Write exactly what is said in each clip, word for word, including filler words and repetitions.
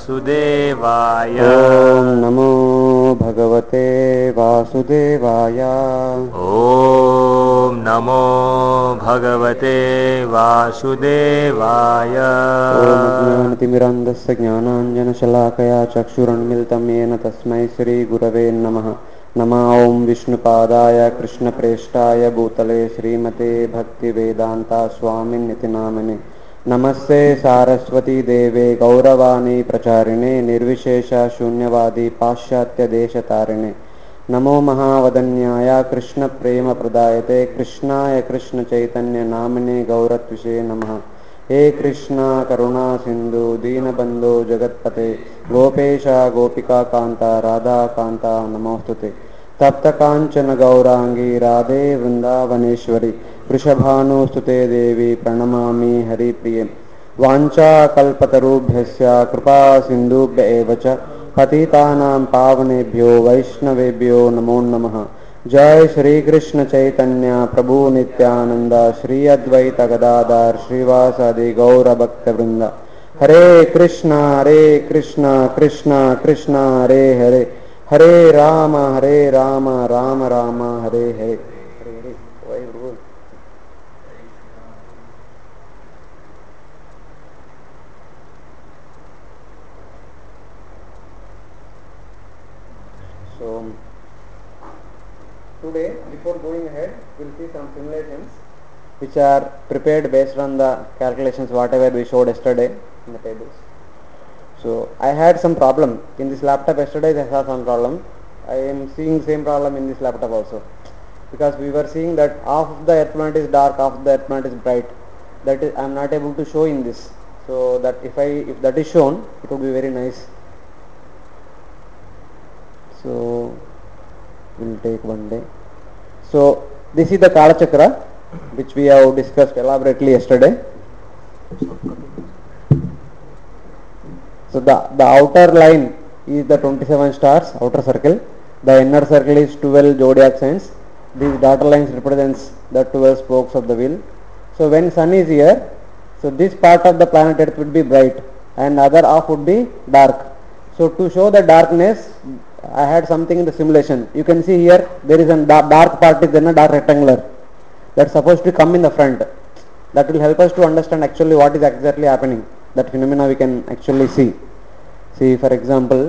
वासुदेवाय। ओम नमो भगवते वासुदेवाय। ओम नमो भगवते वासुदेवाय। ओम अज्ञानतिमिरान्धस्य ज्ञानाञ्जनशलाकया चक्षुरुन्मिलितं येन तस्मै श्रीगुरवे नमः। नमः ओं विष्णुपादाय कृष्णप्रेष्ठाय भूतले श्रीमते भक्तिवेदान्ता स्वामिन्निति नामिने। नमस्ते सारस्वती देवे गौरवाणी प्रचारिणे निर्विशेष शून्यवादी पाश्चात्य देशतारिणे। नमो महावदन्याय कृष्ण प्रेम प्रदायते कृष्णाय कृष्ण चैतन्य नामिने गौरत्विषे नमः। हे कृष्णा करुणा सिंधु दीनबंधो जगत्पते गोपेश गोपिका कांता राधा कांता नमोस्तुते। तप्त कांचन गौरांगी राधे वृंदावनेश्वरी वृषभानुस्तुते देवी प्रणमामि हरिप्रिये। वाञ्छा कल्पतरुभ्यस्य कृपा सिन्धुभ्य एव च पतितानां पावनेभ्यो वैष्णवेभ्यो नमो नमः। जय श्री कृष्ण चैतन्य प्रभु नित्यानंद श्री अद्वैत गदाधर श्रीवासादि गौर भक्त वृंद। हरे कृष्णा हरे कृष्णा कृष्णा कृष्णा हरे हरे हरे राम हरे Ram Ram Ram Hare Hare. So today, before going ahead, we'll see some simulations which are prepared based on the calculations whatever we showed yesterday in the tables. So I had some problem in this laptop yesterday. I saw some problem. I am seeing same problem in this laptop also, because we were seeing that half of the earth planet is dark, half of the earth planet is bright. That is, I am not able to show in this. So that if I if that is shown, it would be very nice. So we'll take one day. So this is the Kala Chakra which we have discussed elaborately yesterday. So the, the outer line is the twenty-seven stars, outer circle. The inner circle is twelve zodiac signs. These dotted lines represents the twelve spokes of the wheel. So when sun is here, so this part of the planet Earth would be bright and other half would be dark. So to show the darkness, I had something in the simulation. You can see here there is a dark part is then a dark rectangular that's supposed to come in the front. That will help us to understand actually what is exactly happening. That phenomena we can actually see. See, for example,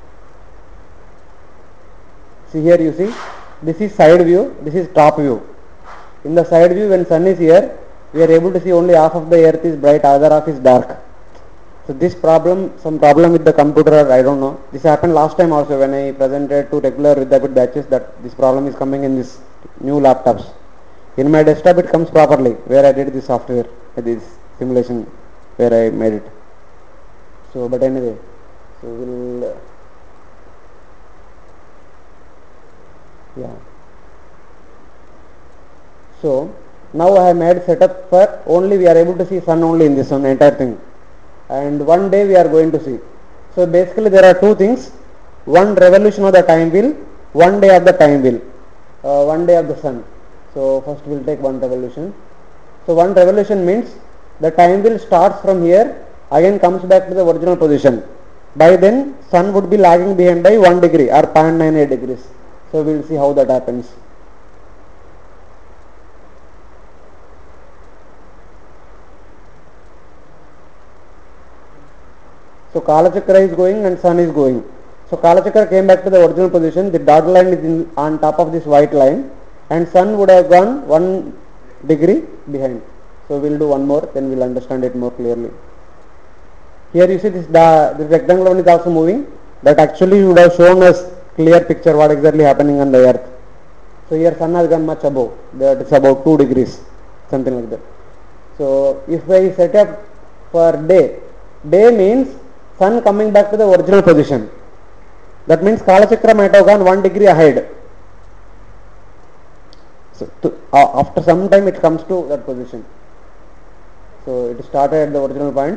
see here you see this is side view, this is top view. In the side view, when sun is here, we are able to see only half of the earth is bright, other half is dark. So this problem, some problem with the computer, I don't know. This happened last time also when I presented to regular Vidyapit batches, that this problem is coming in this new laptops. In my desktop it comes properly where I did this software, this simulation where I made it. So but anyway, so we'll uh, yeah. So now I have made setup for only we are able to see sun only in this one entire thing. And one day we are going to see. So basically there are two things, one revolution of the time wheel, one day of the time wheel, uh, one day of the sun. So first we will take one revolution. So one revolution means the time wheel starts from here, again comes back to the original position. By then sun would be lagging behind by one degree or zero point nine eight degrees. So we will see how that happens. So Kala Chakra is going and sun is going. So Kala Chakra came back to the original position. The dotted line is in, on top of this white line, and sun would have gone one degree behind. So we will do one more, then we will understand it more clearly. Here you see this, the, this rectangle one is also moving. That actually would have shown us clear picture what exactly happening on the earth. So here sun has gone much above. That is about two degrees, something like that. So if I set up for day, day means sun coming back to the original position. That means Kala Chakra might have gone one degree ahead. So to, uh, after some time it comes to that position. So it started at the original point.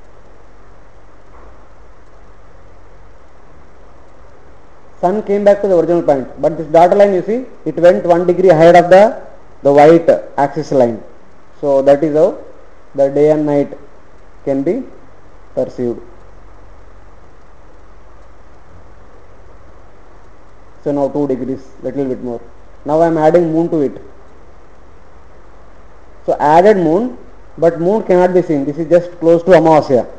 Sun came back to the original point, but this dotted line you see, it went one degree ahead of the, the white axis line. So that is how the day and night can be perceived. So now two degrees, little bit more. Now I am adding moon to it. So added moon, but moon cannot be seen. This is just close to Amavasya.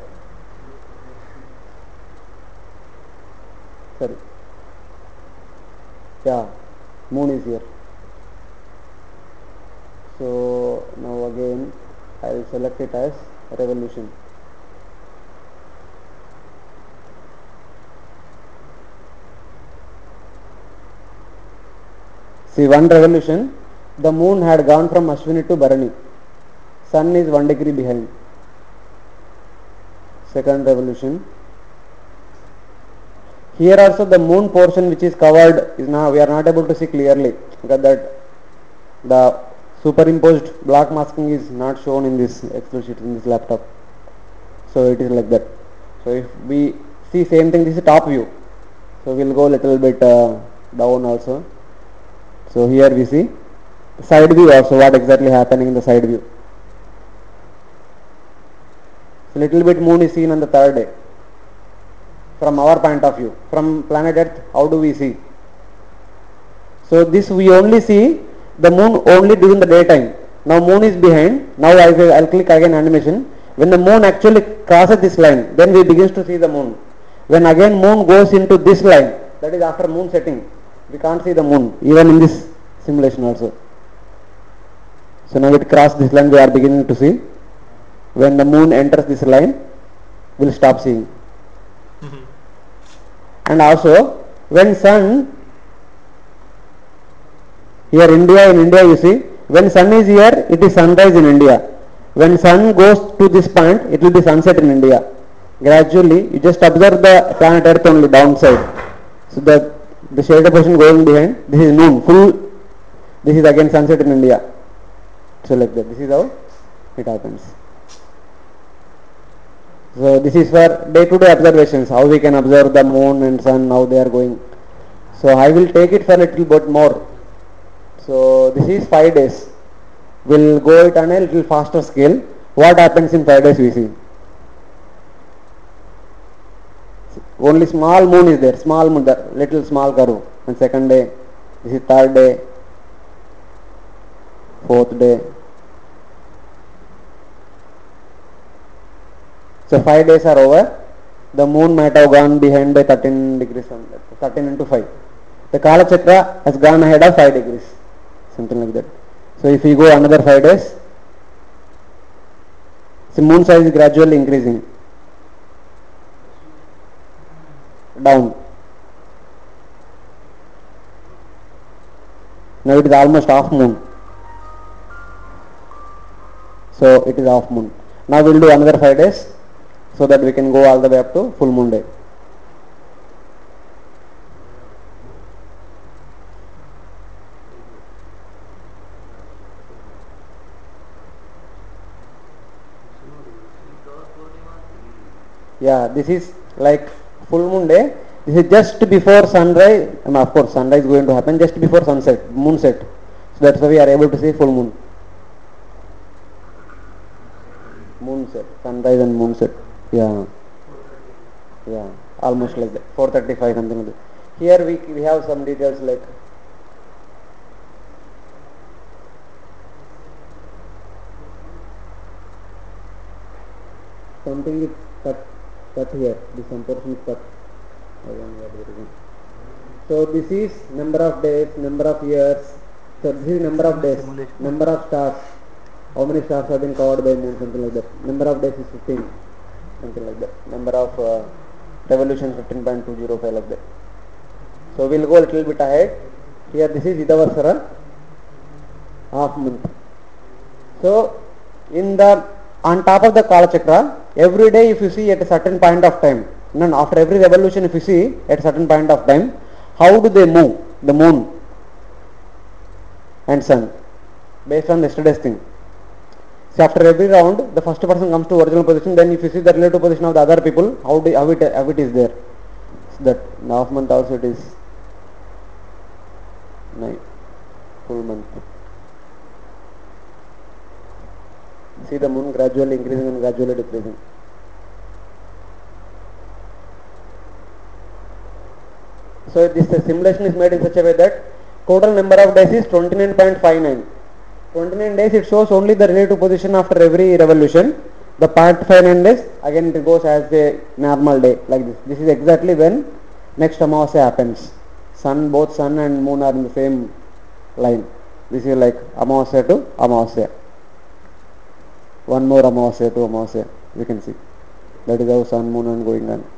Sorry. Yeah, moon is here. So now again I will select it as revolution. See, one revolution, the moon had gone from Ashwini to Bharani. Sun is one degree behind. Second revolution. Here also the moon portion which is covered is now we are not able to see clearly because that the superimposed black masking is not shown in this Excel sheet in this laptop. So it is like that. So if we see same thing, this is top view. So we will go little bit uh, down also. So here we see side view also, what exactly happening in the side view. So little bit moon is seen on the third day. From our point of view, from planet Earth, how do we see? So this we only see the moon only during the daytime. Now moon is behind. Now I will I'll click again animation. When the moon actually crosses this line, then we begins to see the moon. When again moon goes into this line, that is after moon setting, we can't see the moon even in this simulation also. So now it crossed this line, we are beginning to see. When the moon enters this line, we will stop seeing. Mm-hmm. And also when sun, here India, in India you see, when sun is here, it is sunrise in India. When sun goes to this point, it will be sunset in India. Gradually, you just observe the planet Earth only downside. So the, the shaded portion going behind, this is moon, full, this is again sunset in India. So like that, this is how it happens. So this is for day-to-day observations, how we can observe the moon and sun, how they are going. So I will take it for a little bit more. So this is five days. We'll go it on a little faster scale. What happens in five days we see. Only small moon is there, small moon, the little small curve. And second day, this is third day, fourth day. So five days are over. The moon might have gone behind by thirteen degrees, thirteen into five. The Kala Chakra has gone ahead of five degrees, something like that. So if we go another five days, the moon size is gradually increasing. Down. Now it is almost half moon. So it is half moon. Now we will do another five days so that we can go all the way up to full moon day. Yeah, this is like full moon day. This is just before sunrise. And of course, sunrise is going to happen just before sunset, moon set. So that's why we are able to see full moon. Moon set, sunrise and moon set. Yeah, yeah, almost like that. four thirty-five, something like that. Here we we have some details like something is cut, cut here. This some portion is cut. I don't know what it is. So this is number of days, number of years. So this is number of days, number of stars. How many stars have been covered by moon, something like that. Number of days is fifteen, something like that. Number of uh, revolutions fifteen point two zero five, like that. So we'll go a little bit ahead. Here this is Idavarsara, half month. So in the on top of the Kala Chakra, every day if you see at a certain point of time, no, no, after every revolution if you see at a certain point of time, how do they move, the moon and sun, based on yesterday's thing. So after every round, the first person comes to original position, then if you see the relative position of the other people, how, do, how, it, how it is there. So that in half month also it is nine, full month. See the moon gradually increasing and gradually decreasing. So this uh, simulation is made in such a way that total number of days is twenty-nine point five nine. twenty-nine days it shows only the relative position after every revolution. The zero point five nine days again it goes as a normal day like this. This is exactly when next Amavasya happens. Sun, both sun and moon are in the same line. This is like Amavasya to Amavasya. One more Amavasya to Amavasya. We can see. That is how sun, moon are going on.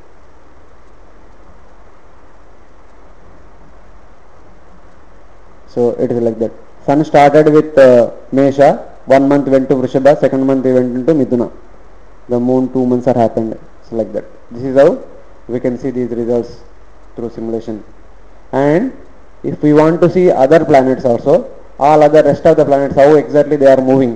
So it is like that. Sun started with uh, Mesha. One month went to Vrishabha. Second month he went into Midhuna. The moon two months are happened. So like that. This is how we can see these results through simulation. And if we want to see other planets also, all other rest of the planets, how exactly they are moving.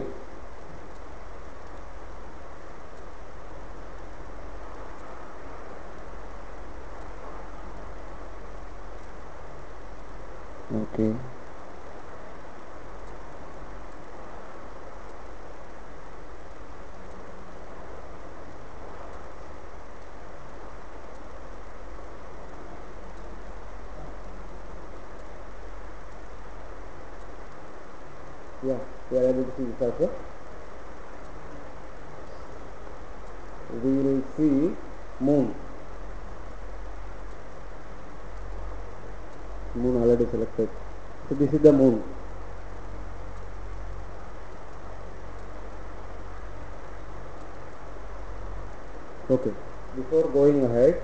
Okay. Yeah, we are able to see this also. We will see moon. Moon already selected. So this is the moon. Okay. Before going ahead,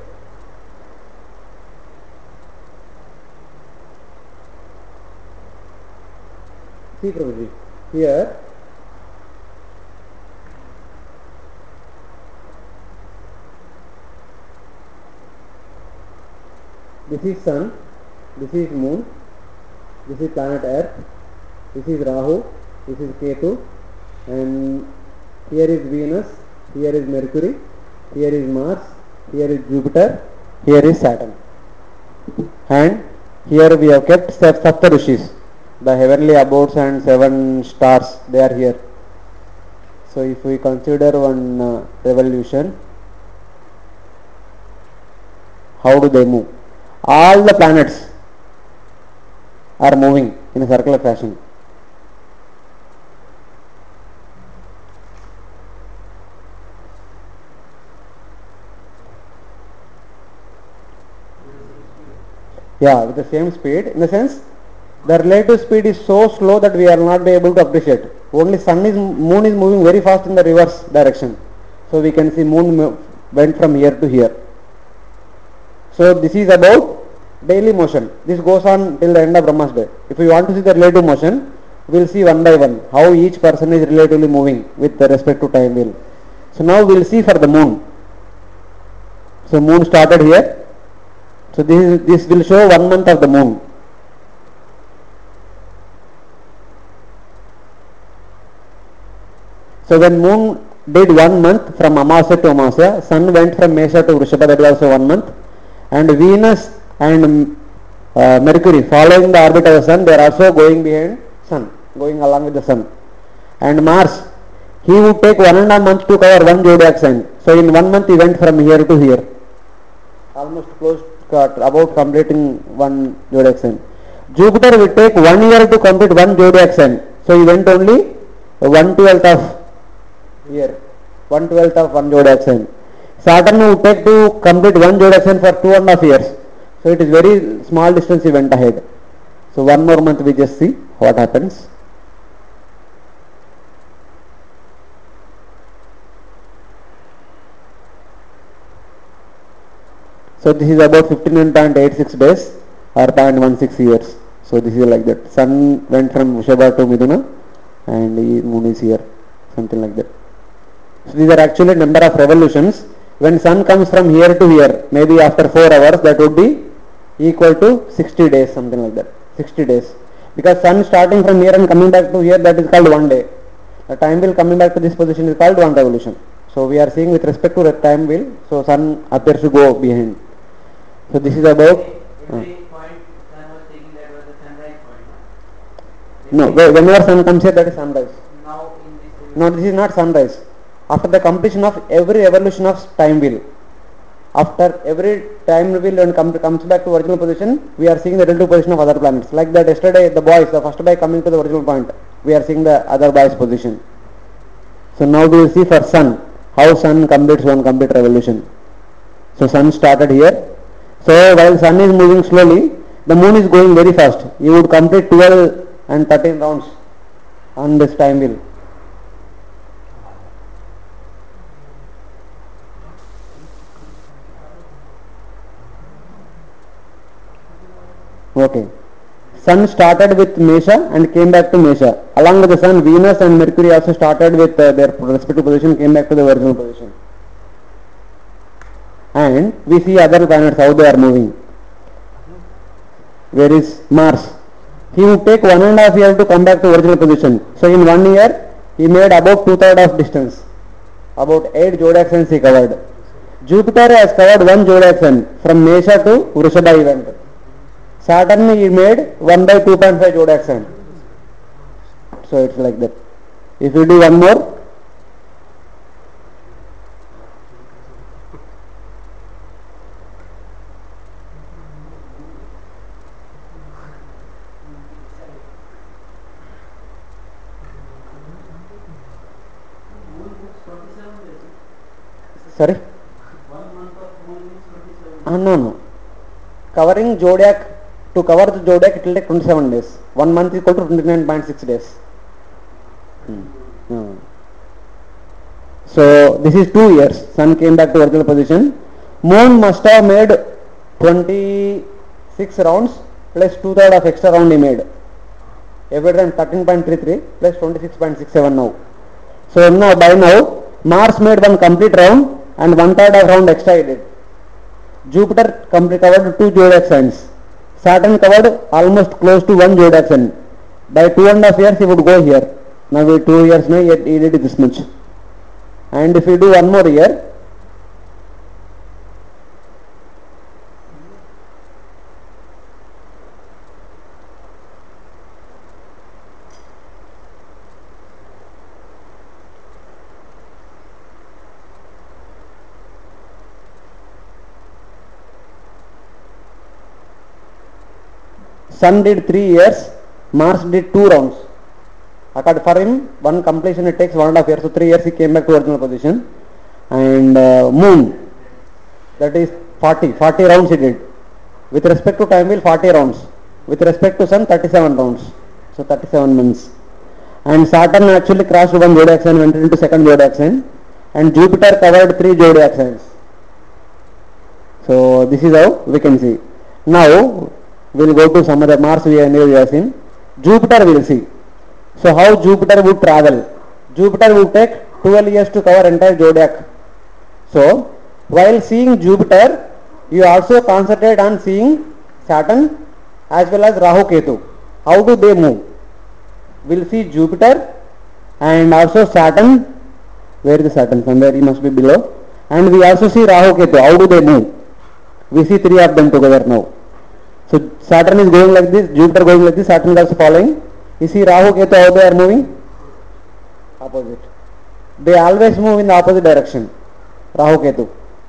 see Prabhuji, here this is sun, this is moon, this is planet Earth, this is Rahu, this is Ketu, and here is Venus, here is Mercury, here is Mars, here is Jupiter, here is Saturn. And here we have kept Sapta Rishis, the heavenly abodes and seven stars, they are here. So if we consider one uh, revolution, how do they move? All the planets are moving in a circular fashion. Yeah, with the same speed, in the sense the relative speed is so slow that we are not be able to appreciate. Only sun is, moon is moving very fast in the reverse direction. So we can see moon went from here to here. So this is about daily motion. This goes on till the end of Brahma's day. If we want to see the relative motion, we will see one by one how each person is relatively moving with respect to time wheel. So now we will see for the moon. So moon started here. So this is, this will show one month of the moon. So when moon did one month from Amavasya to Amavasya, sun went from Mesha to Vrishabha, that is also one month, and Venus and uh, Mercury following the orbit of the sun, they are also going behind sun, going along with the sun. And Mars, he would take one and a half month to cover one zodiac sign. So in one month he went from here to here, almost close to about completing one zodiac sign. Jupiter will take one year to complete one zodiac sign. So he went only one twelfth of year, one twelfth of one zodiac sign. Saturn would take to complete one zodiac sign for two and a half years. So it is very small distance he went ahead. So one more month we just see what happens. So this is about fifty-nine point eight six days or zero point one six years. So this is like that. Sun went from Vrishabha to Midhuna and the moon is here, something like that. So these are actually number of revolutions. When sun comes from here to here, maybe after four hours, that would be equal to sixty days, something like that. sixty days. Because sun starting from here and coming back to here, that is called one day. The time wheel coming back to this position is called one revolution. So we are seeing with respect to the time wheel, so sun appears to go behind. So this is about... Every uh, point sun was taking, that was the sunrise point. No, whenever sun comes here, that is sunrise. Now in this... No, this is not sunrise. After the completion of every evolution of time wheel, After every time reveal when come, comes back to original position, we are seeing the relative position of other planets. Like that yesterday, the boys, the first boy coming to the original point, we are seeing the other boy's position. So now we will see for sun, how sun completes one complete revolution. So sun started here. So while sun is moving slowly, the moon is going very fast. You would complete twelve and thirteen rounds on this time wheel. Okay. Sun started with Mesha and came back to Mesha. Along with the sun, Venus and Mercury also started with uh, their respective position, came back to the original position. And we see other planets, how they are moving. Where is Mars? He would take one and a half year to come back to original position. So in one year, he made about two-thirds of distance. About eight zodiac signs he covered. Jupiter has covered one zodiac sign from Mesha to Vrishabha event. Saturn he made one by two point five zodiac sign. So it's like that. If you do one more, sorry? One month of moon is twenty-seven. Ah, no, no. Covering zodiac, to cover the zodiac it will take twenty-seven days. One month is equal to twenty-nine point six days. Hmm. Hmm. So this is two years. Sun came back to original position. Moon must have made twenty-six rounds plus two-thirds of extra round he made. Every time thirteen point three three plus twenty-six point six seven now. So now by now Mars made one complete round and one-third of round extra he did. Jupiter complete covered two zodiac signs. Saturn covered almost close to one zodiac sign. By two and a half years he would go here. Now we two years now yet he did this much. And if we do one more year, Sun did three years, Mars did two rounds. According for him, one completion it takes one and a half years, so three years he came back to original position. And uh, Moon, that is forty, forty rounds he did. With respect to time wheel, forty rounds. With respect to Sun, thirty-seven rounds. So thirty-seven months. And Saturn actually crossed one zodiac sign, went into second zodiac sign. And Jupiter covered three zodiac signs. So this is how we can see. Now we will go to some other Mars we have seen. Jupiter we will see. So how Jupiter would travel? Jupiter would take twelve years to cover entire zodiac. So while seeing Jupiter, you also concentrate on seeing Saturn as well as Rahu Ketu. How do they move? We will see Jupiter and also Saturn. Where is the Saturn? Somewhere he must be below. And we also see Rahu Ketu. How do they move? We see three of them together now. So Saturn is going like this, Jupiter going like this, Saturn is also following. You see Rahu Ketu how they are moving? Opposite. They always move in the opposite direction. Rahu Ketu.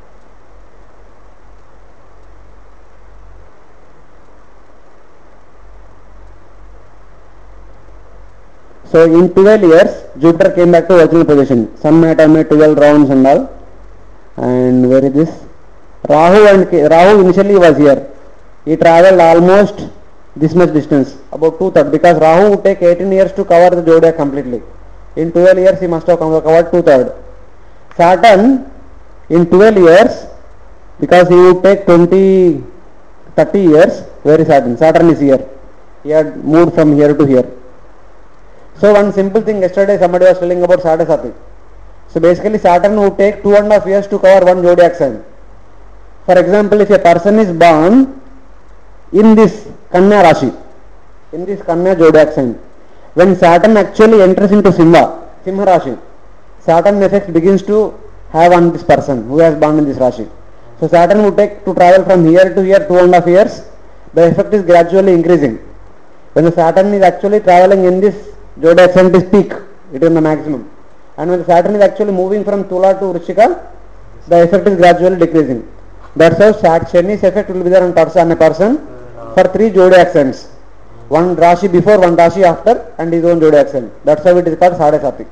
So in twelve years, Jupiter came back to original position. Sun might have made twelve rounds and all. And where is this? Rahu and Ke- Rahu initially was here. He travelled almost this much distance, about two-thirds, because Rahu would take eighteen years to cover the zodiac completely. In twelve years he must have covered two-thirds. Saturn, in twelve years, because he would take twenty, thirty years, where is Saturn? Saturn is here. He had moved from here to here. So one simple thing, yesterday somebody was telling about Sadasati. So basically Saturn would take two and a half years to cover one zodiac sign. For example, if a person is born in this Kanya Rashi, in this Kanya zodiac sign, when Saturn actually enters into Simha, Simha Rashi, Saturn effect begins to have on this person who has born in this Rashi. So Saturn would take to travel from here to here two and a half years. The effect is gradually increasing. When the Saturn is actually traveling in this zodiac sign, it is peak, it is the maximum. And when the Saturn is actually moving from Tula to Vrishika, the effect is gradually decreasing. That's how Sat Shani's effect will be there on person, on a person for three zodiac signs. One Rashi before, one Rashi after, and his own zodiac sign. That's how it is called Sade Sati.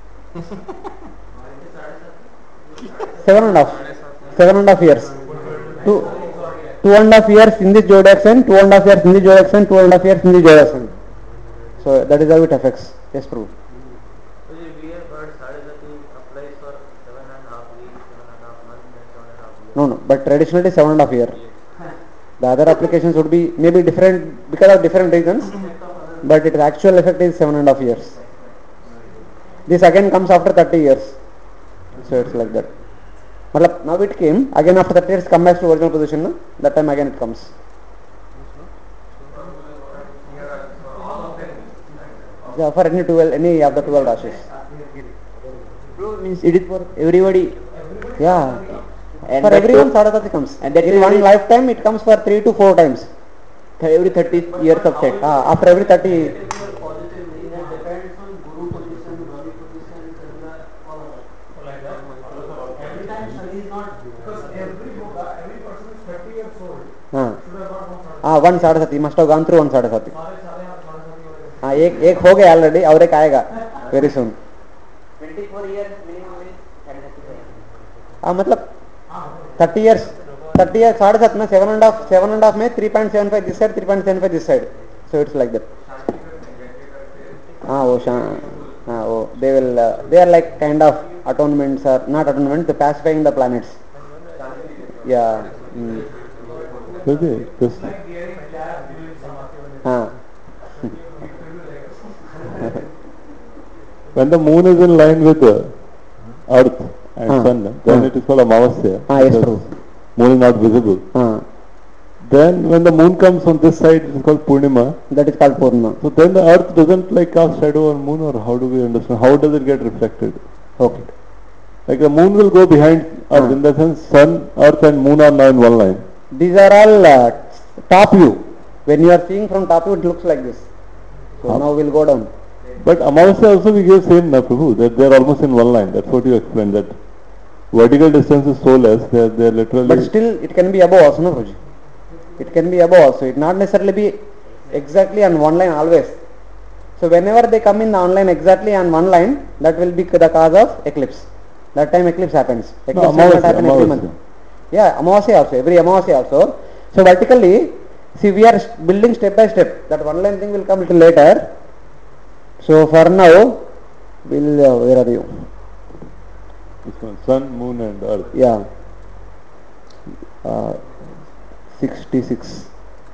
Seven and a half. Seven and a half years. Two, two and a half years in this zodiac sign, two and a half years in this zodiac sign, two and a half years in this zodiac sign. So that is how it affects. Yes, Prabhu. So we have heard Sadhasati applies for seven and a half weeks, seven and a half months, and seven and a half years. No, no, but traditionally seven and a half year. The other applications would be maybe different because of different reasons, but its actual effect is seven and a half years. This again comes after thirty years. So it's like that. Matlab, now it came, again after thirty years come back to original position, no? That time again it comes. Yeah, for any twelve, any of the twelve Rashis. Bro, means it is for everybody. Yeah. And For that everyone too- Sadhasati comes. and that in is one every- lifetime it comes for three to four times. every thirty years of set. Ah, after every thirty. Positively, that depends on Guru position, Ravi position, Chandra, all of that. Every time Shani is not, because every yoga, every person is thirty years old. Ah, Should have got one ah, one Sadhasati must have gone through one Sadhasati. सारे सारे आप सारे सारे हो गए. हाँ एक एक हो गया ऑलरेडी और एक आएगा very soon. twenty-four years minimum is हाँ मतलब थर्टी इयर्स थर्टी इयर्स साढ़े सात में seven and half seven and half में three point seven five this side three point seven five this side so it's like that. हाँ वो शा हाँ वो they will they are like kind of atonements are not atonement the pacifying the planets. या Okay, just हाँ when the moon is in line with the earth and Ah. sun, then Ah. it is called Amavasya. Ah, yes, because true. Moon is not visible. हाँ Then when the moon comes on this side, it is called Purnima. that is called Purnima. So then the earth doesn't like cast shadow on moon, or how do we understand? How does it get reflected? Okay. Like the moon will go behind earth, Ah. in the sense sun, earth and moon are now in one line. These are all uh, top view. When you are seeing from top view, it looks like this. So Huh? now we'll go down. But Amavasya also we give same na Prabhu, that they are almost in one line. That's what you explained, that vertical distance is so less, they are, they are literally... But still, it can be above also, no, Prabhuji? It can be above also. It not necessarily be exactly on one line always. So whenever they come in the online exactly on one line, that will be the cause of eclipse. That time eclipse happens. Eclipse does not Amavasya, happen every month. Amavasya. Yeah, Amavasya also, every Amavasya also. So vertically, see we are building step by step. That one line thing will come little later. So for now, we'll, uh, where are you? This one, sun, moon and earth. Yeah. Uh, sixty-six.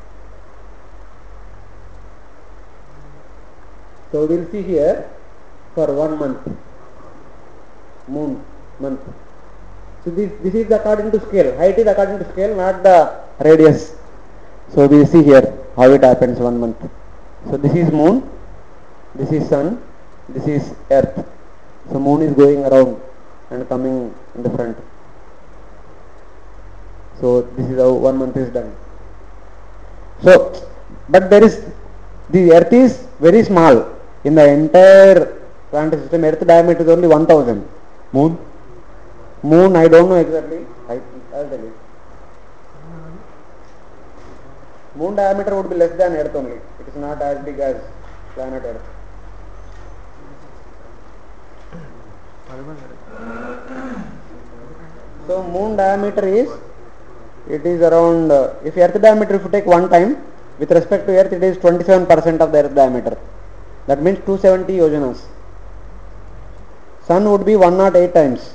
So we'll see here for one month. Moon month. So this this is according to scale. Height is according to scale, not the radius. So we see here how it happens one month. So this is moon, this is sun, this is earth. So moon is going around and coming in the front. So this is how one month is done. So, but there is, the earth is very small. In the entire planetary system, earth diameter is only one thousand. Moon? Moon, I don't know exactly. I, I'll tell you. Moon diameter would be less than earth only. It is not as big as planet earth. So moon diameter is, it is around, uh, if earth diameter if you take one time, with respect to earth it is twenty-seven percent of the earth diameter. That means two hundred seventy yojanas. Sun would be one hundred eight times.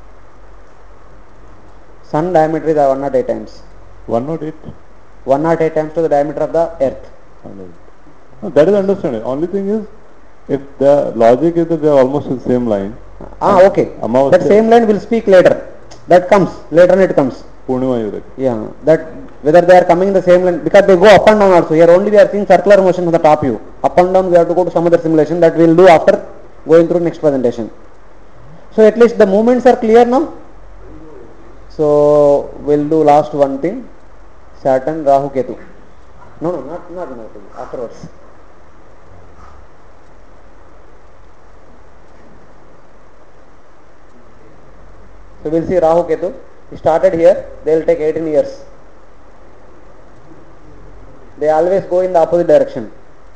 Sun diameter is one hundred eight times. one not eight? one hundred eight times to the diameter of the earth. No, that is understandable. Only thing is, if the logic is that they are almost in the same line, Ah, okay. Amavasya- That same line will speak later. That comes, later on it comes. Purnima you reckon? Yeah, that whether they are coming in the same line, because they go up and down also. Here only we are seeing circular motion from the top view. Up and down we have to go to some other simulation that we will do after going through next presentation. So at least the movements are clear now. So we'll do last one thing. Saturn, Rahu, Ketu. No, no, not not now. Afterwards. So we'll see Rahu, Ketu. He started here, they will take eighteen years. They always go in the opposite direction.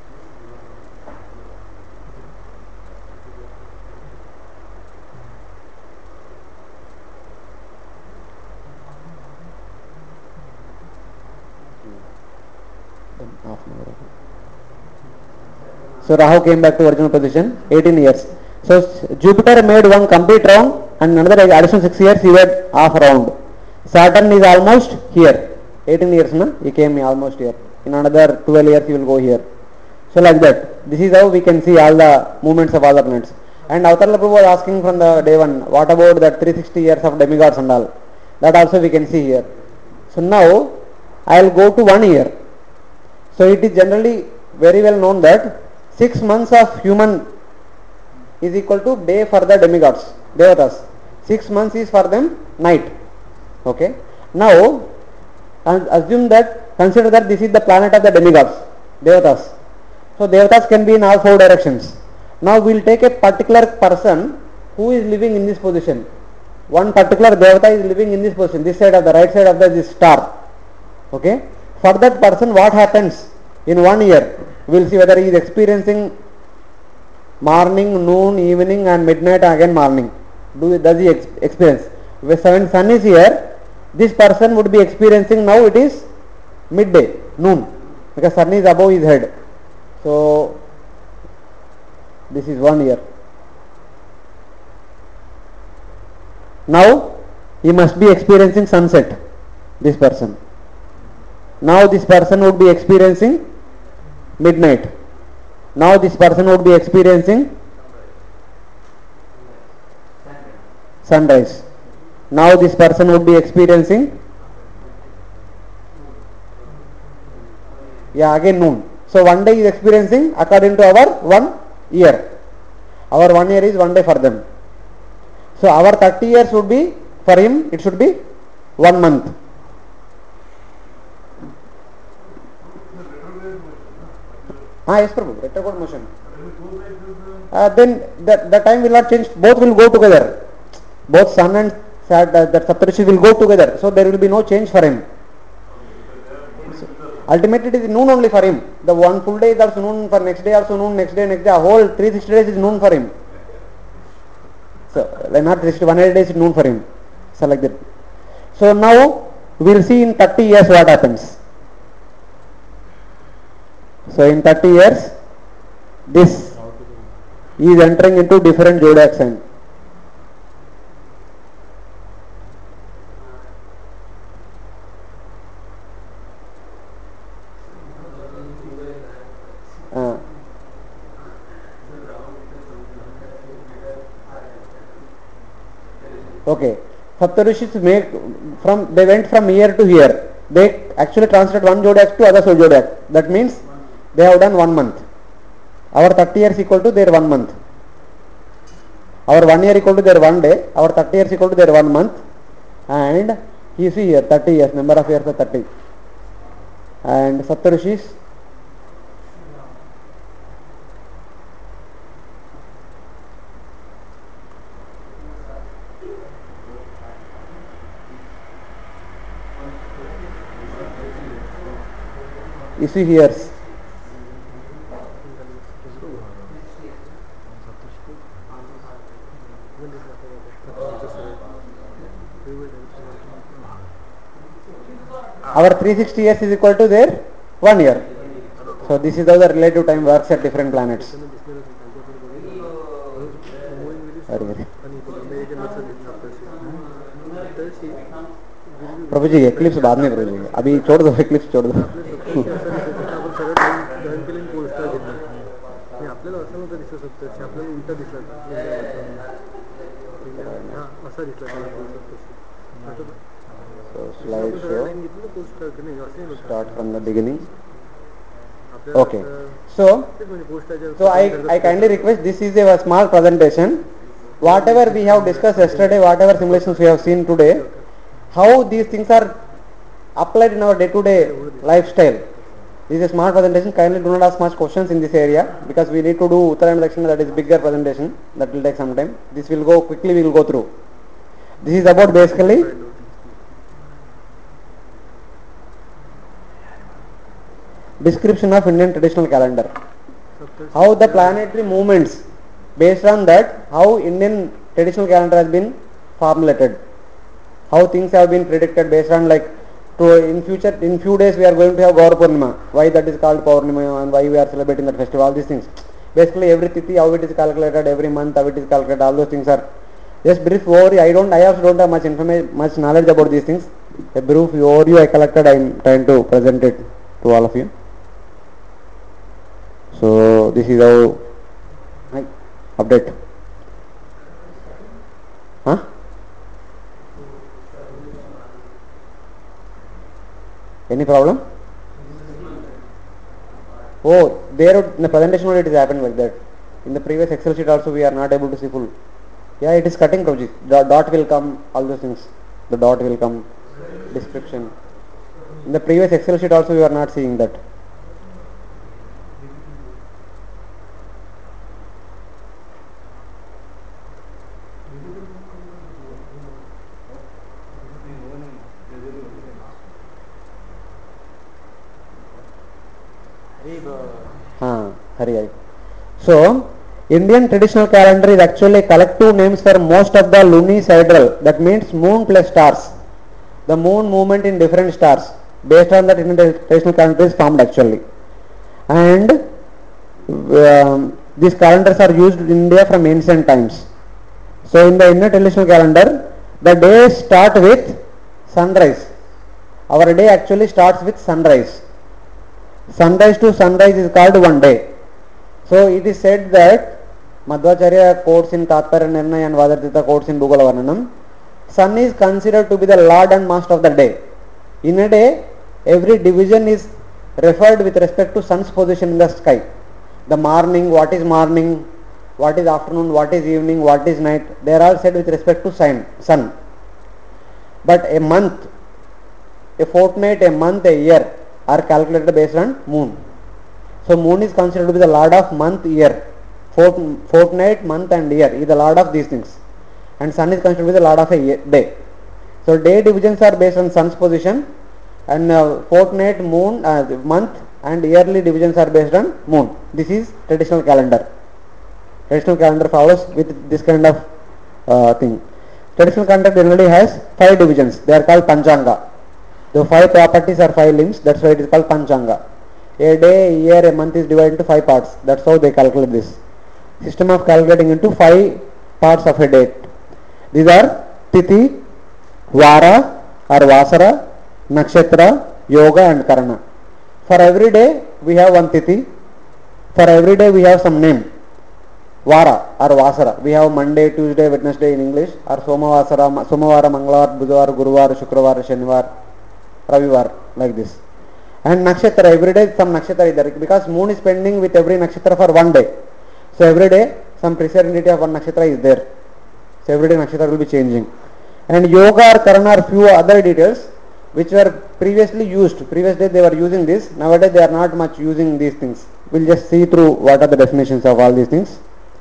So Rahu came back to original position, eighteen years. So Jupiter made one complete round and another additional six years he made half round. Saturn is almost here, eighteen years, na? He came almost here. In another twelve years he will go here. So like that. This is how we can see all the movements of all the planets. And Avatar Prabhu was asking from the day one, what about that three hundred sixty years of demigods and all? That also we can see here. So now I will go to one year. So it is generally very well known that six months of human is equal to day for the demigods, devatas. Six months is for them night. Okay. Now assume that, consider that this is the planet of the demigods, devatas. So devatas can be in all four directions. Now we will take a particular person who is living in this position. One particular devata is living in this position, this side of the right side of the this star. Okay. For that person, what happens in one year? We will see whether he is experiencing morning, noon, evening and midnight again morning. Do does he ex experience? When sun is here, this person would be experiencing now it is midday, noon, because sun is above his head. So this is one year. Now he must be experiencing sunset, this person. Now this person would be experiencing midnight. Now this person would be experiencing sunrise. Now this person would be experiencing, yeah, again noon. So one day is experiencing according to our one year. Our one year is one day for them. So our thirty years would be, for him it should be one month. Ah, yes, Prabhu, retrograde motion. Uh, then the, the time will not change, both will go together. Both sun and Sat, uh, that Saptarishi will go together. So there will be no change for him. So, ultimately it is noon only for him. The one full day is also noon, for next day also noon, next day, next day, a whole three hundred sixty days is noon for him. So like not three hundred sixty, one hundred days is noon for him. So like that. So now we will see in thirty years what happens. So in thirty years, this is entering into different zodiac sign. Uh, okay, Saptarishis make from they went from here to here. They actually translated one zodiac to other zodiac. That means they have done one month. Our thirty years equal to their one month. Our one year equal to their one day. Our thirty years equal to their one month. And you see here thirty years, number of years are thirty. And Saptarishis, you see here our three hundred sixty years is equal to their one year. So this is how the relative time works at different planets. Very, very. Prabhu ji eclipse बाद में प्रभु जी अभी छोड़ दो eclipse छोड़ दो So slide show start from the beginning. Okay, so so I, I kindly request, this is a small presentation. Whatever we have discussed yesterday, whatever simulations we have seen today, how these things are applied in our day-to-day lifestyle. This is a small presentation. Kindly do not ask much questions in this area because we need to do Uttarayana Dakshina, that is bigger presentation. That will take some time. This will go quickly, we will go through. This is about basically description of Indian traditional calendar. How the planetary movements, based on that, how Indian traditional calendar has been formulated. How things have been predicted based on like, to in future, in few days we are going to have Gaur Purnima. Why that is called Purnima and why we are celebrating that festival, all these things. Basically every tithi, how it is calculated, every month how it is calculated, all those things are just brief overview. I don't, I also don't have much information, much knowledge about these things. A brief overview I collected, I am trying to present it to all of you. So this is how I update. Huh? Any problem? Oh, there in the presentation only it is happening like that. In the previous Excel sheet also we are not able to see full. Yeah, it is cutting Prabhuji. The dot will come, all those things. The dot will come, description. In the previous Excel sheet also we are not seeing that. Haan, Hari Hari. So, Indian traditional calendar is actually collective names for most of the lunisidal, that means moon plus stars. The moon movement in different stars. Based on that, Indian traditional calendar is formed actually. And um, these calendars are used in India from ancient times. So, in the Indian traditional calendar, the days start with sunrise. Our day actually starts with sunrise. Sunrise to sunrise is called one day. So it is said that Madhvacharya quotes in Tatparya Nirnaya and Vadartita quotes in Bhugala Varnanam, sun is considered to be the lord and master of the day. In a day, every division is referred with respect to sun's position in the sky. The morning, what is morning, what is afternoon, what is evening, what is night, they are all said with respect to sun. sun. But a month, a fortnight, a month, a year are calculated based on moon. So moon is considered to be the lord of month, year. Fort, fortnight, month and year is the lord of these things. And sun is considered to be the lord of a year, day. So day divisions are based on sun's position, and uh, fortnight, moon, uh, month and yearly divisions are based on moon. This is traditional calendar. Traditional calendar follows with this kind of uh, thing. Traditional calendar generally has five divisions. They are called Panchanga. The five properties are five limbs, that's why it is called Panchanga. A day, a year, a month is divided into five parts. That's how they calculate this. System of calculating into five parts of a date. These are Tithi, Vara or Vasara, Nakshatra, Yoga and Karana. For every day we have one Tithi. For every day we have some name. Vara or Vasara. We have Monday, Tuesday, Wednesday in English, or Somavasara, Somavara, Mangalar, Budhavar, Guruvar, Shukravar, Shanivar, Ravivar, like this. And Nakshatra, every day some Nakshatra is there, because moon is spending with every Nakshatra for one day. So every day some precedent of one Nakshatra is there. So every day Nakshatra will be changing. And Yoga or Karana are few other details which were previously used. Previous day they were using this. Nowadays they are not much using these things. We'll just see through what are the definitions of all these things.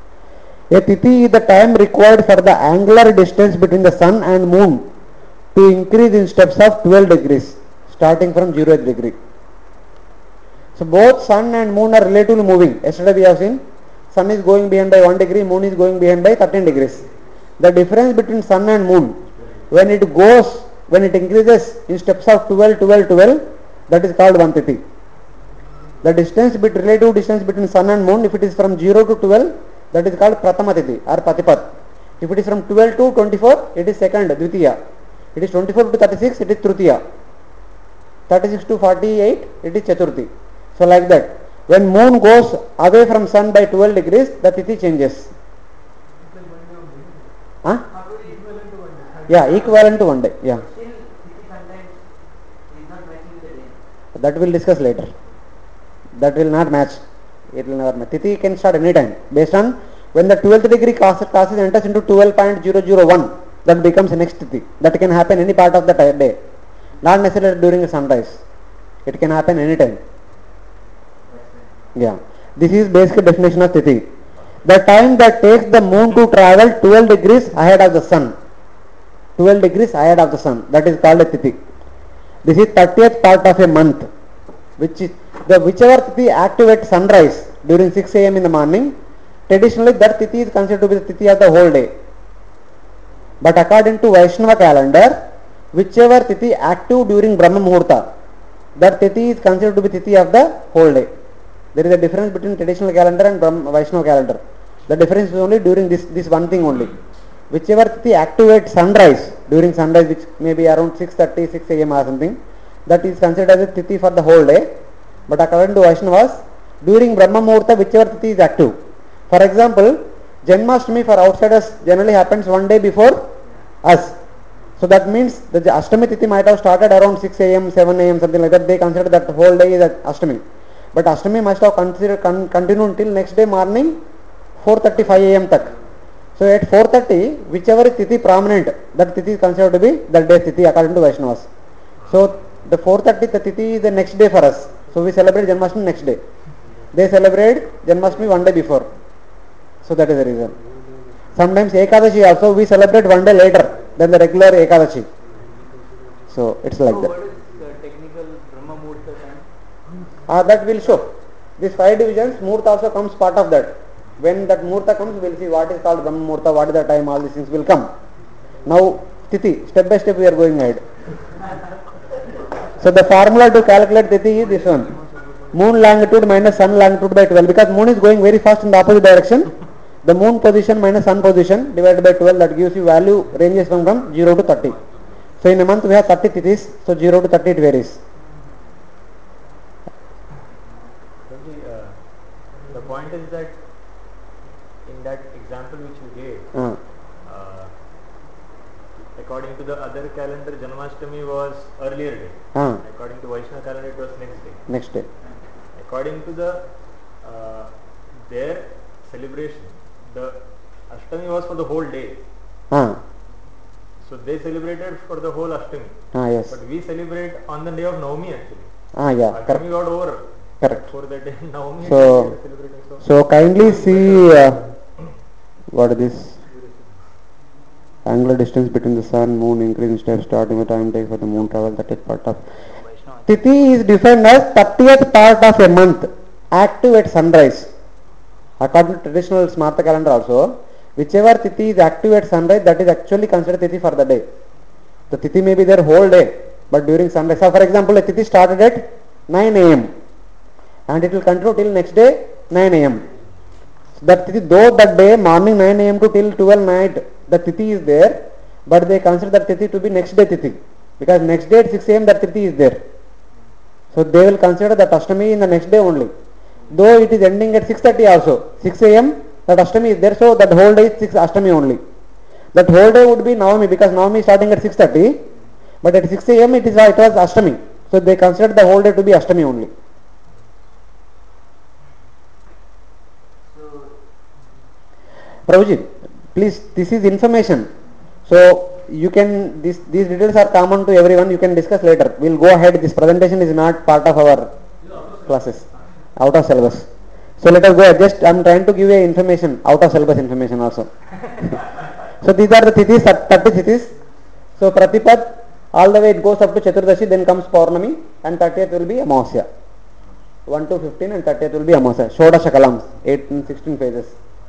A Tithi is the time required for the angular distance between the sun and moon to increase in steps of twelve degrees, starting from zero degree. So both sun and moon are relatively moving. Yesterday we have seen sun is going behind by one degree, moon is going behind by thirteen degrees. The difference between sun and moon, when it goes, when it increases in steps of twelve, twelve, twelve, that is called one Tithi. The distance, between relative distance between sun and moon, if it is from zero to twelve, that is called Pratama Tithi or Patipat. If it is from twelve to twenty-four, it is second, Dvitiya. It is twenty-four to thirty-six, it is Tritiya. thirty-six to forty-eight, it is Chaturthi. So like that. When moon goes away from sun by twelve degrees, the Tithi changes. Huh? Yeah, equivalent to one day. Yeah. That we'll discuss later. That will not match. It will never match. Tithi can start any time. Based on when the twelfth degree crosses enters into twelve point zero zero one, that becomes the next Tithi. That can happen any part of the day. Not necessarily during the sunrise. It can happen any time. Yeah. This is basic definition of Tithi. The time that takes the moon to travel twelve degrees ahead of the sun. twelve degrees ahead of the sun. That is called a Tithi. This is thirtieth part of a month. Which is, the whichever tithi active at sunrise during six a m in the morning, traditionally that tithi is considered to be the tithi of the whole day. But according to Vaishnava calendar, whichever tithi active during Brahma Muhurta, that tithi is considered to be tithi of the whole day. There is a difference between traditional calendar and Brahma, Vaishnava calendar. The difference is only during this, this one thing only. Whichever tithi active at sunrise, during sunrise, which may be around six thirty, six a m or something, that is considered as a tithi for the whole day. But according to Vaishnavas, during Brahma Muhurta, whichever tithi is active. For example, Janmashtami for outsiders generally happens one day before us. So that means the Ashtami tithi might have started around six a m, seven a m, something like that. They consider that the whole day is Ashtami. But Ashtami must have considered, con, continued until next day morning four thirty-five a m tak. So at four thirty, whichever is tithi prominent, that tithi is considered to be that day tithi according to Vaishnavas. So the four thirty, the tithi is the next day for us. So we celebrate Janmashtami next day. They celebrate Janmashtami one day before. So that is the reason. Sometimes Ekadashi also we celebrate one day later than the regular Ekadashi. So it's like So that. what is the technical Brahma Muhurta time? Ah, that will show. These five divisions, Muhurta also comes part of that. When that Muhurta comes, we will see what is called Brahma Muhurta, what is the time, all these things will come. Now, Tithi, step by step we are going ahead. So the formula to calculate Tithi is this one. Moon longitude minus sun longitude by twelve. Because moon is going very fast in the opposite direction. The moon position minus sun position divided by twelve, that gives you value ranges from, from zero to thirty. So in a month we have thirty Tithis, so zero to thirty it varies. Uh, the point is that in that example which you gave, Uh, uh, according to the other calendar, Janmashtami was earlier day. uh, According to Vaishnava calendar, it was next day. next day. According to the uh, their celebration, the Ashtami was for the whole day. Uh, So they celebrated for the whole Ashtami. ah, yes. But we celebrate on the day of Navami actually. Ah, yeah, Ashtami correct. got over. Correct. For that day, Navami So- we are celebrating. So, So kindly see uh, what is this angular distance between the sun, moon, increase in steps, starting the time takes for the moon travel, that is part of. Tithi is defined as thirtieth part of a month, active at sunrise. According to traditional Smarta calendar also, whichever Tithi is active at sunrise, that is actually considered Tithi for the day. The Tithi may be there whole day, but during sunrise. So for example, a Tithi started at nine a m and it will continue till next day nine a m That Tithi, though that day morning nine a m to till twelve night, the Tithi is there, but they consider that Tithi to be next day Tithi, because next day at six a m that Tithi is there. So they will consider that Ashtami in the next day only. Though it is ending at six thirty also, six a m that Ashtami is there, so that whole day is six Ashtami only. That whole day would be Navami, because Navami is starting at six thirty, but at six a m it is it was Ashtami. So they consider the whole day to be Ashtami only. Prabhuji, please, this is information. So you can, this, these details are common to everyone, you can discuss later. We will go ahead, this presentation is not part of our classes, out of syllabus. So let us go ahead, just I am trying to give you information, out of syllabus information also. So these are the Tithis, thirty Tithis. So Pratipad, all the way it goes up to Chaturdashi, then comes Paurnami, and thirtieth will be Amavasya. one to fifteen and thirtieth will be Amavasya. Shodasha Kalams, eight and sixteen phases.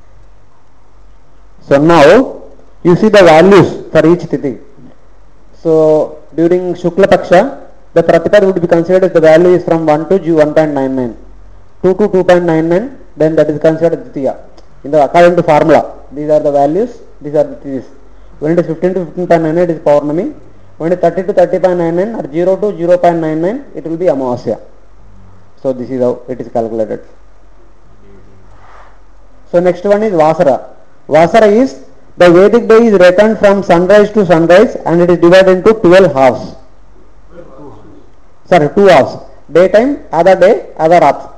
So now you see the values for each Tithi. So during Shukla Paksha, the Pratipad would be considered as the value is from one to one point nine nine, two to two point nine nine, then that is considered Ditiya. In the according to formula, these are the values, these are the Tithis. When it is fifteen to fifteen point nine nine, it is Paurnami. When it is thirty to thirty point nine nine or zero to zero point nine nine, it will be Amavasya. So this is how it is calculated. So next one is Vasara. Vasara is the Vedic day is reckoned from sunrise to sunrise and it is divided into twelve halves. Sorry, two halves. Daytime, other day, other Rat.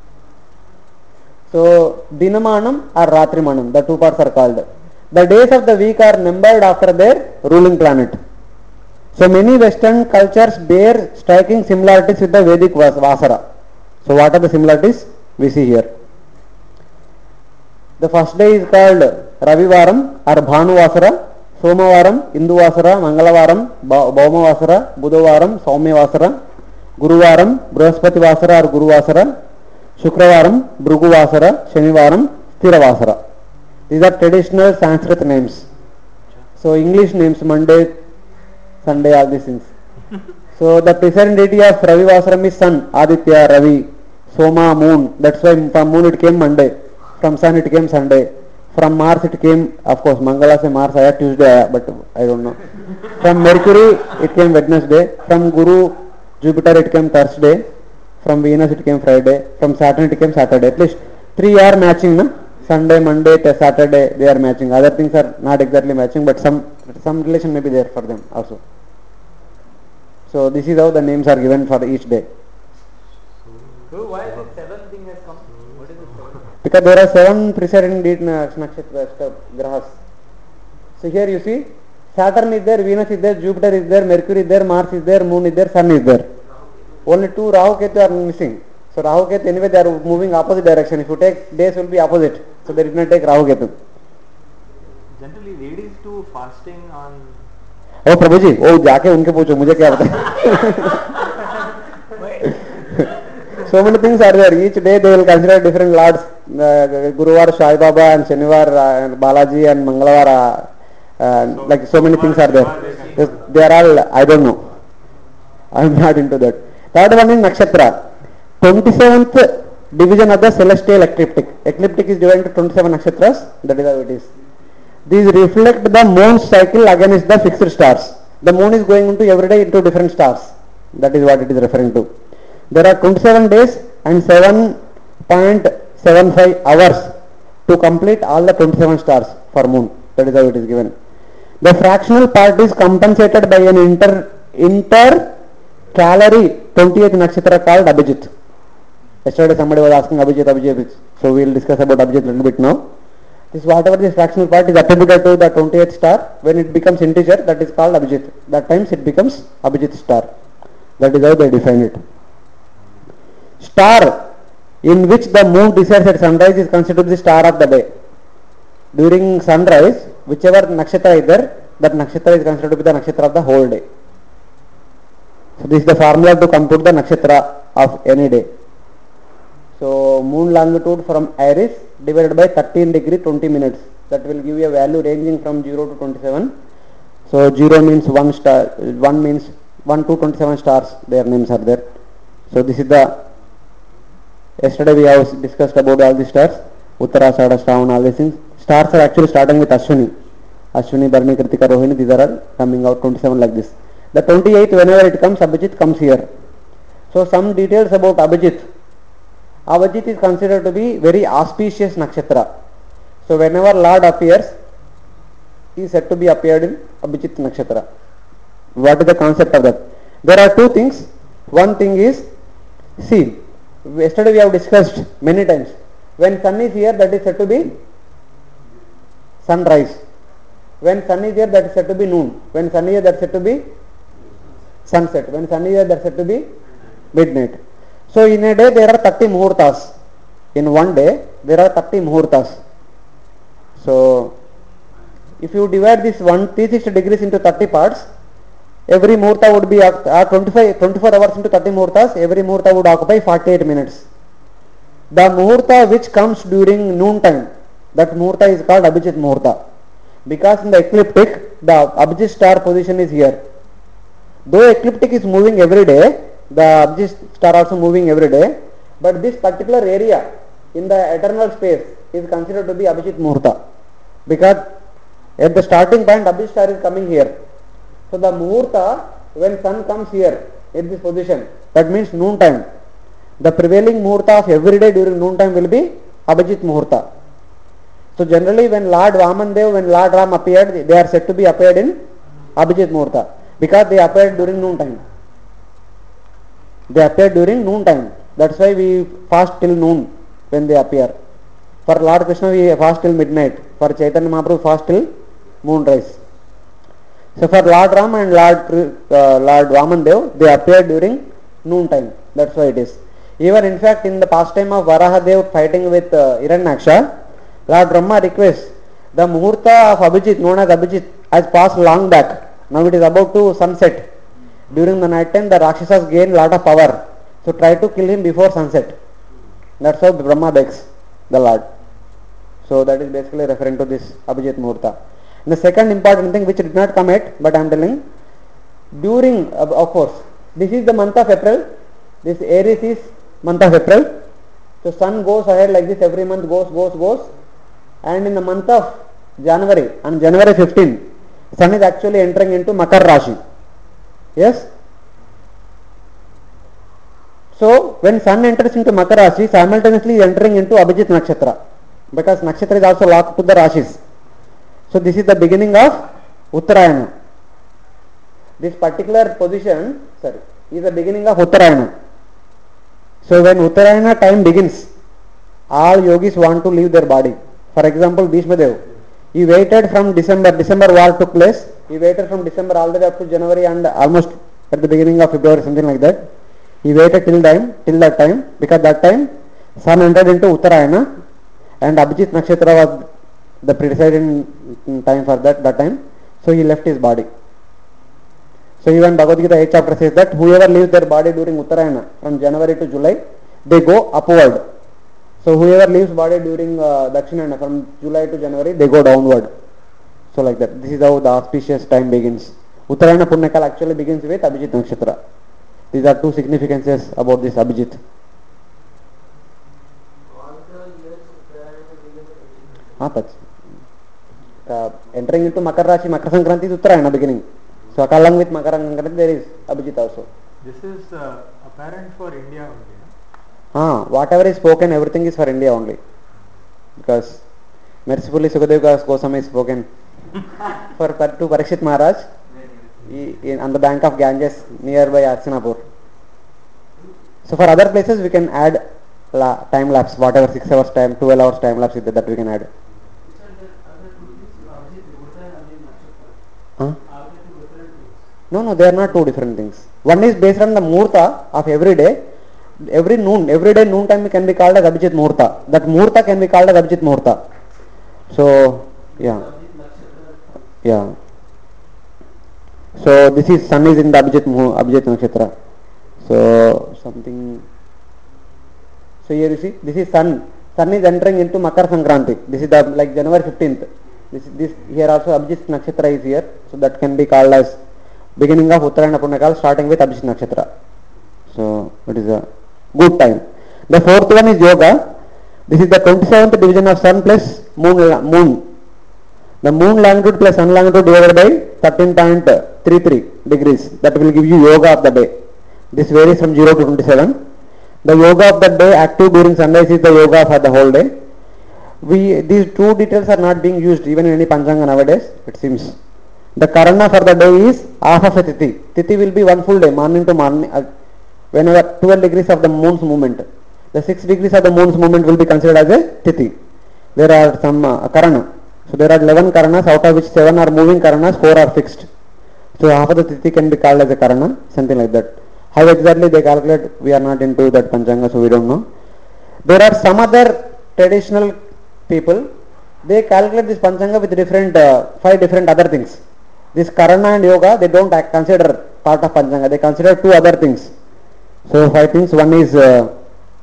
So Dinamanam or Ratrimanam, the two parts are called. The days of the week are numbered after their ruling planet. So many Western cultures bear striking similarities with the Vedic Vasara. So what are the similarities? We see here. The first day is called Ravivaram or Bhanu Vasara, Somavaram, Indu Vasara, Mangalavaram, Bhauma Vasara, Budhavaram, Saumya Vasara, గురువారం Brihaspati వాసర are గురువాసర, Shukravaram Bhriguvasara, Shanivaram Sthiravasara. These are traditional Sanskrit names. So English names Monday, Sunday, all these things. So the preceding deity of Ravi Vasaram is Sun, Aditya, Ravi, Soma, Moon. That's why from Moon it came Monday, from Sun it came Sunday, from Mars it came, of course Mangala se Mars aya, Tuesday aya, but I don't know. From Mercury it came Wednesday, from Guru Jupiter it came Thursday, from Venus it came Friday, from Saturn it came Saturday. At least three are matching, no? Sunday, Monday, Saturday, they are matching. Other things are not exactly matching, but some some relation may be there for them also. So this is how the names are given for each day. So why is it seventh thing has come? What is it seventh? Because there are seven preceding date nakshatra grahas. So here you see, Saturn is there, Venus is there, Jupiter is there, Mercury is there, Mars is there, Moon is there, Sun is there. Only two Rahu Ketu are missing. So Rahu Ketu anyway they are moving opposite direction. If you take days will be opposite. So they did not take Rahu Ketu. Generally ladies do fasting on. Oh Prabhu ji, oh जाके उनके पूछो मुझे क्या पता. So many things are there. Each day they will consider different lords. Uh, Guruvar Sai Baba and Shanivar uh, Balaji and Mangalvar. Uh, uh, like so many things are there. They are all, I don't know. I am not into that. Third one is Nakshatra. twenty-seventh division of the celestial ecliptic. Ecliptic is divided into twenty-seven nakshatras. That is how it is. These reflect the moon's cycle against the fixed stars. The moon is going into every day into different stars. That is what it is referring to. There are twenty-seven days and seven point seven five hours to complete all the twenty-seven stars for moon. That is how it is given. The fractional part is compensated by an inter intercalary twentieth nakshatra called Abhijit. Yesterday somebody was asking Abhijit, Abhijit. So we will discuss about Abhijit a little bit now. This whatever this fractional part is attributed to the twentieth star, when it becomes integer, that is called Abhijit. That times it becomes Abhijit star. That is how they define it. Star in which the moon descends at sunrise is considered to be the star of the day. During sunrise, whichever nakshatra is there, that nakshatra is considered to be the nakshatra of the whole day. So this is the formula to compute the nakshatra of any day. So moon longitude from Aries divided by thirteen degree twenty minutes. That will give you a value ranging from zero to twenty-seven. So zero means one star, one means one to twenty-seven stars. Their names are there. So this is the. Yesterday we have discussed about all the stars. Uttara, Sada, Shravan, all these things. Stars are actually starting with Ashwini. Ashwini, Bharani, Kritika, Rohini. These are all coming out twenty-seven like this. The twenty-eighth, whenever it comes, Abhijit comes here. So some details about Abhijit. Abhijit is considered to be very auspicious nakshatra. So whenever Lord appears, he is said to be appeared in Abhijit nakshatra. What is the concept of that? There are two things. One thing is, see, yesterday we have discussed many times. When sun is here, that is said to be sunrise. When sun is here, that is said to be noon. When sun is here, that is said to be sunset. When sun is here, that is said to be midnight. So in a day there are thirty muhurtas. In one day there are thirty muhurtas. So if you divide this one three hundred sixty degrees into thirty parts, every muhurta would be uh, twenty-five, twenty-four hours into thirty muhurtas. Every muhurta would occupy forty-eight minutes. The muhurta which comes during noon time, that muhurta is called Abhijit muhurta. Because in the ecliptic, the Abhijit star position is here. Though ecliptic is moving every day, the Abhijit star also moving every day, but this particular area in the eternal space is considered to be Abhijit muhurta. Because at the starting point, Abhijit star is coming here. So the muhurta, when sun comes here in this position, that means noon time. The prevailing muhurta of every day during noon time will be Abhijit muhurta. So generally when Lord Vamandev, when Lord Ram appeared, they are said to be appeared in Abhijit muhurta because they appeared during noon time. They appeared during noon time. That's why we fast till noon when they appear. For Lord Krishna we fast till midnight. For Chaitanya Mahaprabhu fast till moonrise. So for Lord Ram and Lord uh, Lord Vamandev, they appeared during noon time. That's why it is. Even in fact in the pastime of Varahadev fighting with uh, Hiranyaksha, Lord Brahma requests the muhurta of Abhijit, known as Abhijit, has passed long back. Now it is about to sunset. During the night time, the Rakshasas gain lot of power. So try to kill him before sunset. That's how Brahma begs the Lord. So that is basically referring to this Abhijit Muhurta. And the second important thing which did not come yet, but I am telling, during, uh, of course, this is the month of April. This Aries is month of April. So sun goes ahead like this, every month goes, goes, goes. And in the month of January, on January fifteenth, sun is actually entering into Makar Rashi. Yes? So when sun enters into Makar Rashi, simultaneously entering into Abhijit Nakshatra. Because Nakshatra is also locked to the Rashis. So this is the beginning of Uttarayana. This particular position, sorry, is the beginning of Uttarayana. So when Uttarayana time begins, all yogis want to leave their body. For example, Bhishma Dev, he waited from December, December war took place, he waited from December all the way up to January and almost at the beginning of February, something like that. He waited till time, till that time, because that time sun entered into Uttarayana and Abhijit Nakshatra was the predeciding time for that, that time. So he left his body. So even Bhagavad Gita eighth chapter says that whoever leaves their body during Uttarayana from January to July, they go upward. So whoever leaves body during uh, Dakshinayana from July to January, they go downward. So like that. This is how the auspicious time begins. Uttarayana Punyakal actually begins with Abhijit Nakshatra. These are two significances about this Abhijit. Ah, that's uh, entering into Makar Rashi, Makar Sankranti is Uttarayana beginning. So along with Makar Sankranti there is Abhijit also. This is uh, apparent for India only. Ah, whatever is spoken, everything is for India only. Because mercifully Sukadeva Goswami is spoken for to Parikshit Maharaj he, in, on the bank of Ganges nearby Hastinapur. So for other places we can add la, time lapse, whatever six hours time, twelve hours time lapse is that, that we can add. Huh? No, no, they are not two different things. One is based on the Muhurta of every day. Every noon, every day noon time can be called as Abhijit Muhurta. That Muhurta can be called as Abhijit Muhurta. So, yeah. Yeah. So, this is sun is in the Abhijit, Abhijit Nakshatra. So, something. So, here you see, this is sun. Sun is entering into Makar Sankranti. This is the, like January fifteenth. This, this, here also Abhijit Nakshatra is here. So, that can be called as beginning of Uttarayana Punyakal starting with Abhijit Nakshatra. So, it is a good time. The fourth one is yoga. This is the twenty-seventh division of sun plus moon. moon. The moon longitude plus sun longitude divided by thirteen point three three degrees. That will give you yoga of the day. This varies from zero to twenty-seven. The yoga of the day active during sunrise is the yoga for the whole day. We These two details are not being used even in any Panchanga nowadays, it seems. The Karana for the day is half of a Tithi. Tithi will be one full day, morning to morning. Uh, whenever twelve degrees of the moon's movement, the six degrees of the moon's movement will be considered as a Tithi. There are some uh, Karana. So there are eleven Karanas, out of which seven are moving Karanas, four are fixed. So half of the Tithi can be called as a Karana, something like that. How exactly they calculate, we are not into that Panchanga, so we don't know. There are some other traditional people, they calculate this Panchanga with different, uh, five different other things. This Karana and Yoga, they don't act, consider part of Panchanga, they consider two other things. So five things, one is uh,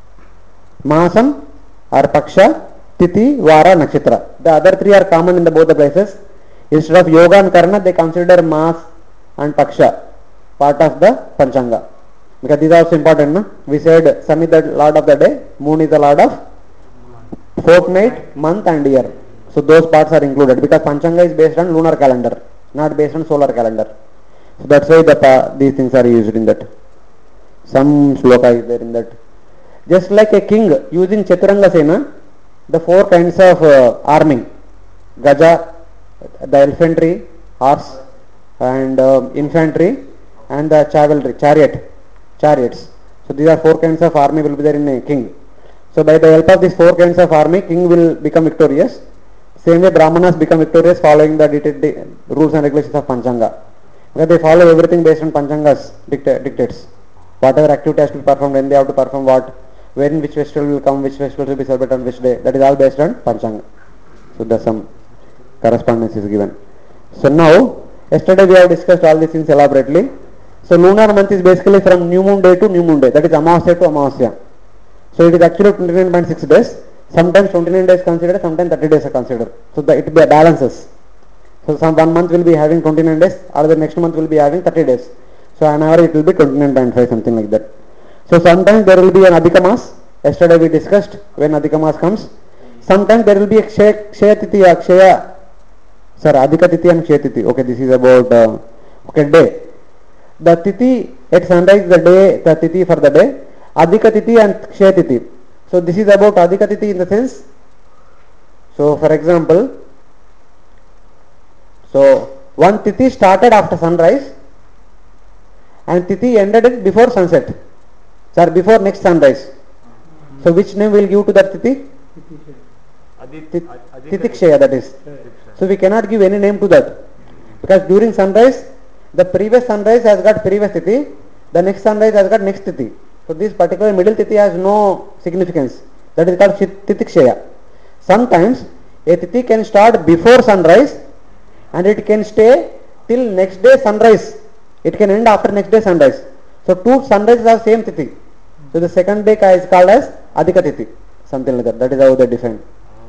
Masam or Paksha, Tithi, Vara, Nakshatra. The other three are common in the both the places. Instead of Yoga and Karana, they consider Mas and Paksha part of the Panchanga. Because these are also important. No? We said Sun is the lord of the day, Moon is the lord of fortnight, month and year. So those parts are included because Panchanga is based on lunar calendar, not based on solar calendar. So that's why the uh, these things are used in that. Some shloka is there in that. Just like a king using Chaturanga Sena, the four kinds of uh, arming, Gaja, the infantry, horse, and uh, infantry, and the cavalry, chariot, chariots. So these are four kinds of army will be there in a king. So by the help of these four kinds of army, king will become victorious. Same way Brahmanas become victorious following the dictate, rules and regulations of Panchanga. Because they follow everything based on Panchanga's dicta- dictates. Whatever activity has to be performed, when they have to perform what, when which festival will come, which festival will be celebrated on which day. That is all based on Panchanga. So there's some correspondence is given. So now, yesterday we have discussed all these things elaborately. So lunar month is basically from new moon day to new moon day. That is Amavasya to Amavasya. So it is actually twenty-nine point six days. Sometimes twenty-nine days considered, sometimes thirty days are considered. So the, it balances. So some one month will be having twenty-nine days, or the next month will be having thirty days. So an average it will be twenty-nine point five, something like that. So sometimes there will be an Adhika Mas. Yesterday we discussed when Adhika Mas comes. Sometimes there will be a Kshaya, Kshaya Tithi, or Kshaya, sorry, Adhika Tithi and Kshaya Tithi. Okay, this is about, uh, okay, day. The Tithi at sunrise, the day, the Tithi for the day, Adhika Tithi and Kshaya Tithi. So this is about Adhika Tithi in the sense, so for example, so one Tithi started after sunrise and Tithi ended it before sunset, sorry, before next sunrise. So which name will give to that Tithi? Tithi Kshaya, that is. So we cannot give any name to that, because during sunrise, the previous sunrise has got previous Tithi, the next sunrise has got next Tithi. So this particular middle Tithi has no significance. That is called Tithi Kshaya. Sometimes a Tithi can start before sunrise and it can stay till next day sunrise. It can end after next day sunrise. So two sunrises have same Tithi. So the second day is called as Adhika Tithi. Something like that. That is how they define.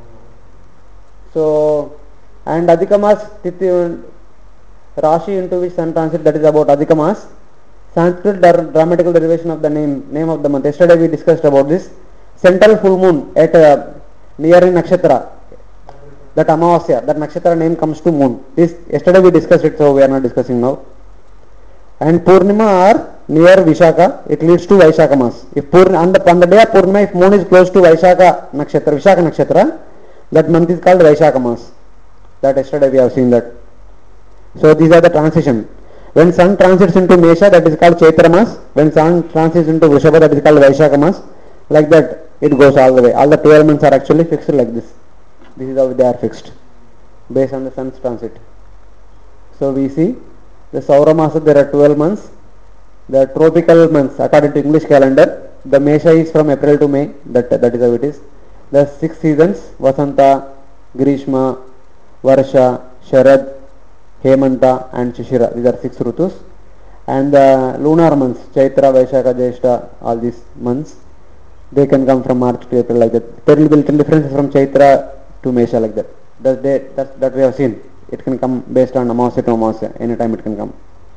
So, and Adhika Mas Tithi, Rashi into which sun transit, that is about Adhika Mas. Sanskrit grammatical derivation of the name, name of the month. Yesterday we discussed about this. Central full moon at uh, near in Nakshatra, that Amavasya, that Nakshatra name comes to moon. This yesterday we discussed it, so we are not discussing now. And Purnima are near Vishaka, it leads to Vaishaka Mas. If Purn on the, on the day of Purnima, if moon is close to Vaishaka Nakshatra, Vishaka Nakshatra, that month is called Vaishaka Mas. That yesterday we have seen that. So these are the transition. When sun transits into Mesha, that is called Chaitra Mas. When sun transits into Vrishabha, that is called Vaishaka Mas. Like that, it goes all the way. All the twelve months are actually fixed like this. This is how they are fixed, based on the sun's transit. So we see, the Saura Masa, there are twelve months. The tropical months, according to English calendar, the Mesha is from April to May. That, that is how it is. The six seasons, Vasanta, Grishma, Varsha, Sharad, Hemanta and Shishira. These are six Rutus. And the lunar months, Chaitra, Vaishaka, Jyeshta, all these months, they can come from March to April like that. There will be little differences from Chaitra to Mesha like that. That, they, that, that we have seen. It can come based on Amavasya to Amavasya. Anytime it can come.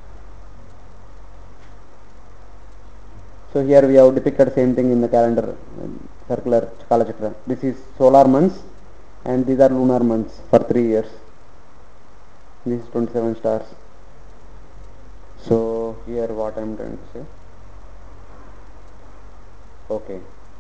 So here we have depicted same thing in the calendar, circular Kala Chakra. This is solar months and these are lunar months for three years. This is twenty-seven stars. So here what I am trying to say. Okay.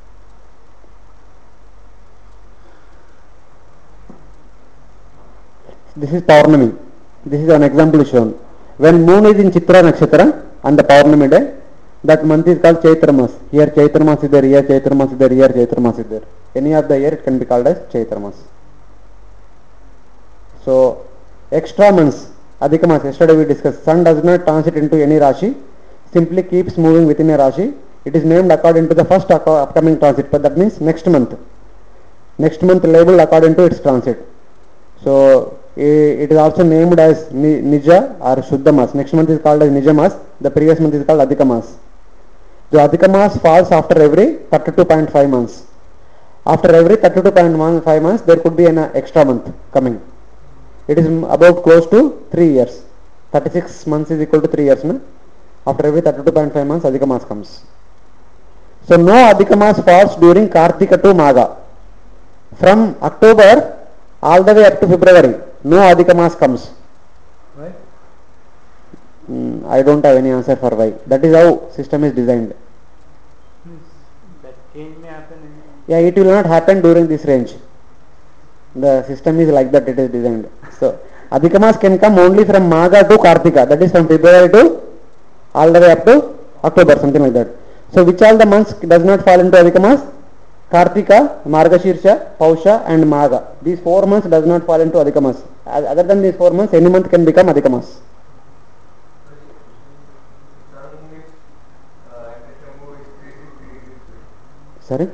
This is Paurnami. This is an example shown. When moon is in Chitra Nakshatra on the Paurnami day, that month is called Chaitra Mas. Here Chaitra Mas is there, here Chaitra Mas is there, here Chaitra Mas is there. Any of the year it can be called as Chaitra Mas. So extra months, Adhika Mas, yesterday we discussed, sun does not transit into any Rashi, simply keeps moving within a Rashi. It is named according to the first upcoming transit, but that means next month. Next month labeled according to its transit. So it is also named as Nija or Shuddha Mas. Next month is called as Nija Mas, the previous month is called Adhika Mas. The Adhika Mas falls after every thirty-two point five months. After every thirty-two point five months, there could be an extra month coming. It is about close to three years. thirty-six months is equal to three years. No? After every thirty-two point five months, Adhika Mas comes. So no Adhika Mas falls during Kartika to Magha. From October all the way up to February, no Adhika Mas comes. Why? Mm, I don't have any answer for why. That is how system is designed. That change may happen in... Yeah, it will not happen during this range. The system is like that, it is designed. So Adhika Mas can come only from Magha to Kartika, that is from February to all the way up to October, something like that. So which all the months does not fall into Adhika Mas? Kartika, Margashirsha, Pausha and Magha. These four months does not fall into Adhika Mas. Other than these four months, any month can become Adhika Mas. Sorry?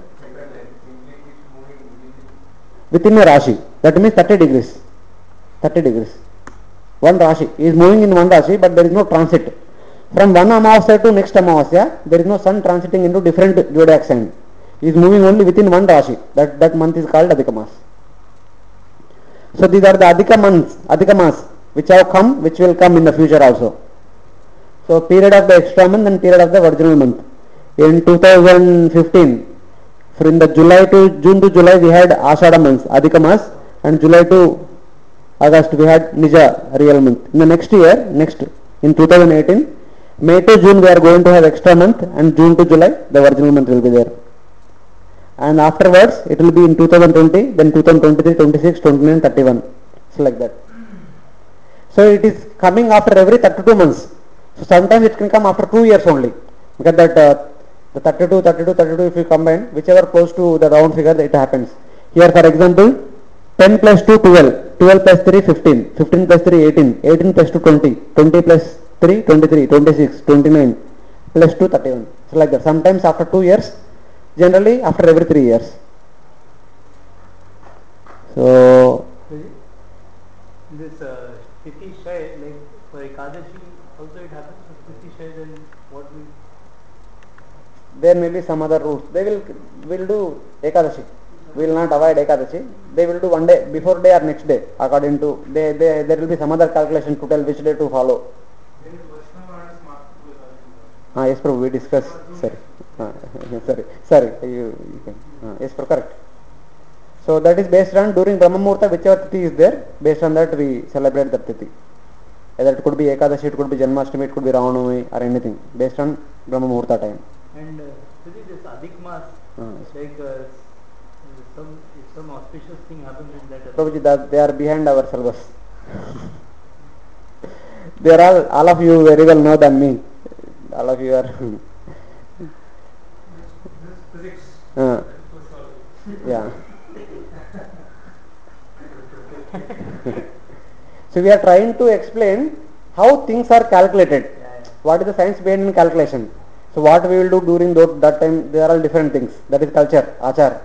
Within a Rashi. That means thirty degrees. thirty degrees. One Rashi. He is moving in one Rashi, but there is no transit. From one Amavasya to next Amavasya, there is no sun transiting into different zodiac sign. He is moving only within one Rashi. That, that month is called Adhika Mas. So these are the Adhika months, Adhika Mas, which have come, which will come in the future also. So period of the extra month and period of the original month. In two thousand fifteen, from the July to June to July we had Ashada months, Adhika Mas, and July to August we had Nija, real month. In the next year, next in two thousand eighteen, May to June we are going to have extra month, and June to July the original month will be there. And afterwards it will be in two thousand twenty, then two thousand twenty-three, twenty-six, twenty-nine, thirty-one. It's like that. So it is coming after every thirty-two months. So sometimes it can come after two years only. Because that uh, the thirty-two, thirty-two, thirty-two if you combine, whichever close to the round figure it happens. Here for example, ten plus two, twelve, twelve plus three, fifteen, fifteen plus three, eighteen, eighteen plus two, twenty, twenty plus three, twenty-three, twenty-six, twenty-nine, plus two, thirty-one. So like that. Sometimes after two years, generally after every three years. So this uh, Sthiti Shay, like for Ekadashi, also it happens. So Sthiti Shay, then what we there may be some other rules. They will will do Ekadashi. We will not avoid Ekadashi. They will do one day, before day or next day, according to, they, they, there will be some other calculation to tell which day to follow. Ah, yes, Prabhu, we discuss. Sorry. Ah, sorry. Sorry. You, you can. Ah, yes, Prabhu, correct. So that is based on during Brahma Muhurta, whichever Tithi is there, based on that we celebrate that Tithi. Either it could be Ekadashi, it could be Janmashtami, it could be Ramanavami or anything, based on Brahma Muhurta time. and uh, Sthiti, this Adhik Mas, Ah, like uh, some if some auspicious thing happens in that. Prabhuji, that they are behind our syllabus. They are all, all of you very well know than me. All of you are. Physics. uh, yeah. So we are trying to explain how things are calculated. What is the science behind in calculation? So what we will do during those, that time, they are all different things. That is culture, achar.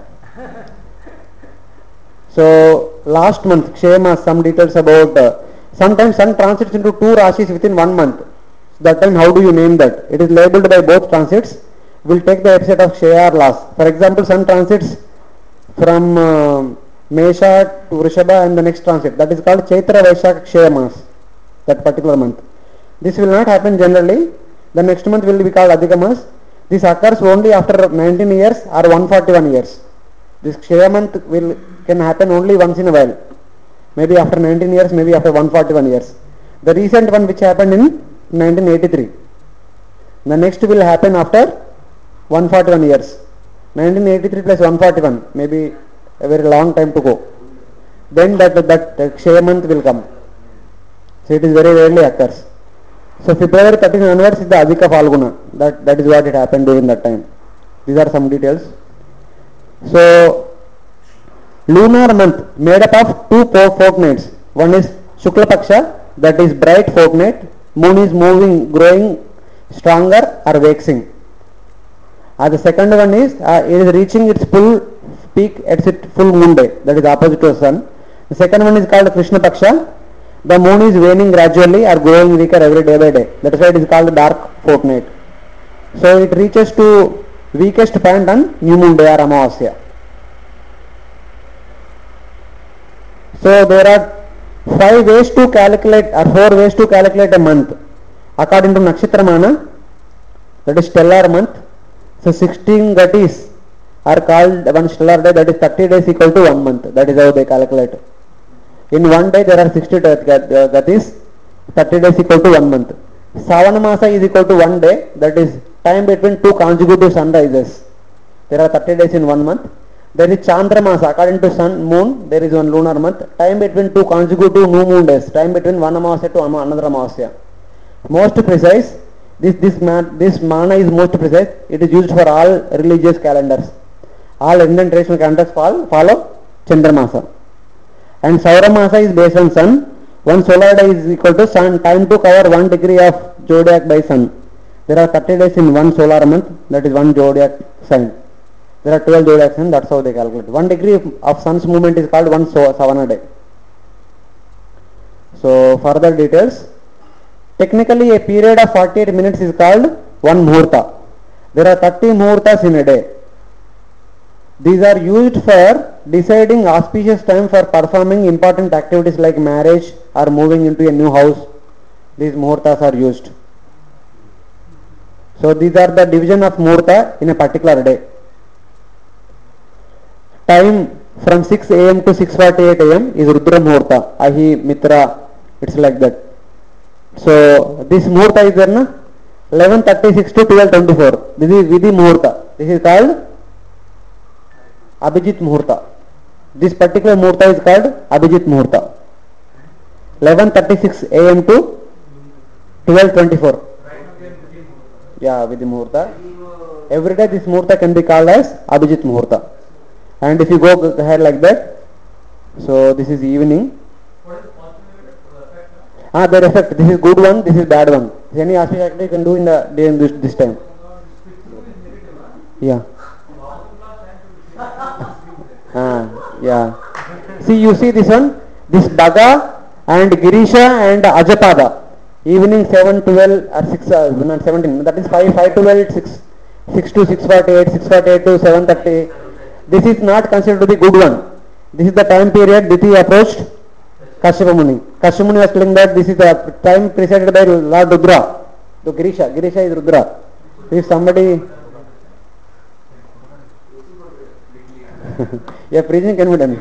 So last month, Kshema, some details about, uh, sometimes sun transits into two rashis within one month. So that time how do you name that? It is labeled by both transits. We will take the episode of Kshaya or loss. For example, sun transits from uh, Mesha to Vrishabha and the next transit. That is called Chaitra Vaishakha Kshaya Mas, that particular month. This will not happen generally. The next month will be called Adhika Mas. This occurs only after nineteen years or one hundred forty-one years. This Kshaya month will can happen only once in a while. Maybe after nineteen years, maybe after one hundred forty-one years. The recent one which happened in nineteen eighty-three. The next will happen after one hundred forty-one years. nineteen eighty-three plus one hundred forty-one, maybe a very long time to go. Then that that, that Kshaya month will come. So it is very rarely occurs. So February thirteenth onwards is the Adhika Falguna. That that is what it happened during that time. These are some details. So lunar month made up of two fortnights. One is Shukla Paksha, that is bright fortnight. Moon is moving, growing stronger or waxing. Uh, the second one is uh, it is reaching its full peak at its full moon day. That is opposite to the sun. The second one is called Krishna Paksha. The moon is waning gradually or growing weaker every day by day. That is why it is called dark fortnight. So it reaches to weakest point on new moon day or Amavasya. So there are five ways to calculate or four ways to calculate a month. According to Nakshitramana, that is stellar month. So sixteen gatis are called one stellar day, that is thirty days equal to one month. That is how they calculate. In one day there are sixty gatis, thirty days equal to one month. Savana Masa is equal to one day, that is time between two consecutive sunrises. There are thirty days in one month. There is Chandra Masa, according to sun, moon, there is one lunar month. Time between two consecutive new moon days, time between one Amavasya to another Amavasya. Most precise, this this man, this mana is most precise. It is used for all religious calendars. All Indian traditional calendars follow, follow Chandra Masa. And Saura Masa is based on sun. One solar day is equal to sun, time to cover one degree of zodiac by sun. There are thirty days in one solar month, that is one zodiac sign. There are twelve zodiac signs, that's how they calculate. One degree of sun's movement is called one savana day. So further details. Technically, a period of forty-eight minutes is called one muhurta. There are thirty muhurtas in a day. These are used for deciding auspicious time for performing important activities like marriage or moving into a new house. These muhurtas are used. So these are the division of muhurta in a particular day. Time from six a m to six forty-eight a m is Rudra Muhurta, Ahi, Mitra, it's like that. So this Muhurta is there na? eleven thirty-six to twelve twenty-four. This is Vidhi Muhurta. This is called Abhijit Muhurta. This particular Muhurta is called Abhijit Muhurta. eleven thirty-six a m to twelve twenty-four. Yeah, Vidhi Muhurta. Every day this Muhurta can be called as Abhijit Muhurta. And if you go ahead like that, so this is evening. Ah, their effect. This is good one, this is bad one. Any aspect activity you can do in the day in this, this time. Yeah. Ah, yeah. See, you see this one, this Bhaga and Girisha and Ajapada. Evening seven, twelve or six, uh, not seventeen. That is five, five, twelve, six, six to six forty-eight, six forty-eight to seven thirty. This is not considered to be good one. This is the time period Diti approached Kashyapa Muni. Kashyapa Muni was telling that this is the time presided by Lord Rudra. So Girisha, Girisha is Rudra. If somebody yeah, preaching can be done.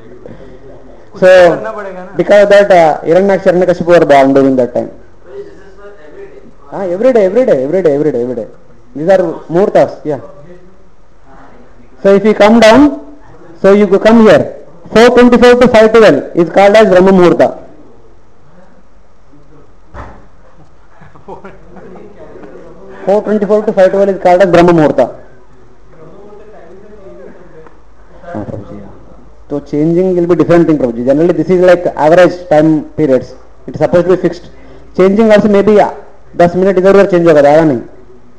So because of that uh, Hiranyaksha and Hiranyakashipu were born during that time. Ah, every day, every day, every day, every day, every day. These are muhurtas, yeah. So if you come down, so you come here. four twenty-four to five twelve is called as Brahma Muhurta. four twenty-four to five twelve is called as Brahma Muhurta. Ah, Prabhuji, yeah. So changing will be different thing, Prabhuji. Generally this is like average time periods. It is supposed to be fixed. Changing also maybe ten minutes इधर change होगा, आया नहीं.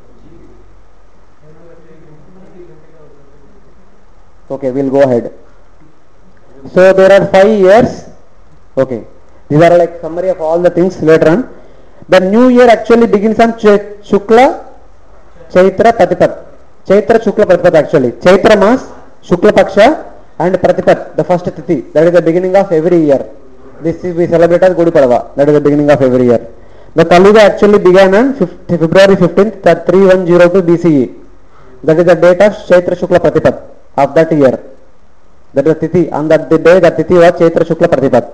Okay, we'll go ahead. So there are five years. Okay, these are like summary of all the things later on. The new year actually begins on Ch- Shukla Chaitra Pratipat. Chaitra Shukla Pratipat actually. Chaitra Mas, Shukla Paksha and Pratipat, the first Tithi. That is the beginning of every year. This is we celebrate as Gudi Padava. That is the beginning of every year. The Kaluga actually began on February fifteenth, thirty-one oh two B C E. That is the date of Chaitra Shukla Pratipat of that year. That is the Tithi. On that day, the Tithi was Chaitra Shukla Pratipat.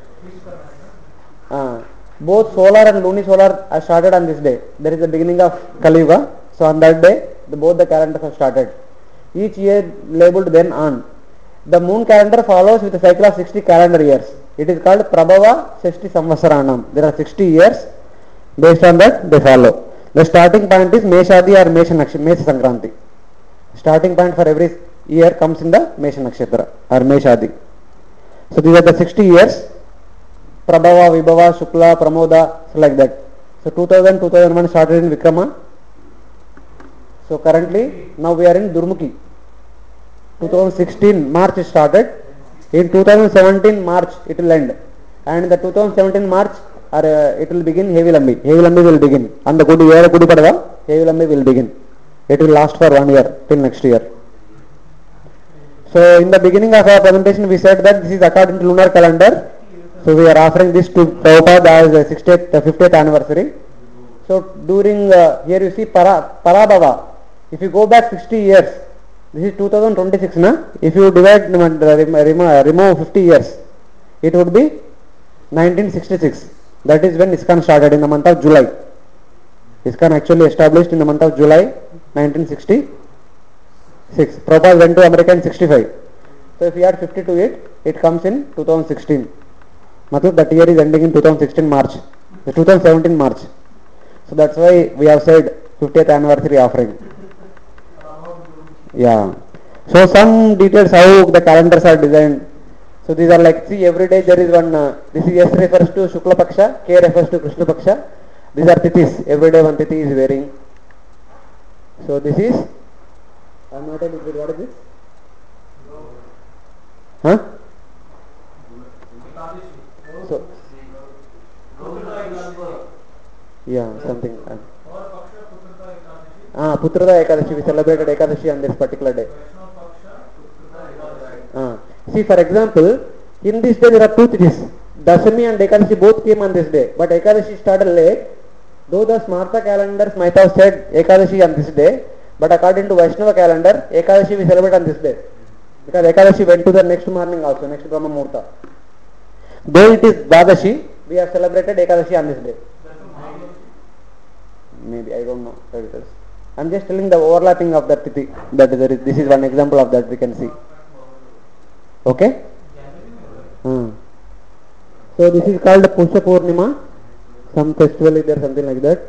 Uh, both solar and lunisolar are started on this day. There is the beginning of Kali Yuga. So on that day, the, both the calendars have started. Each year labeled then on. The moon calendar follows with a cycle of sixty calendar years. It is called Prabhava Seshti Samvatsaranam. There are sixty years. Based on that, they follow. The starting point is Meshadi or Mesha Mesha Sankranti. Starting point for every year comes in the Mesha Nakshatra or Meshadi. So these are the sixty years. Prabhava, Vibhava, Shukla, Pramoda, so like that. So two thousand, two thousand one started in Vikrama. So currently, now we are in Durmukhi. twenty sixteen March started. In two thousand seventeen March it will end. And in the two thousand seventeen March or uh, it will begin Heavy Lambi. Heavy Lambi will begin. On the Gudi year Gudi Padava, Heavy Lambi will begin. It will last for one year till next year. So in the beginning of our presentation we said that this is according to lunar calendar. So we are offering this to Prabhupada as the sixtieth, fiftieth anniversary. So during uh, here you see para, Parabhava. If you go back sixty years, this is two thousand twenty-six, na? If you divide, remove, remove fifty years, it would be nineteen sixty-six. That is when ISKCON started in the month of July. ISKCON actually established in the month of July nineteen sixty-six. Prabhupada went to America in sixty-five. So if you add fifty to it, it comes in two thousand sixteen. Matlab that year is ending in two thousand sixteen March. The two thousand seventeen March. So that's why we have said fiftieth anniversary offering. Yeah. So some details how the calendars are designed. So these are like, see, every day there is one, uh, this is S refers to Shukla Paksha, K refers to Krishna Paksha. These are Tithis. Every day one Tithi is varying. So this is, I am not able to, what is this? Huh? So, Yeah, something. Uh, ah, Putrada Ekadashi, we celebrated Ekadashi on this particular day. Uh, see, for example, in this day there are two things. Dashami and Ekadashi both came on this day, but Ekadashi started late. Though the Smarta calendars might have said Ekadashi on this day, but according to Vaishnava calendar, Ekadashi we celebrate on this day. Because Ekadashi went to the next morning also, next Brahma Muhurta. Though it is Dvadashi, we have celebrated Ekadashi on this day. Maybe, I don't know where it is. I am just telling the overlapping of that tithi. That there is, this is one example of that we can see. Okay? Hmm. So this is called Pusha Purnima. Some festival is there, something like that.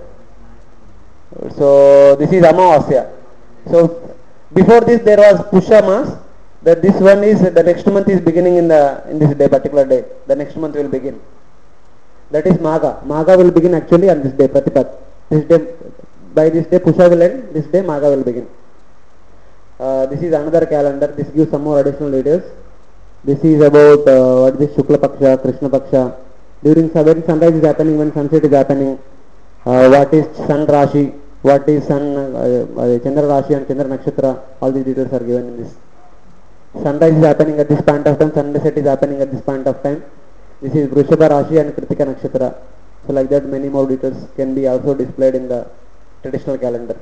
So this is Amavasya. So before this there was Pusha Mas. That this one is, the next month is beginning in the in this day, particular day. The next month will begin. That is Magha. Magha will begin actually on this day, Pratipat. This day, by this day Pusha will end, this day Magha will begin. Uh, this is another calendar. This gives some more additional details. This is about uh, what is this Shukla Paksha, Krishna Paksha. During when sunrise is happening, when sunset is happening, uh, what is Sun Rashi, what is Sun, uh, uh, Chandra Rashi and Chandra Nakshatra, all these details are given in this. Sunrise is happening at this point of time, sunset is happening at this point of time. This is Vrishabha Rashi and Kritika Nakshatra. So like that many more details can be also displayed in the traditional calendar.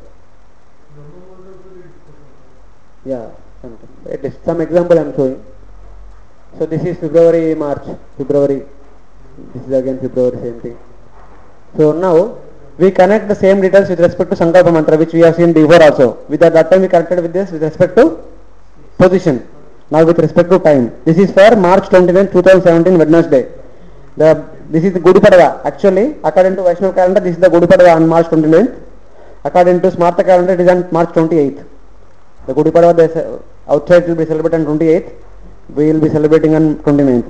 Yeah, it is some example I am showing. So this is February, March, February. This is again February, same thing. So now we connect the same details with respect to Sankalpa Mantra, which we have seen before also. With that, that time we connected with this with respect to position. Now with respect to time. This is for March twenty-ninth, twenty seventeen, Wednesday. The this is the Gudi Padwa. Actually, according to Vaishnava calendar, this is the Gudi Padwa on March twenty-ninth. According to Smarta calendar, it is on March twenty-eighth. The Gudi Padwa, the outside will be celebrated on twenty-eighth. We will be celebrating on twenty-ninth.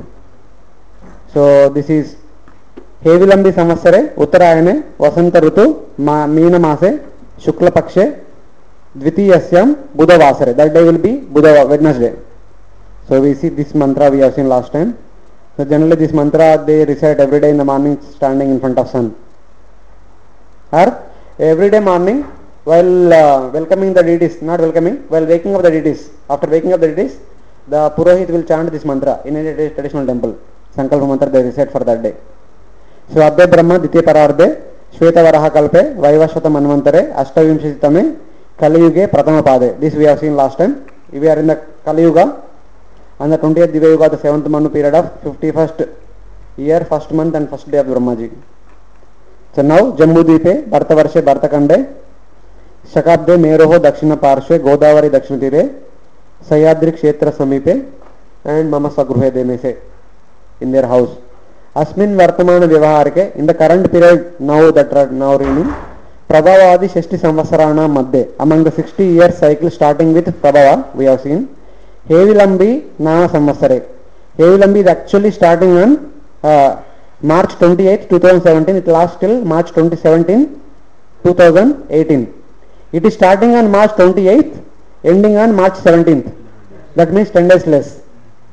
So this is Hevilambi Samvatsare, Uttarayane, Vasanta Rutu, Meena Mase, Shukla Pakshe, Dvitiyasyam, Buddha Vasare. That day will be Buddha Wednesday. So we see this mantra we have seen last time. So generally this mantra they recite every day in the morning standing in front of sun. Or every day morning while uh, welcoming the deities, not welcoming, while waking up the deities. After waking up the deities, the Purohit will chant this mantra in any traditional temple. Sankalpa mantra they recite for that day. So Abde Brahma Ditya Pararde, Shweta Varaha Kalpe, Vaivashvata Manvantare, Ashtavimshitame, Kali Yuge, Pratama Pade. This we have seen last time. We are in the Kali Yuga. On the twentieth Divya Yuga, the seventh Manu period of fifty-first year, first month and first day of Brahmaji. So now, Jambu Dipe, Bharta Varshe, Bharta Kande, Shakabde, Meroho, Dakshina Parshve, Godavari, Dakshina Tire, Sayadri Kshetra Samipe, and Mama Sagruhe Demese in their house. Asmin Vartamana Vivaharke, in the current period now that are now reigning, Prabhavadi Sheshti Samvatsarana Madde, among the sixty year cycle starting with Prabhava, we have seen. Hevilambi Nama Samvatsare. Hevilambi is actually starting on uh, March twenty-eighth, twenty seventeen. It lasts till March twenty seventeen, twenty eighteen. It is starting on March twenty-eighth, ending on March seventeenth. That means ten days less.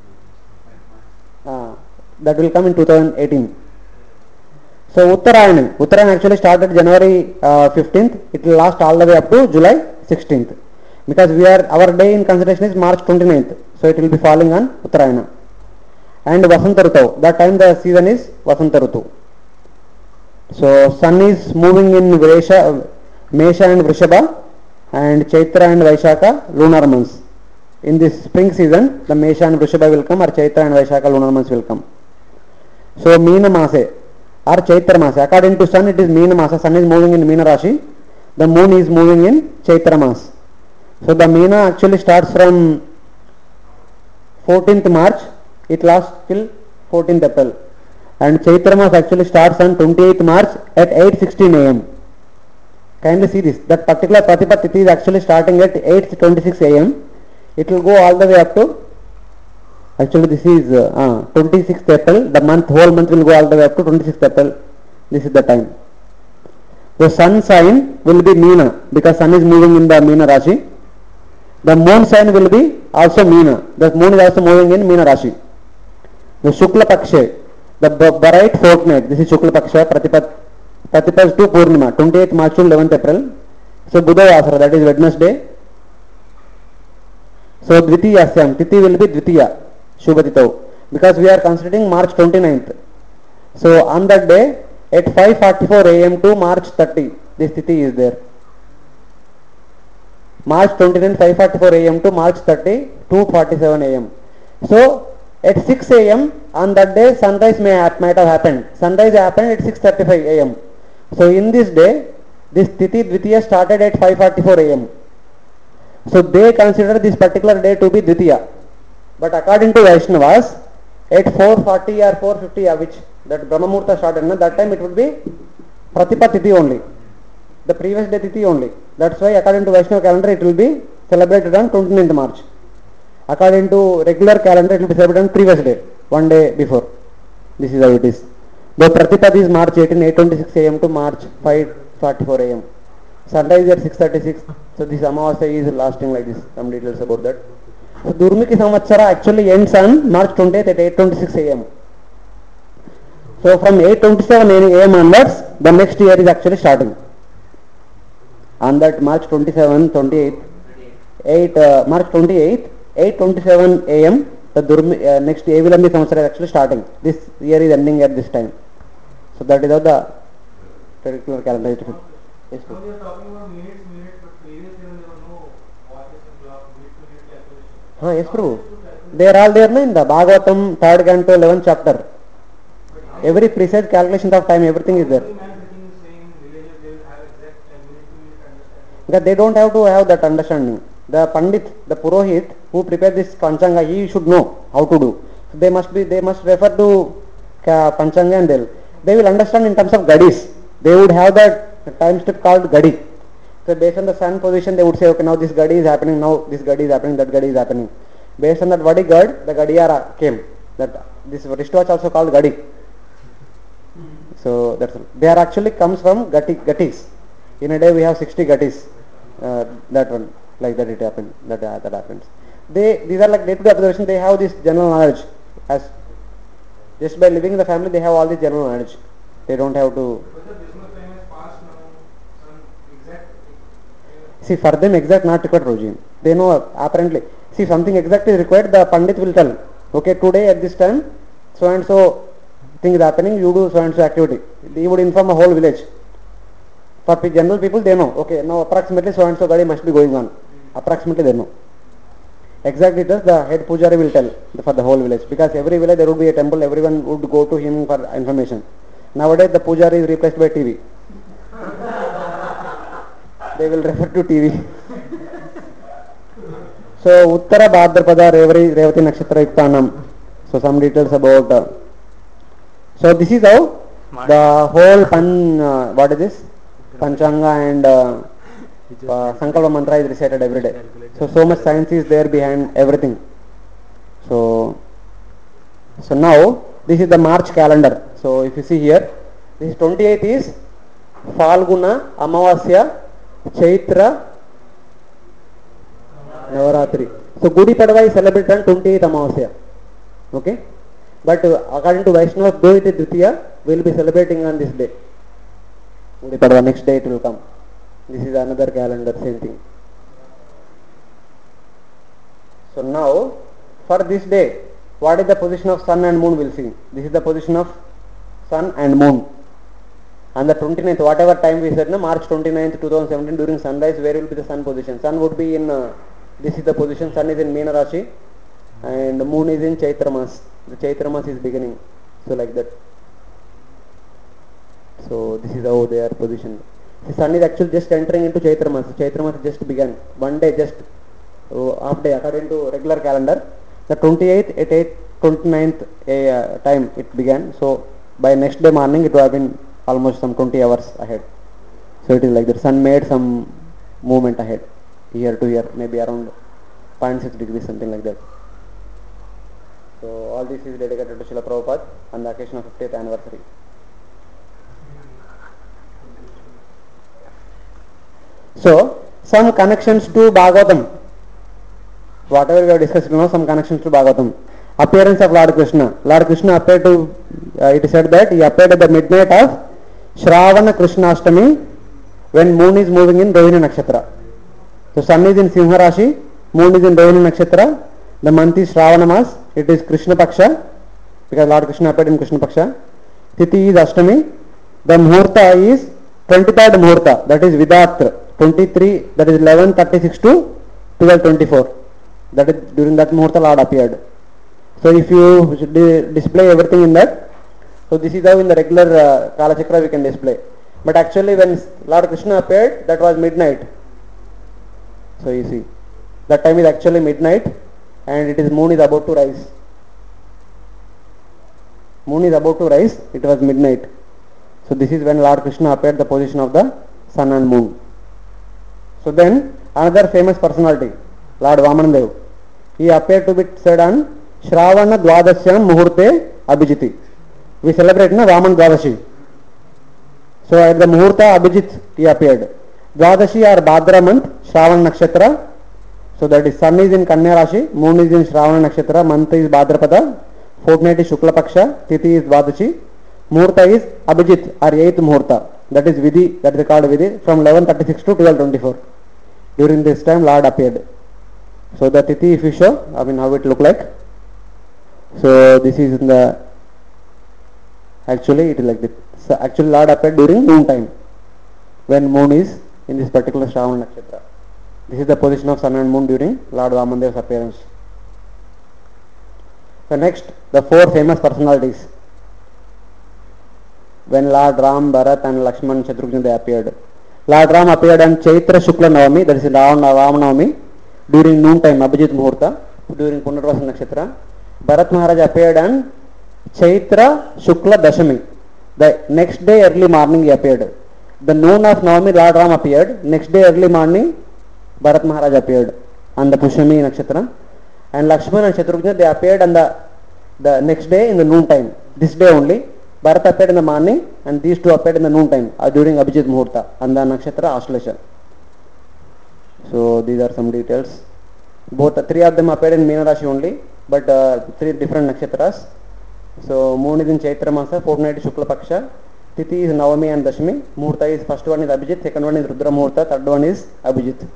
Uh, that will come in twenty eighteen. So Uttarayana. Uttarayana actually started January uh, fifteenth. It will last all the way up to July sixteenth. Because we are, our day in consideration is March twenty-ninth. So it will be falling on Uttarayana. And Vasanta Rutu. That time the season is Vasanta Rutu. So sun is moving in Vresha, Mesha and Vrishabha, and Chaitra and Vaishaka lunar months. In this spring season, the Mesha and Vrishabha will come, or Chaitra and Vaishaka lunar months will come. So Meena Mase or Chaitra Mase. According to sun, it is Meena Masa. Sun is moving in Meena Rashi. The moon is moving in Chaitra Mas. So the Meena actually starts from fourteenth March. It lasts till fourteenth April. And Chaitra Mas actually starts on twenty-eighth March at eight sixteen a m Kindly see this. That particular Pratipat Tithi is actually starting at eight twenty-six a m It will go all the way up to, actually this is uh, uh, twenty-sixth April. The month, whole month will go all the way up to twenty-sixth April. This is the time. The sun sign will be Meena because sun is moving in the Meena Rashi. The moon sign will be also Meena. The moon is also moving in Meena Rashi. The Shukla Pakshe, the bright fortnight, this is Shukla Paksha, Pratipat Pratipad to Purnima, twenty-eighth March to eleventh April. So Budhavasara, that is Wednesday. So Dvitiyasyam, Tithi will be Dvitiya, Shubhatitau, because we are considering March twenty-ninth. So on that day, at five forty-four a m to March thirtieth, this Tithi is there. March twenty-ninth, five forty-four a m to March thirtieth, two forty-seven a m So at six a m on that day, sunrise may have, might have happened. Sunrise happened at six thirty-five a m So in this day, this Tithi Dvitiya started at five forty-four a m So they consider this particular day to be Dvitiya. But according to Vaishnavas, at four forty or four fifty, which that Brahma Muhurta started, no, that time it would be Pratipa Tithi only. The previous day Tithi only. That's why according to Vaishnava calendar, it will be celebrated on twenty-ninth March. According to regular calendar, it will be celebrated on previous day, one day before. This is how it is. The Pratipad is March eighteenth, eight twenty-six a m to March five forty-four a m Sunrise at six thirty-six. So this Amavasya is lasting like this. Some details about that. So Durmiki Samvatsara actually ends on March twentieth at eight twenty-six a m So from eight twenty-seven a m onwards, the next year is actually starting. On that March twenty-seventh, twenty-eighth, eight, uh, March twenty-eighth, eight twenty-seven a m the Durmi, uh, next Evilambi Samvatsara is actually starting. This year is ending at this time. So that is how the particular calendar is. Yes, So we are talking about minutes, minutes, but previously there were no watches and clock, minute to minute calculation. Huh, yes, Prabhu. They are all there no, in the Bhagavatam, third canto, eleventh chapter. Every precise calculation of time, everything is there. Every man sitting is saying villages they will have exact and minute to minute understanding. Because they don't have to have that understanding. The Pandit, the Purohit who prepared this Panchanga, he should know how to do. So they must be, they must refer to uh, Panchanga and they'll, they will understand in terms of Gadis. They would have that time step called Gadi. So based on the sun position, they would say, okay, now this Gadi is happening, now this Gadi is happening, that Gadi is happening. Based on that Vadi Gad, the Gadiyara came. That this wristwatch also called Gadi. So that's they are actually comes from Gati, Gatis. In a day we have sixty Gatis. Uh, that one, like that it happened. That uh, that happens. They these are like day-to-day observation. They have this general knowledge. As just by living in the family, they have all this general knowledge. They don't have to. But the business time has passed now. Some exact. See, for them exact not required regime. They know apparently. See, something exact is required. The Pandit will tell. Okay, today at this time, so and so thing is happening. You do so and so activity. He would inform a whole village. For general people, they know. Okay, now approximately so and so Gadi must be going on. Approximately they know. Exact details the head pujari will tell for the whole village, because every village there would be a temple. Everyone would go to him for information. Nowadays the pujari is replaced by T V. They will refer to T V. So Uttara Bhadrapada Revati Revati Nakshatra Yuktanam. So some details about. Uh, so this is how the whole pan. Uh, what is this? Panchanga and uh, uh, Sankalpa mantra is recited every day. So so much science is there behind everything. So so now this is the March calendar. So if you see here, this twenty-eighth is Falguna, Amavasya, Chaitra, Navaratri. So Gudi Padva is celebrated on twenty-eighth Amavasya. Okay, but uh, according to Vaishnava, though it is Dvitiya, we will be celebrating on this day. Gudi Padva, next day it will come. This is another calendar, same thing. So now, for this day, what is the position of sun and moon? We'll see. This is the position of sun and moon. On the twenty-ninth, whatever time we said, no, March twenty-ninth, two thousand seventeen, during sunrise, where will be the sun position? Sun would be in, uh, this is the position, sun is in Meena Rashi, and moon is in Chaitra Mas. The Chaitra Mas is beginning. So like that. So this is how they are positioned. The sun is actually just entering into Chaitra Mas. Chaitra Mas just began. One day just, uh, half day according to regular calendar. The twenty-eighth at eight twenty-ninth uh, time it began. So by next day morning it would have been almost some twenty hours ahead. So it is like the sun made some movement ahead, year to year, maybe around zero point six degrees, something like that. So all this is dedicated to Srila Prabhupada on the occasion of fiftieth anniversary. So some connections to Bhagavatam. Whatever we have discussed now, some connections to Bhagavatam. Appearance of Lord Krishna. Lord Krishna appeared to, uh, it is said that he appeared at the midnight of Shravana Krishnashtami, when moon is moving in Rohini Nakshatra. So sun is in Simha Rashi, moon is in Rohini Nakshatra, the month is Shravana Mas, it is Krishna Paksha, because Lord Krishna appeared in Krishna Paksha. Tithi is Ashtami, the Muhurta is twenty-third Muhurta, that is Vidatra, twenty-three, that is eleven thirty-six to twelve twenty-four. That is during that Muhurta Lord appeared. So if you di- display everything in that, so this is how in the regular uh, Kala Chakra we can display. But actually when Lord Krishna appeared, that was midnight. So you see, that time is actually midnight and it is moon is about to rise. Moon is about to rise, it was midnight. So this is when Lord Krishna appeared the position of the sun and moon. So then another famous personality, Lord Vamandev, he appeared to be said on Shravana Dwadasyam Muhurte Abhijiti. We celebrate na Vaman Dwadashi. So at the Muhurta Abhijit he appeared. Dwadashi are Bhadra month, Shravan Nakshatra. So that is sun is in Kanya Rashi, moon is in Shravana Nakshatra, month is Bhadrapada, fortnight is Shukla Paksha, Tithi is Dwadashi, Muhurta is Abhijit or eighth Muhurta. That is Vidhi, that is called Vidhi, from eleven thirty-six to twelve twenty-four. During this time Lord appeared. So the Tithi if you show, I mean how it look like. So this is in the, actually it is like this. So actually Lord appeared during noon time, when moon is in this particular Shravan Nakshatra. This is the position of sun and moon during Lord Vamandev's appearance. So next, the four famous personalities. When Lord Ram, Bharat and Lakshman, Shatrugna they appeared. Lord Ram appeared on Chaitra Shukla Navami, that is in Ram Navami, during noon time, Abhijit Muhurta, during Punarvasa Nakshatra. Bharat Maharaj appeared on Chaitra Shukla Dashami. The next day early morning he appeared. The noon of Navami Lord Ram appeared. Next day early morning Bharat Maharaj appeared on the Pushami Nakshatra. And Lakshman and Shatrugna they appeared on the, the next day in the noon time. This day only. Bharat appeared in the morning and these two appeared in the noon time uh, during Abhijit Muhurta and the Nakshatra Ashlesha. So these are some details. Both the three of them appeared in Meena Rashi only, but uh, three different nakshatras. So moon is in Chaitra Masa, fortnight is Shukla Paksha, Tithi is Navami and Dashmi, Muhurta is first one is Abhijit, second one is Rudra Muhurta, third one is Abhijit.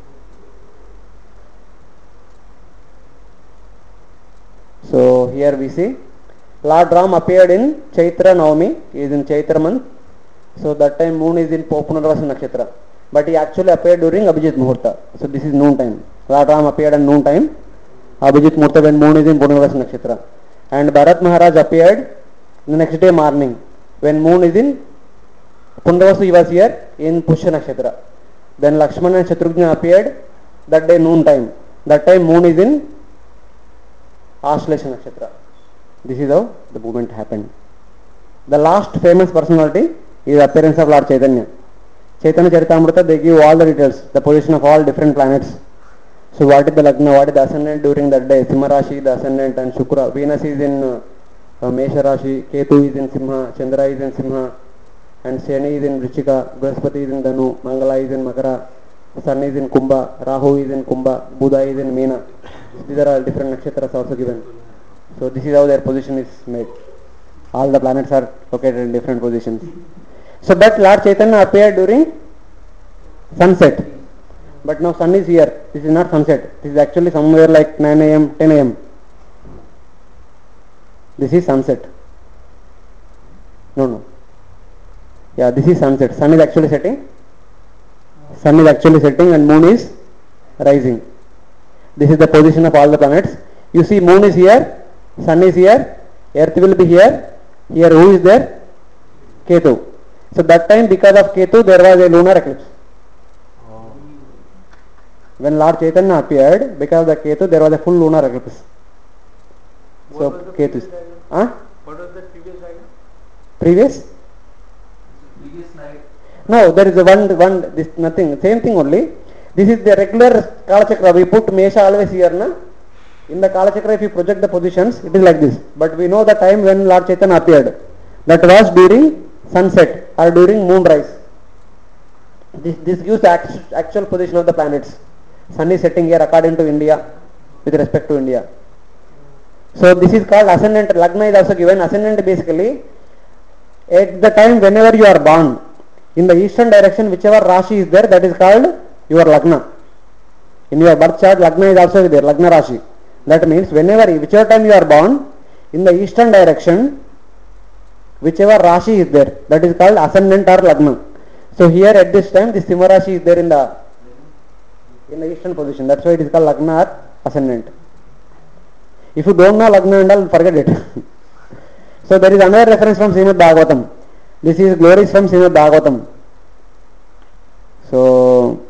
So here we see Lord Ram appeared in Chaitra Navami, he is in Chaitra month. So that time moon is in Punarvasa Nakshatra. But he actually appeared during Abhijit Muhurta. So this is noon time. Lord Ram appeared at noon time. Abhijit Muhurta when moon is in Punarvasa Nakshatra. And Bharat Maharaj appeared the next day morning when moon is in Punarvasa, he was here in Pushya Nakshatra. Then Lakshman and Shatrugna appeared that day noon time. That time moon is in Ashlesha Nakshatra. This is how the movement happened. The last famous personality is the appearance of Lord Chaitanya. Chaitanya Charitamrita, they give all the details, the position of all different planets. So what is the Lagna, what is the ascendant during that day, Simha Rashi, the ascendant, and Shukra, Venus is in uh, uh, Mesha Rashi, Ketu is in Simha, Chandra is in Simha, and Shani is in Vrichika, Brihaspati is in Dhanu, Mangala is in Makara, Sun is in Kumbha, Rahu is in Kumbha, Buddha is in Meena. These are all different nakshatras also given. So this is how their position is made. All the planets are located in different positions. So but Lord Chaitanya appeared during sunset. But now sun is here. This is not sunset. This is actually somewhere like nine a m, ten a m. This is sunset. No, no. Yeah, this is sunset. Sun is actually setting. Sun is actually setting and moon is rising. This is the position of all the planets. You see moon is here, sun is here, earth will be here. Here who is there? Ketu. So that time because of Ketu there was a lunar eclipse. Oh. When Lord Chaitanya appeared, because of the Ketu there was a full lunar eclipse. What So Ketu is. Huh? What was the previous diagram? Previous? Previous slide. No, there is a one, one, this nothing, same thing only. This is the regular Kala Chakra. We put Mesha always here, na? In the Kala Chakra, if you project the positions, it is like this. But we know the time when Lord Chaitanya appeared. That was during sunset or during moonrise. This, this gives the act, actual position of the planets. Sun is setting here according to India, with respect to India. So this is called ascendant. Lagna is also given. Ascendant basically, at the time whenever you are born, In the eastern direction, whichever Rashi is there, that is called your Lagna. In your birth chart, Lagna is also there, Lagna Rashi. That means whenever, whichever time you are born, in the eastern direction, whichever Rashi is there, that is called ascendant or Lagna. So here at this time, the Simha Rashi is there in the in the eastern position. That's why it is called Lagna or ascendant. If you don't know Lagna and all, forget it. So there is another reference from Srimad Bhagavatam. This is glories from Srimad Bhagavatam. So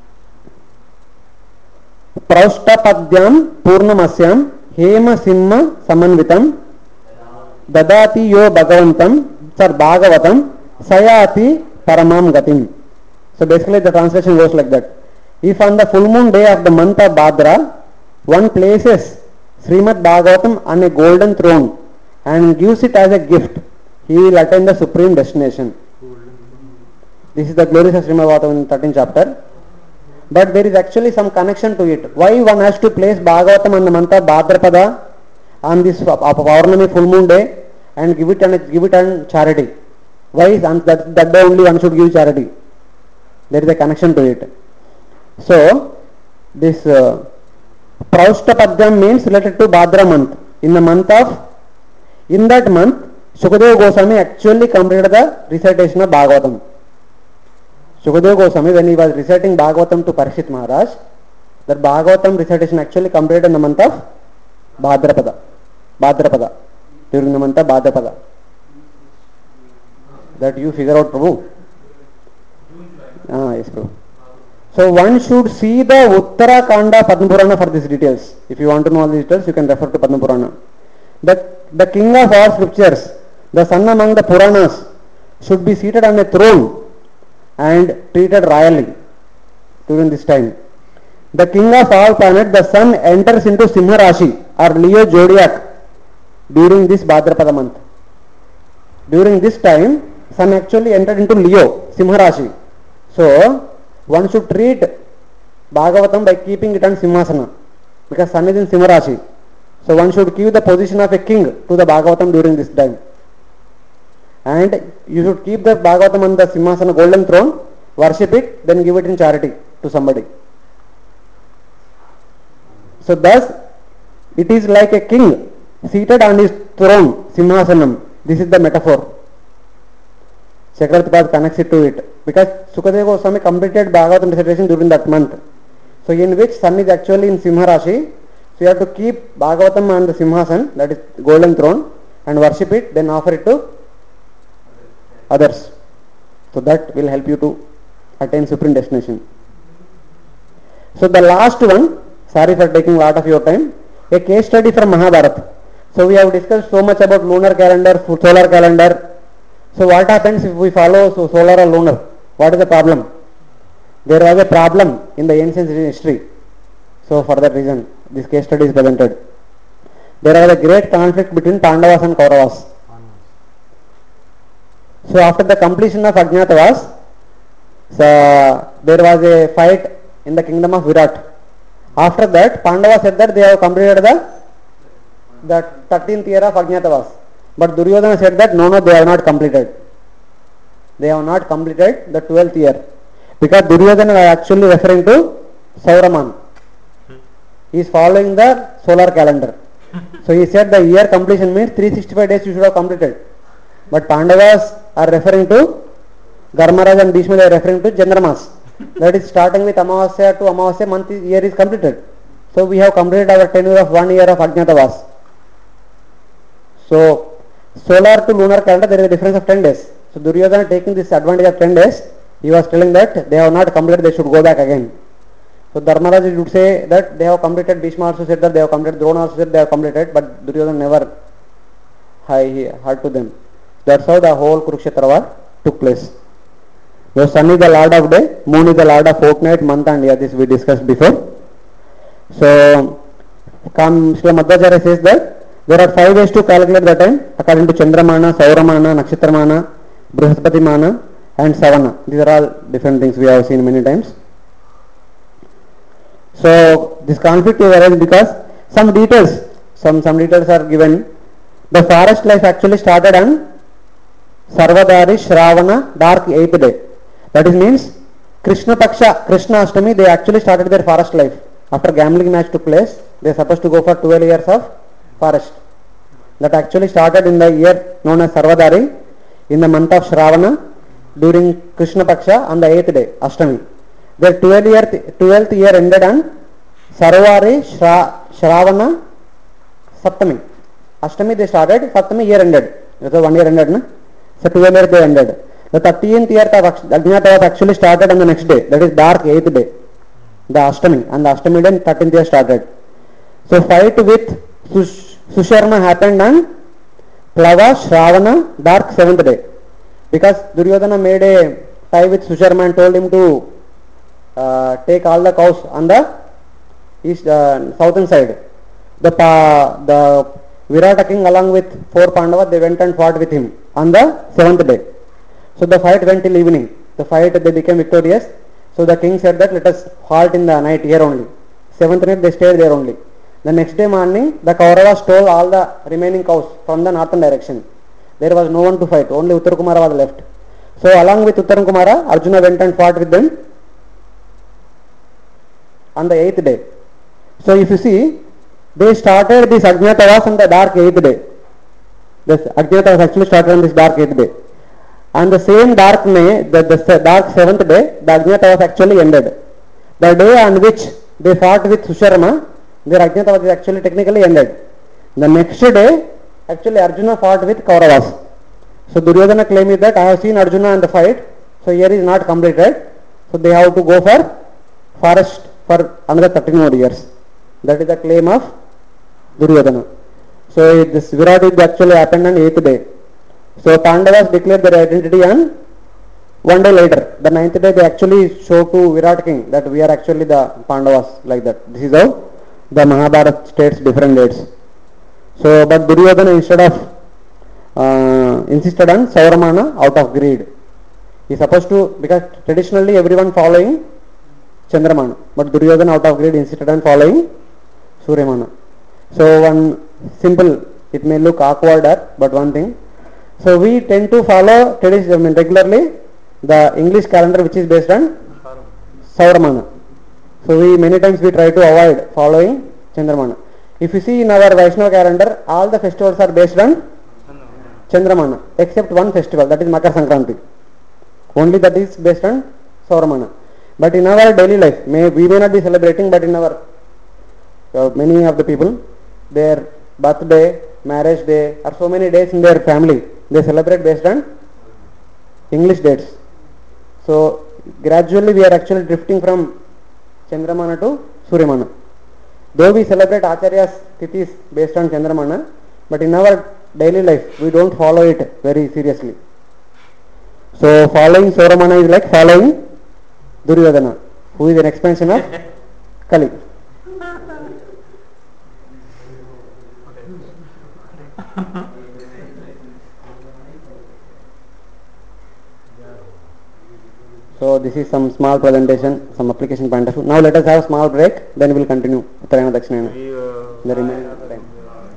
Praushtapadyam Purnamasyam Hema Simha Samanvitam Dadati Yo Bhagavantam Sir Bhagavatam Sayati Paramam Gatim. So basically the translation goes like that. If on the full moon day of the month of Bhadra, one places Srimad Bhagavatam on a golden throne and gives it as a gift, he will attain the supreme destination. This is the glories of Srimad Bhagavatam in thirteenth chapter. But there is actually some connection to it. Why one has to place Bhagavatam on the month of Bhadrapada on this Paurnami full moon day and give it on, give it on charity? Why is that, that day only one should give charity? There is a connection to it. So this uh, Praushtapadyam means related to Bhadra month. In the month of, in that month, Sukadeva Goswami actually completed the recitation of Bhagavatam. Sukadeva Goswami, when he was reciting Bhagavatam to Parikshit Maharaj, that Bhagavatam recitation actually completed in the month of Bhadrapada. Bhadrapada. During the month of Bhadrapada. That you figure out, Prabhu? Ah, yes, Prabhu. So one should see the Uttarakanda Padma Purana for these details. If you want to know all these details, you can refer to Padma Purana. The, the king of all scriptures, the son among the Puranas, should be seated on a throne and treated royally during this time. The king of all planets, the sun, enters into Simha Rashi or Leo zodiac during this Bhadrapada month. During this time, sun actually entered into Leo, Simha Rashi. So one should treat Bhagavatam by keeping it on Simhasana, because sun is in Simha Rashi. So one should give the position of a king to the Bhagavatam during this time. And you should keep the Bhagavatam on the Simhasana golden throne, worship it, then give it in charity to somebody. So thus, it is like a king seated on his throne, Simhasanam. This is the metaphor. Chakravarti connects it to it. Because Sukadeva Goswami completed Bhagavatam recitation during that month. So in which sun is actually in Simha Rashi. So you have to keep Bhagavatam on the Simhasan, that is golden throne, and worship it, then offer it to others. So that will help you to attain supreme destination. So the last one, sorry for taking a lot of your time, a case study from Mahabharata. So we have discussed so much about lunar calendar, solar calendar. So what happens if we follow so solar or lunar? What is the problem? There was a problem in the ancient history. So for that reason, this case study is presented. There was a great conflict between Pandavas and Kauravas. So after the completion of Ajnatavas, so there was a fight in the kingdom of Virat. After that, Pandavas said that they have completed the, the thirteenth year of Ajnatavas. But Duryodhana said that no, no, they have not completed. They have not completed the twelfth year. Because Duryodhana was actually referring to Sauraman. He is following the solar calendar. So he said the year completion means three hundred sixty-five days you should have completed. But Pandavas are referring to, Dharmaraj and Bhishma are referring to Chandramas. That is starting with Amavasya to Amavasya, month is, year is completed. So we have completed our tenure of one year of Ajnatavas. So solar to lunar calendar there is a difference of ten days. So Duryodhana taking this advantage of ten days, he was telling that they have not completed, they should go back again. So Dharmaraj would say that they have completed, Bhishma also said that they have completed, Drona also said they have completed, but Duryodhana never heard to them. That's how the whole Kurukshetra war took place. The sun is the lord of day, moon is the lord of fortnight, month and year. This we discussed before. So, Kam Srila Madhvacharya says that there are five ways to calculate the time according to Chandramana, Sauramana, Nakshitramana, Brihaspati and Savana. These are all different things we have seen many times. So this conflict is arising because some details, some, some details are given. The forest life actually started on Sarvadari Shravana, dark eighth day. That is means Krishna Paksha, Krishna Ashtami, they actually started their forest life. After gambling match took place, they are supposed to go for twelve years of forest. That actually started in the year known as Sarvadari, in the month of Shravana, during Krishna Paksha on the eighth day, Ashtami. Their twelfth year, twelfth year ended on Sarvari Shra, Shravana Saptami. Ashtami they started, Saptami year ended. So one year ended, na? So twelve years they ended. The thirteenth year of Ajnata was actually started on the next day, that is dark eighth day, the Ashtami, and the Ashtami day thirteenth year started. So fight with Sush, Susharma happened on Plava Shravana dark seventh day, because Duryodhana made a tie with Susharma and told him to uh, take all the cows on the east uh, southern side. The pa, the Virata king along with four Pandavas, they went and fought with him on the seventh day. So the fight went till evening. The fight, they became victorious. So the king said that let us halt in the night here only. Seventh night they stayed there only. The next day morning, the Kauravas stole all the remaining cows from the northern direction. There was no one to fight, only Uttar Kumara was left. So along with Uttar Kumara, Arjuna went and fought with them on the eighth day. So if you see, they started this Ajnatavas on the dark eighth day. This Ajnatavas actually started on this dark eighth day. On the same dark May, the, the dark seventh day, the Ajnatavas actually ended. The day on which they fought with Susharma, their Ajnatavas is actually technically ended. The next day, actually Arjuna fought with Kauravas. So Duryodhana claim is that I have seen Arjuna in the fight, so here is not completed. So they have to go for forest for another thirteen more years. That is the claim of Duryodhana. So this Virat Yuddha actually happened on eighth day. So Pandavas declared their identity on one day later. The ninth day they actually show to Virat king that we are actually the Pandavas, like that. This is how the Mahabharata states different dates. So but Duryodhana instead of uh, insisted on Sauramana out of greed. He is supposed to, because traditionally everyone following Chandramana, but Duryodhana out of greed insisted on following Suryamana. So one simple, it may look awkward, but one thing. So we tend to follow I mean, regularly the English calendar which is based on Sauramana. So we many times we try to avoid following Chandramana. If you see in our Vaishnava calendar, all the festivals are based on Chandramana except one festival, that is Makar Sankranti. Only that is based on Sauramana. But in our daily life, may, we may not be celebrating, but in our uh, many of the people, their birthday, marriage day, or so many days in their family, they celebrate based on English dates. So gradually we are actually drifting from Chandramana to Suryamana. Though we celebrate Acharya's Tithis based on Chandramana, but in our daily life we don't follow it very seriously. So following Sauramana is like following Duryodhana, who is an expansion of Kali. So this is some small presentation, some application point of view. Now let us have a small break, then we will continue Uttarayana Dakshinayana. We, uh, The remaining of the time.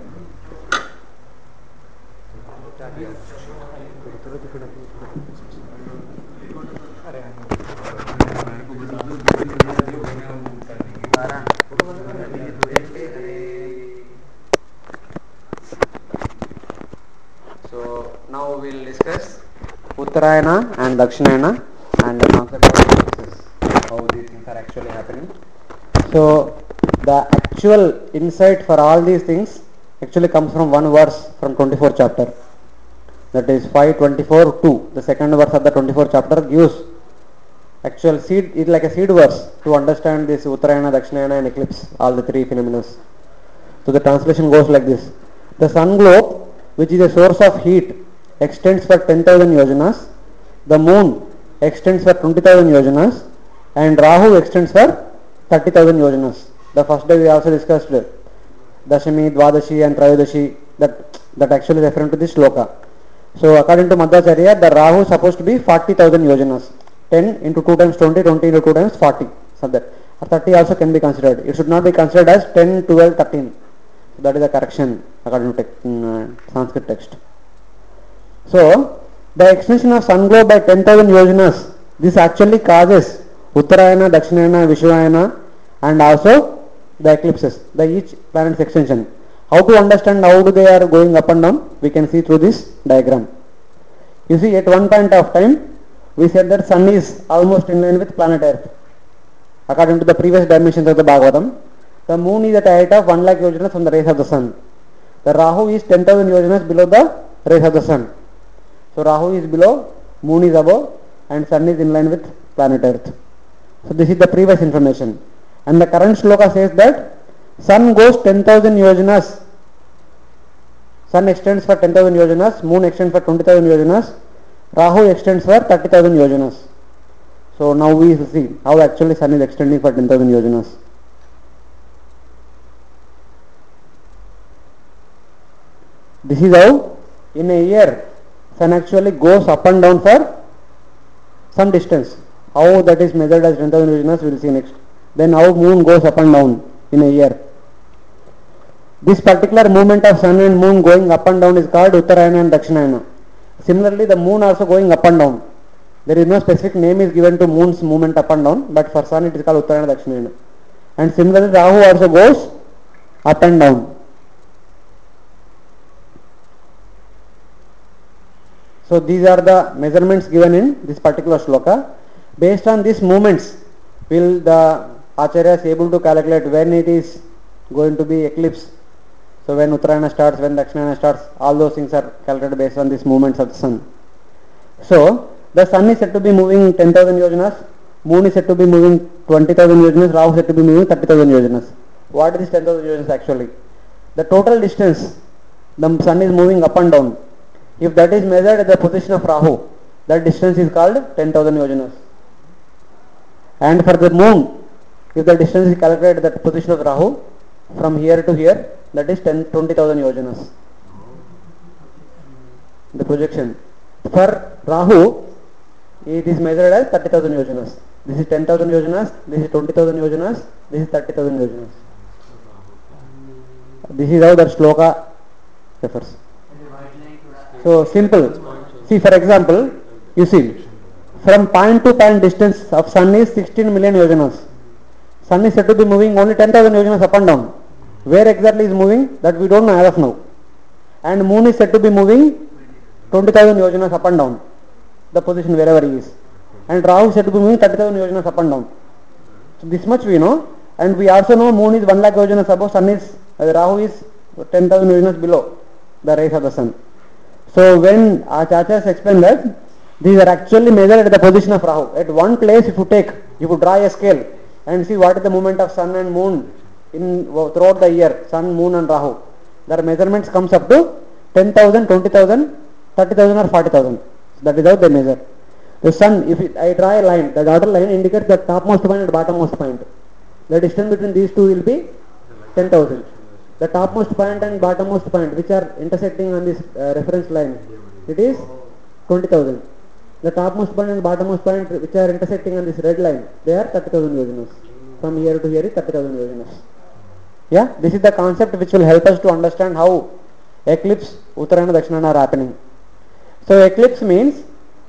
So now we will discuss Uttarayana and Dakshinayana and the concept of process, how these things are actually happening. So the actual insight for all these things actually comes from one verse from twenty-fourth chapter, that is five twenty-four two. The second verse of the twenty-fourth chapter gives actual seed, is like a seed verse to understand this Uttarayana, Dakshinayana and eclipse, all the three phenomena. So the translation goes like this: the sun globe, which is a source of heat, extends for ten thousand yojanas, the moon extends for twenty thousand yojanas, and Rahu extends for thirty thousand yojanas. The first day we also discussed Dashami, Dwadashi and Trayodashi, that, that actually referring to this shloka. So according to Madhacharya, the Rahu is supposed to be forty thousand yojanas. ten into two times twenty, twenty into two times forty. So that, or thirty also can be considered. It should not be considered as ten, twelve, thirteen. So that is the correction according to text, uh, Sanskrit text. So the extension of sun globe by ten thousand yojanas This actually causes Uttarayana, Dakshinayana, Vishuayana and also the eclipses, the each planet's extension. How to understand how do they are going up and down? We can see through this diagram. You see, at one point of time, we said that Sun is almost in line with planet Earth. According to the previous dimensions of the Bhagavatam, the Moon is at a height of one lakh yojanas from the rays of the Sun. The Rahu is ten thousand yojanas below the rays of the Sun. So Rahu is below, Moon is above, and Sun is in line with planet Earth. So this is the previous information. And the current shloka says that Sun goes ten thousand yojanas. Sun extends for ten thousand yojanas, Moon extends for twenty thousand yojanas, Rahu extends for thirty thousand yojanas. So now we see how actually Sun is extending for ten thousand yojanas. This is how in a year Sun actually goes up and down for some distance. How that is measured as ten thousand yojanas we will see next. Then how Moon goes up and down in a year. This particular movement of Sun and Moon going up and down is called Uttarayana and Dakshinayana. Similarly, the Moon also going up and down. There is no specific name is given to Moon's movement up and down, but for Sun it is called Uttarayana and Dakshinayana. And similarly, Rahu also goes up and down. So these are the measurements given in this particular shloka. Based on these movements, will the Acharyas able to calculate when it is going to be eclipse. So when Uttarayana starts, when Dakshinayana starts, all those things are calculated based on these movements of the Sun. So the Sun is said to be moving ten thousand yojanas, Moon is said to be moving twenty thousand yojanas, Rahu is said to be moving thirty thousand yojanas. What is ten thousand yojanas actually? The total distance the Sun is moving up and down. If that is measured at the position of Rahu, that distance is called ten thousand yojanas. And for the Moon, if the distance is calculated at the position of Rahu, from here to here, that is ten, twenty thousand yojanas. The projection. For Rahu, it is measured as thirty thousand yojanas. This is ten thousand yojanas, this is twenty thousand yojanas, this is thirty thousand yojanas. This is how that shloka refers. So simple. See, for example, you see, from point to point distance of Sun is sixteen million yojanas. Sun is said to be moving only ten thousand yojanas up and down. Where exactly is moving, that we don't know as of now. And Moon is said to be moving twenty thousand yojanas up and down, the position wherever he is. And Rahu is said to be moving thirty thousand yojanas up and down. So this much we know. And we also know Moon is one lakh yojanas above, Sun is, uh, Rahu is ten thousand yojanas below the rays of the Sun. So when Acharyas explain that, these are actually measured at the position of Rahu. At one place, if you take, if you draw a scale and see what is the movement of Sun and Moon in throughout the year, Sun, Moon and Rahu, their measurements comes up to ten thousand, twenty thousand, thirty thousand or forty thousand. That is how they measure. The Sun, if it, I draw a line, the dotted line indicates the topmost point and bottommost point. The distance between these two will be ten thousand. The topmost point and bottommost point which are intersecting on this uh, reference line, it is twenty thousand. The topmost point and bottommost point which are intersecting on this red line, they are thirty thousand yojanas. From here to here is thirty thousand yojanas. Yeah, this is the concept which will help us to understand how eclipse, Uttarayana, Dakshinayana are happening. So eclipse means,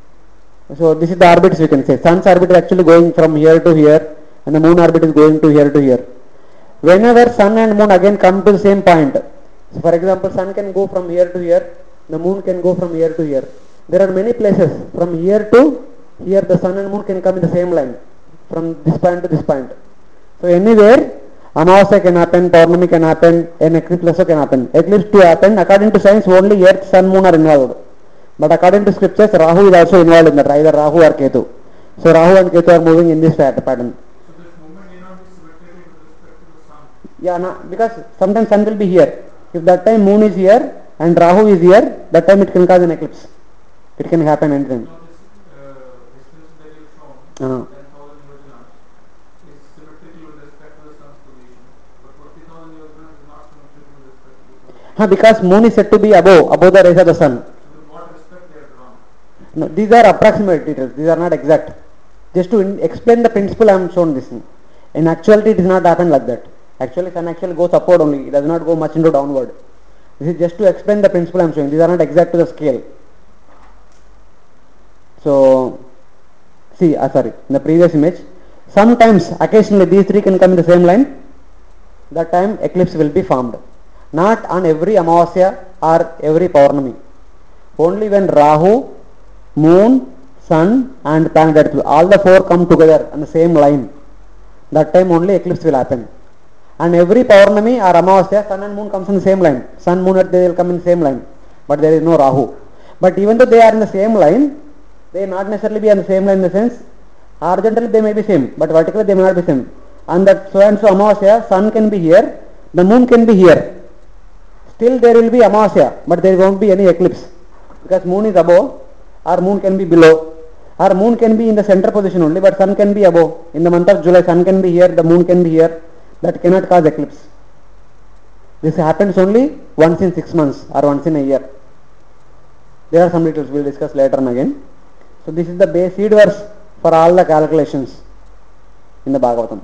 so this is the orbits we can say. Sun's orbit is actually going from here to here and the Moon orbit is going to here to here. Whenever Sun and Moon again come to the same point, so for example Sun can go from here to here, the Moon can go from here to here. There are many places from here to here the Sun and Moon can come in the same line from this point to this point. So anywhere Amavasya can happen, Paurnami can happen, an eclipse also can happen. Eclipse to happen, according to science only Earth, Sun, Moon are involved. But according to scriptures, Rahu is also involved in that, either Rahu or Ketu. So Rahu and Ketu are moving in this pattern. So this movement may not be symmetrical with respect to the Sun. Yeah, no, because sometimes Sun will be here. If that time Moon is here and Rahu is here, that time it can cause an eclipse. It can happen anytime. Now this uh, distance that you've shown, Uh-huh. ten thousand yojanas, is symmetrical with respect to the Sun's position. But forty thousand yojanas is not symmetrical with respect to the Sun. Huh, because Moon is said to be above, above the rays of the Sun. So with what respect they are drawn? No, these are approximate details. These are not exact. Just to in explain the principle, I am shown this. In actuality, it does not happen like that. Actually, Sun actually goes upward only. It does not go much into downward. This is just to explain the principle I am showing. These are not exact to the scale. So, see, uh, sorry, in the previous image, sometimes, occasionally, these three can come in the same line. That time eclipse will be formed. Not on every Amavasya or every Paurnami. Only when Rahu, Moon, Sun and planet Earth, all the four come together on the same line. That time only eclipse will happen. And every Paurnami or Amavasya, Sun and Moon comes in the same line. Sun, Moon, Earth, they will come in the same line. But there is no Rahu. But even though they are in the same line, they not necessarily be on the same line in the sense, horizontally they may be same, but vertically they may not be same. And that so and so Amavasya, Sun can be here, the Moon can be here. Still there will be Amavasya, but there won't be any eclipse. Because Moon is above, or Moon can be below, or Moon can be in the center position only, but Sun can be above. In the month of July, Sun can be here, the Moon can be here. That cannot cause eclipse. This happens only once in six months or once in a year. There are some details we will discuss later on again. So this is the base seed verse for all the calculations in the Bhagavatam.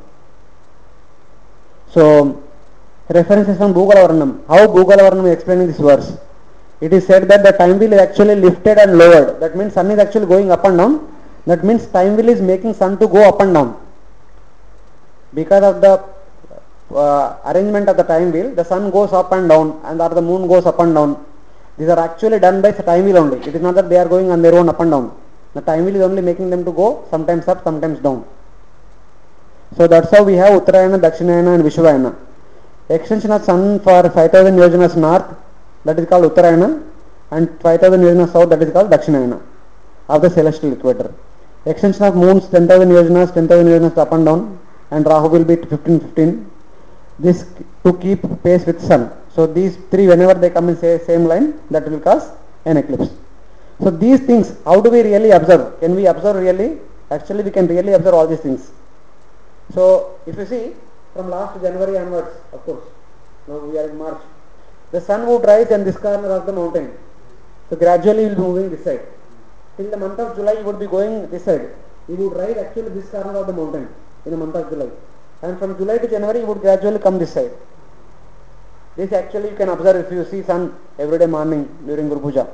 So references from Bhugala Varnam. How Bhugala Varnam is explaining this verse? It is said that the time wheel is actually lifted and lowered. That means sun is actually going up and down. That means time wheel is making sun to go up and down. Because of the uh, arrangement of the time wheel, the sun goes up and down and or the moon goes up and down. These are actually done by the time wheel only. It is not that they are going on their own up and down. The time wheel is only making them to go sometimes up, sometimes down. So that's how we have Uttarayana, Dakshinayana and Vishwayana. Extension of sun for five thousand yojanas north, that is called Uttarayana, and five thousand yojanas south, that is called Dakshinayana of the celestial equator. Extension of moons ten thousand yojanas, ten thousand yojanas up and down, and Rahu will be fifteen fifteen. This to keep pace with sun. So these three, whenever they come in say same line, that will cause an eclipse. So these things, how do we really observe? Can we observe really? Actually we can really observe all these things. So if you see from last January onwards, of course, now we are in March, the sun would rise in this corner of the mountain. So gradually he will be moving this side. Till the month of July he would be going this side. He would rise actually this corner of the mountain in the month of July. And from July to January he would gradually come this side. This actually you can observe if you see sun every day morning during Guru Puja.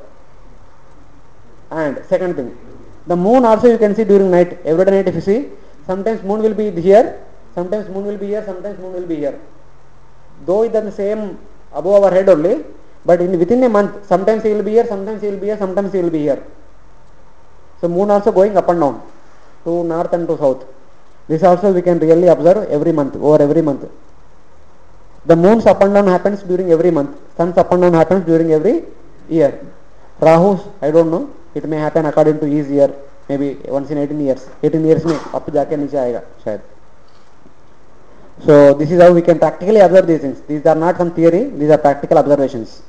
And second thing, the moon also you can see during night. Every day night if you see, sometimes moon will be here, sometimes moon will be here, sometimes moon will be here. Though it is the same above our head only, but in within a month, sometimes he will be here, sometimes he will be here, sometimes he will be here. So moon also going up and down to north and to south. This also we can really observe every month, over every month. The moon's up and down happens during every month. Sun's up and down happens during every year. Rahu's, I don't know. It may happen according to his year, maybe once in eighteen years. eighteen years में up जाके नीचे आएगा शायद. So this is how we can practically observe these things. These are not some theory. These are practical observations.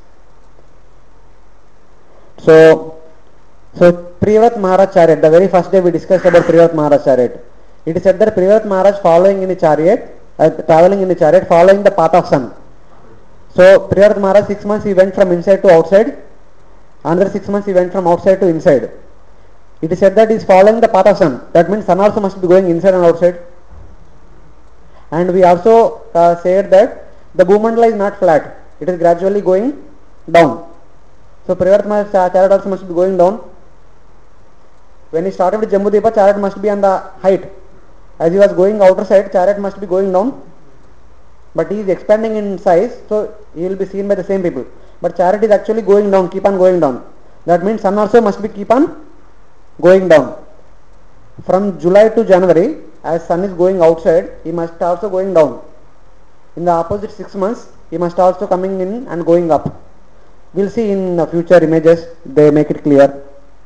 So, so Priyavat Maharaj chariot. The very first day we discussed about Priyavat Maharaj chariot. It is said that Priyavat Maharaj following in a chariot, uh, traveling in a chariot, following the path of sun. So Priyavat Maharaj six months he went from inside to outside. Another six months he went from outside to inside. It is said that he is following the path of sun. That means sun also must be going inside and outside. And we also uh, said that the Bhumandala is not flat. It is gradually going down. So Priyavat Maharaj chariot also must be going down. When he started with Jambudvipa, chariot must be on the height. As he was going outer side, chariot must be going down. But he is expanding in size, so he will be seen by the same people. But chariot is actually going down, keep on going down. That means sun also must be keep on going down. From July to January, as sun is going outside, he must also going down. In the opposite six months, he must also coming in and going up. We'll see in the future images, they make it clear.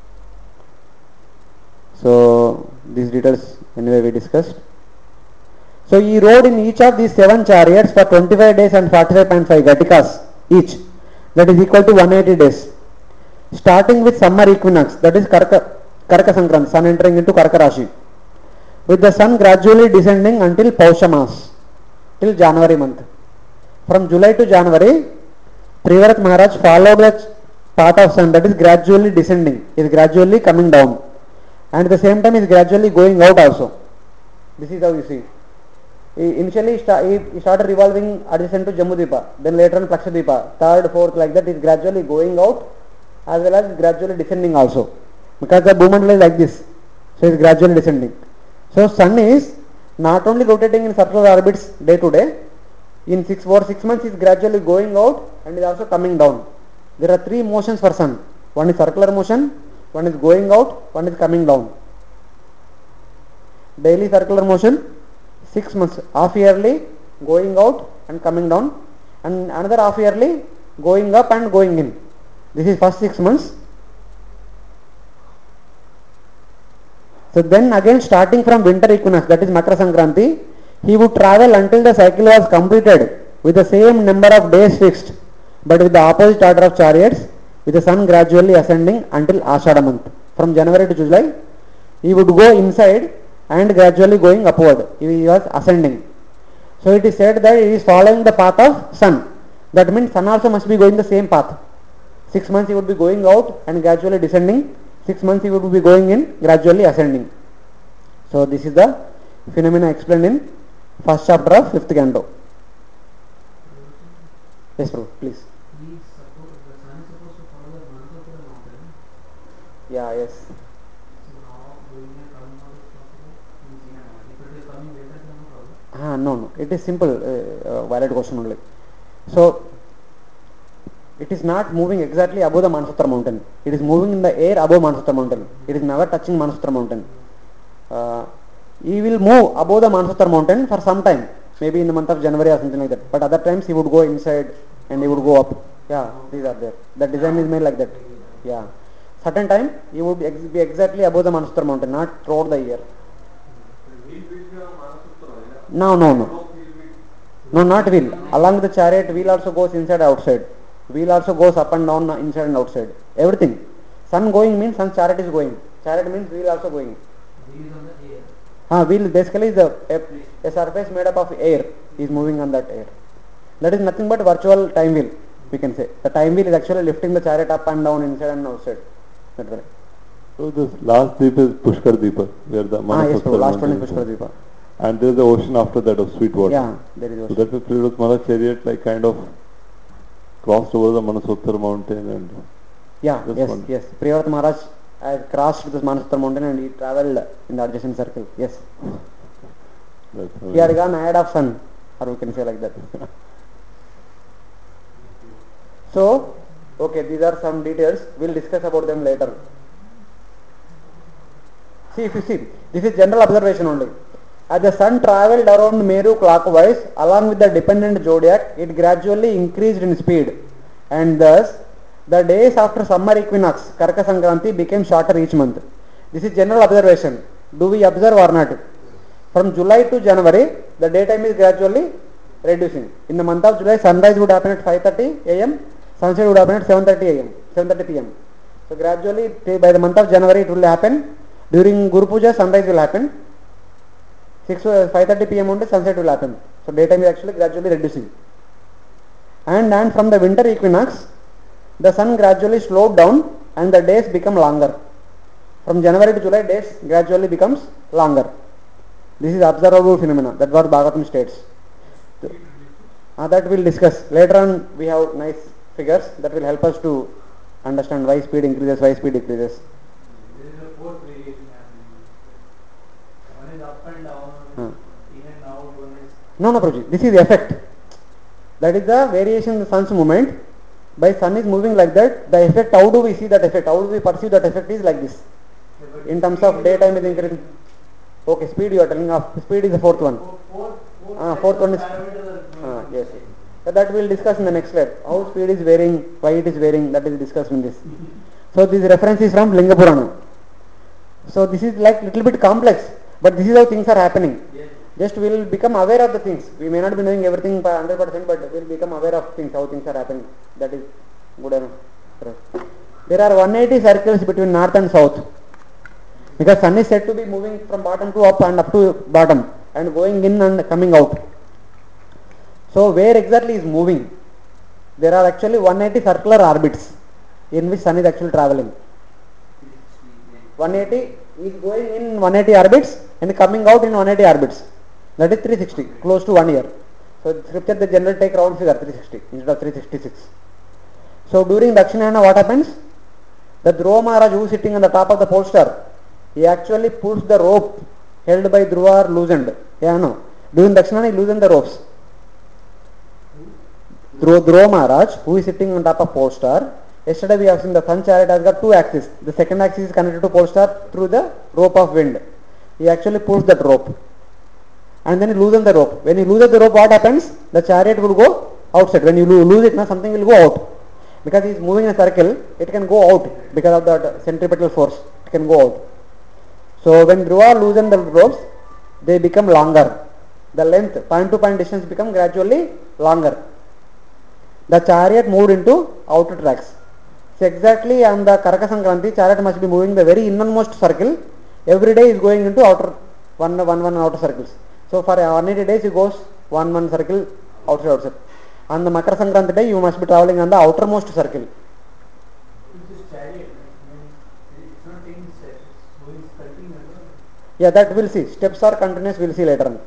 So these details anyway we discussed. So he rode in each of these seven chariots for twenty-five days and forty-five point five Gatikas each. That is equal to one hundred eighty days. Starting with summer equinox, that is Karka, Karka Sankrant, sun entering into Karka Rashi. With the sun gradually descending until Pausha Mas, till January month. From July to January, Priyavat Maharaj followed the path of sun, that is gradually descending, is gradually coming down. And at the same time is gradually going out also. This is how you see. He initially he started revolving adjacent to Jambudvipa, then later on Plakshadvipa, third, fourth, like that is gradually going out as well as gradually descending also. Because the Bhumandala is like this. So it's gradually descending. So sun is not only rotating in circular orbits day to day, in six or six months is gradually going out and is also coming down. There are three motions for sun. One is circular motion, one is going out, one is coming down. Daily circular motion, six months, half yearly going out and coming down, and another half yearly going up and going in. This is first six months. So then again, starting from winter equinox, that is Makara Sankranti, he would travel until the cycle was completed with the same number of days fixed, but with the opposite order of chariots, with the sun gradually ascending until Ashada month. From January to July, he would go inside and gradually going upward. He was ascending. So it is said that he is following the path of sun. That means sun also must be going the same path. Six months he would be going out and gradually descending. Six months he would be going in, gradually ascending. So this is the phenomena explained in first chapter of fifth canto. Yes, bro, please. He is supposed, the sun is supposed to follow the Manasapura mountain. Yeah, yes. So how going and coming out is possible? Means in a, if it is coming later, then no problem. Ah, no, no. It is simple, uh, uh, valid question only. So, it is not moving exactly above the Manasatra mountain. It is moving in the air above Manasatra mountain. It is never touching Manasatra mountain. Uh, he will move above the Manasatra mountain for some time. Maybe in the month of January or something like that. But other times he would go inside and he would go up. Yeah, these are there. The design is made like that. Yeah. Certain time he would be, ex- be exactly above the Manasatra mountain, not throughout the year. No, no, no. No, not wheel. Along with the chariot, wheel also goes inside and outside. Wheel also goes up and down inside and outside. Everything. Sun going means sun chariot is going. Chariot means wheel also going. Wheel is on the air. Ah, wheel basically is a, a, a surface made up of air. Is moving on that air. That is nothing but virtual time wheel, we can say. The time wheel is actually lifting the chariot up and down, inside and outside. That way. So this last deep is Pushkar Deepa, where the Ah, yes, bro. Manasatra Last one is mountain Pushkar is. Deepa. And there is the ocean after that of sweet water. Yeah, there is So ocean. that was Sri Maharaj chariot like kind of crossed over the Manasatra mountain and Yeah, Just yes, one. yes. Priyavrata Maharaj uh, crossed this Manasatra mountain and he travelled in the adjacent circle. Yes. that's how He had gone ahead of sun, or we can say like that. So, okay, these are some details. We'll discuss about them later. See, if you see, this is general observation only. As the sun travelled around Meru clockwise along with the dependent zodiac, it gradually increased in speed, and thus the days after summer equinox, Karka Sankranti, became shorter each month. This is general observation. Do we observe or not? From July to January, the daytime is gradually reducing. In the month of July, sunrise would happen at five thirty a m, sunset would happen at seven thirty a m, seven thirty p m. So gradually, by the month of January, it will happen. During Guru Puja, sunrise will happen. six, five thirty p m only sunset will happen. So daytime is actually gradually reducing. And, and from the winter equinox, the sun gradually slowed down and the days become longer. From January to July, days gradually becomes longer. This is observable phenomena. That's what Bhagavatam states. Uh, that we'll discuss. Later on, we have nice figures that will help us to understand why speed increases, why speed decreases. There is a fourth variation happening. One is up and down, Huh. in and out, one is No, no, Prabhuji. This is the effect. That is the variation in the sun's movement. By sun is moving like that, the effect, how do we see that effect? How do we perceive that effect is like this. In terms of daytime is increasing. Okay, speed you are telling of. Speed is the fourth one. four, four, four Ah, sets fourth of one is- parameters are going Ah, on. yes. So that we will discuss in the next slide. How speed is varying, why it is varying, that is discussed in this. So this reference is from Linga Purana. So this is like little bit complex, but this is how things are happening. Yes. Just we will become aware of the things. We may not be knowing everything by one hundred percent, but we will become aware of things, how things are happening. That is good enough for us. There are one hundred eighty circles between north and south. Because sun is said to be moving from bottom to up and up to bottom and going in and coming out. So where exactly is moving? There are actually one hundred eighty circular orbits in which sun is actually travelling. one hundred eighty is going in one hundred eighty orbits and coming out in one hundred eighty orbits. That is three hundred sixty, close to one year. So scripture they generally take round figure three hundred sixty instead of three hundred sixty-six. So during Dakshinayana what happens? The Dhruva Maharaj who is sitting on the top of the pole star, he actually pulls the rope held by Dhruva or loosened. Yeah, no. During Dakshinayana, he loosened the ropes. Dhruva, Dhruva Maharaj, who is sitting on top of pole star, yesterday we have seen the sun chariot has got two axes. The second axis is connected to pole star through the rope of wind. He actually pulls that rope. And then he loosens the rope. When he loosens the rope, what happens? The chariot will go outside. When you lo- lose it, now something will go out. Because he is moving in a circle, it can go out because of that centripetal force. It can go out. So when Dhruva loosens the ropes, they become longer. The length, point to point distance become gradually longer. The chariot moved into outer tracks. So exactly on the Karaka Sankranti, chariot must be moving the very innermost circle. Every day is going into outer one one one outer circles. So for one hundred eighty days he goes one one circle outside outside. On the Makar Sankranti day you must be travelling on the outermost circle. This chariot, it's not taking steps, it's going skirting as well. Yeah, that we'll see. Steps are continuous, we'll see later on.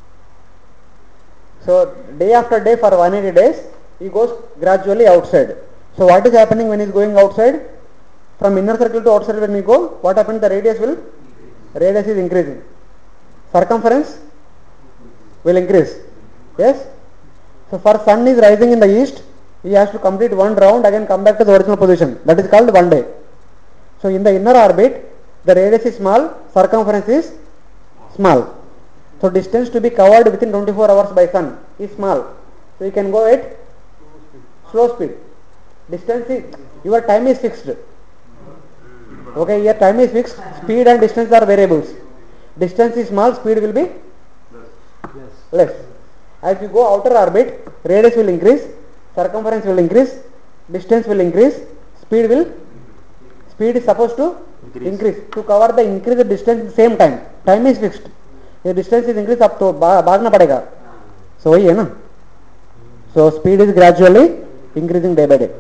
So day after day for one hundred eighty days he goes gradually outside. So what is happening when he is going outside? From inner circle to outside when we go, what happens? The radius will, radius is increasing. Circumference will increase. Yes? So for sun is rising in the east, he has to complete one round, again come back to the original position. That is called one day. So in the inner orbit, the radius is small, circumference is small. So distance to be covered within twenty-four hours by sun is small. So you can go at slow speed. Distance is, your time is fixed. Okay, your time is fixed, speed and distance are variables. Distance is small, speed will be less. As you go outer orbit, radius will increase, circumference will increase, distance will increase, speed will, speed is supposed to increase, increase to cover the increased distance at the same time. Time is fixed. The distance is increased up to bhagna padega. So वही है ना. So speed is gradually increasing day by day.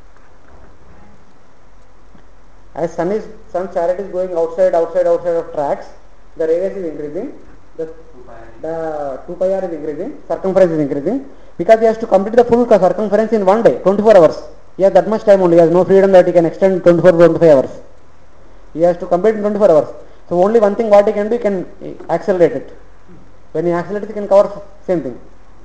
As sun is sun chariot is going outside, outside, outside of tracks, the radius is increasing, the the two pi r is increasing, circumference is increasing, because he has to complete the full circumference in one day, twenty-four hours. He has that much time only. He has no freedom that he can extend twenty-four, twenty-five hours. He has to complete in twenty-four hours. So only one thing what he can do, he can accelerate it. When he accelerates, he can cover same thing.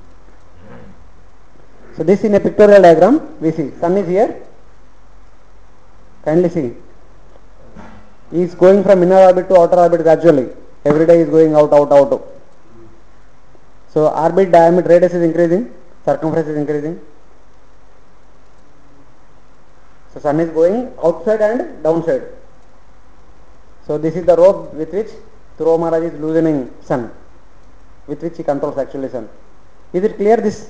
So this in a pictorial diagram we see. Sun is here. Kindly see. He is going from inner orbit to outer orbit gradually. Every day he is going out, out, out. So orbit diameter radius is increasing, circumference is increasing. So sun is going outside and downside. So this is the rope with which Dhruva Maharaj is loosening sun, with which he controls actually sun. Is it clear this?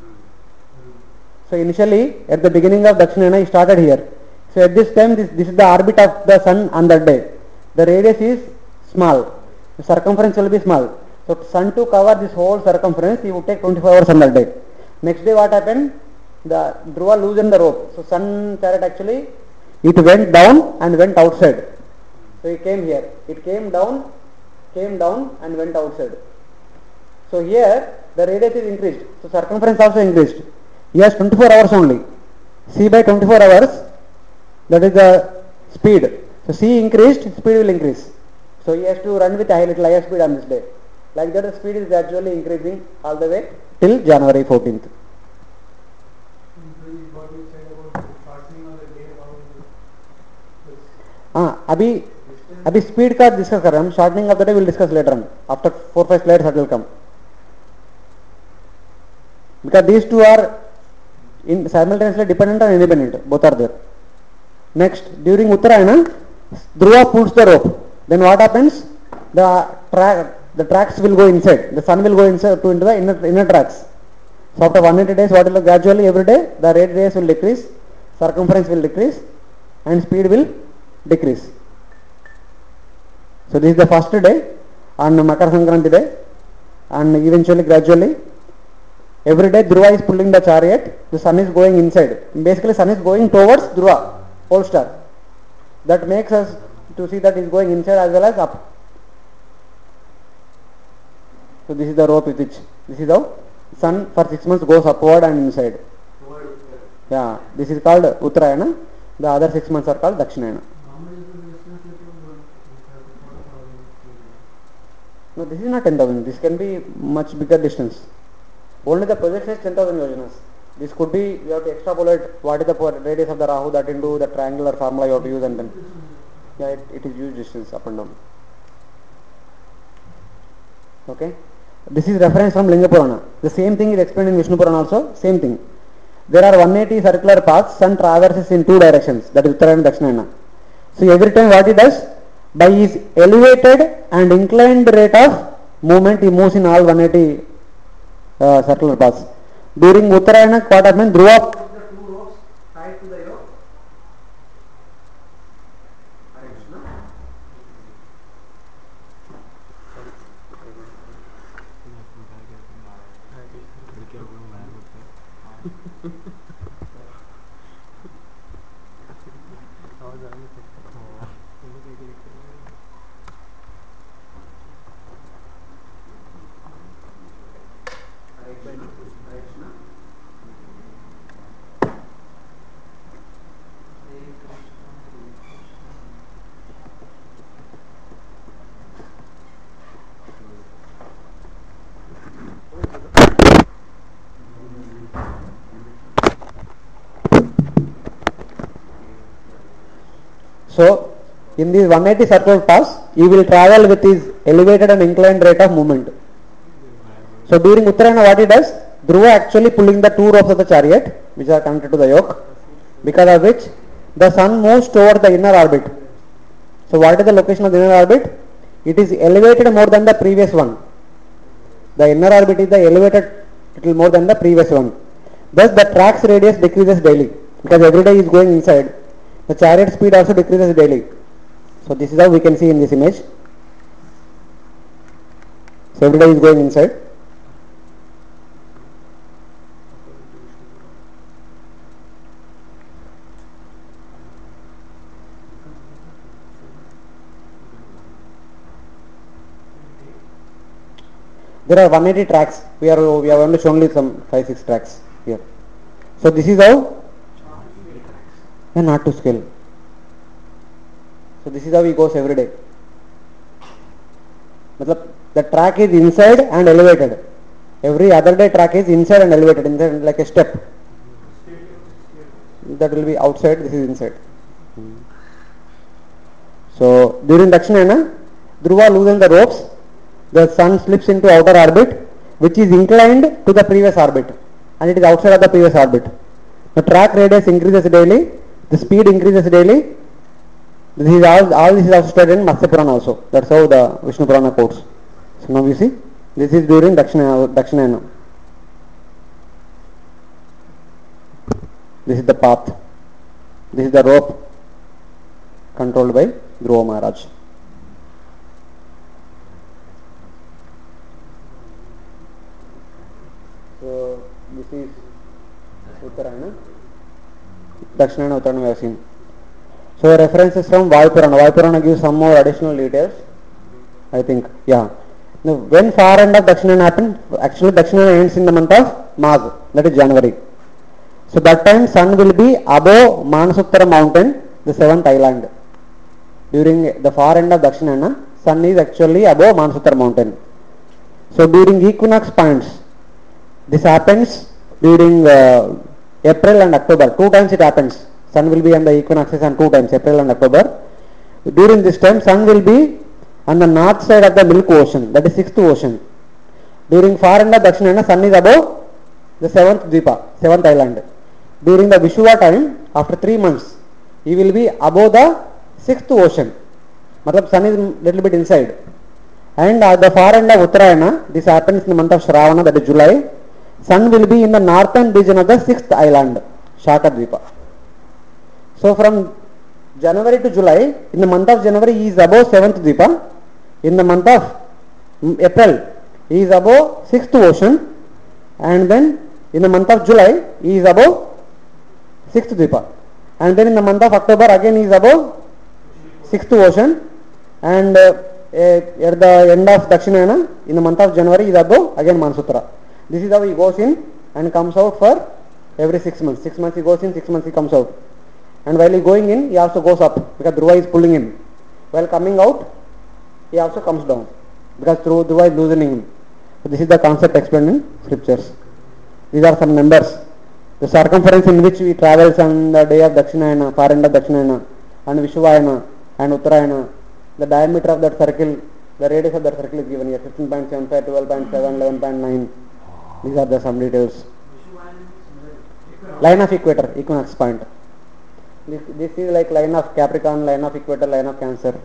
So initially at the beginning of Dakshinayana he started here. So at this time this, this is the orbit of the sun on that day. The radius is small. The circumference will be small. So sun to cover this whole circumference he would take twenty-four hours on that day. Next day what happened? The Dhruva loosened the rope. So sun chariot actually it went down and went outside. So it came here. It came down, came down and went outside. So here the radius is increased. So circumference also increased. He has twenty-four hours only. C by twenty-four hours, that is the speed. So C increased, speed will increase. So he has to run with a little higher speed on this day. Like that the speed is gradually increasing all the way till January fourteenth. What you said about shortening of the day, how is हाँ अभी अभी speed का discuss कर रहे हैं हम. Shortening of the day will discuss later on. After four five slides that will come. Because these two are in simultaneously dependent and independent. Both are there. Next, during Uttarayana, Dhruva pulls the rope. Then what happens? The track, the tracks will go inside. The sun will go inside to into the inner inner tracks. So after one hundred eighty days, what will gradually every day the radius will decrease, circumference will decrease, and speed will decrease. So this is the first day on Makar Sankranti day, and eventually gradually every day Dhruva is pulling the chariot. The sun is going inside. Basically, sun is going towards Dhruva, pole star. That makes us to see that he is going inside as well as up. So this is the rope with which this is how sun for six months goes upward and inside. Yeah, this is called Uttarayana. The other six months are called Dakshinayana. how much is the distance it will No, this is not ten thousand. This can be much bigger distance. Only the projection is ten thousand yojanas. This could be, you have to extrapolate what is the po- radius of the Rahu, that into the triangular formula you have to use, and then, yeah, it, it is huge distance up and down. Okay. This is reference from Linga Purana. The same thing is explained in Vishnu Purana also. Same thing. There are one hundred eighty circular paths. Sun traverses in two directions. That is Uttara and Dakshinayana. So every time what he does, by his elevated and inclined rate of movement, he moves in all one hundred eighty uh, circular paths. During Uttarayana, what happens? Dhruva. The two ropes tied to the yoke. Hare Krishna. Hare Krishna. Hare Krishna. So, in these one hundred eighty circular paths, he will travel with his elevated and inclined rate of movement. So, during Uttarayana, what he does? Dhruva actually pulling the two ropes of the chariot, which are connected to the yoke, because of which the sun moves toward the inner orbit. So, what is the location of the inner orbit? It is elevated more than the previous one. The inner orbit is the elevated little more than the previous one. Thus, the track's radius decreases daily, because every day is going inside. The chariot speed also decreases daily. So, this is how we can see in this image. So, every day is going inside. There are one hundred eighty tracks. We are we have only shown only some five six tracks here. So this is how, and not to scale. So this is how he goes every day. Matlab, the track is inside and elevated. Every other day track is inside and elevated, inside like a step. That will be outside. This is inside. So during Dakshinayana, Dhruva loosens the ropes. The sun slips into outer orbit, which is inclined to the previous orbit, and it is outside of the previous orbit. The track radius increases daily, the speed increases daily. This is all, all this is also stated in Matsya Purana also. That's how the Vishnu Purana quotes. So now you see, this is during Dakshinayana. Dakshinayana. This is the path. This is the rope controlled by Dhruva Maharaj. So this is Uttarayana. Dakshinayana, Uttarayana we have seen. So references from Vayu Purana. Vayu Purana gives some more additional details. I think, yeah. Now, when far end of Dakshinayana happened, actually Dakshinayana ends in the month of Magh, that is January. So that time sun will be above Manasuttara mountain, the seventh island. During the far end of Dakshinayana, sun is actually above Manasuttara mountain. So during equinox points, this happens during uh, April and October. Two times it happens. Sun will be on the equinoxes and two times, April and October. During this time, sun will be on the north side of the Milk Ocean, that is sixth ocean. During far end of Dakshinayana, sun is above the seventh Dvipa, seventh island. During the Vishuva time, after three months, he will be above the sixth ocean. Matlab sun is little bit inside. And at the far end of Uttarayana, this happens in the month of Shravana, that is July. Sun will be in the northern region of the sixth island, Shaka Dvipa. So from January to July, in the month of January he is above seventh Dvipa. In the month of April he is above sixth ocean, and then in the month of July he is above sixth Dvipa, and then in the month of October again he is above sixth ocean, and uh, at the end of Dakshinayana in the month of January he is above again Manasuttara. This is how he goes in and comes out for every six months. Six months he goes in, six months he comes out. And while he going in, he also goes up because Dhruva is pulling him. While coming out, he also comes down. because through Dhruva is loosening him. So this is the concept explained in scriptures. These are some numbers. The circumference in which we travels on the day of Dakshinayana, far end of Dakshinayana, and Vishuvayana and Uttarayana, the diameter of that circle, the radius of that circle is given here, fifteen point seven five, twelve point seven, eleven point nine. These are the some details. Line of equator, equinox point. This, this is like line of Capricorn, line of equator, line of Cancer.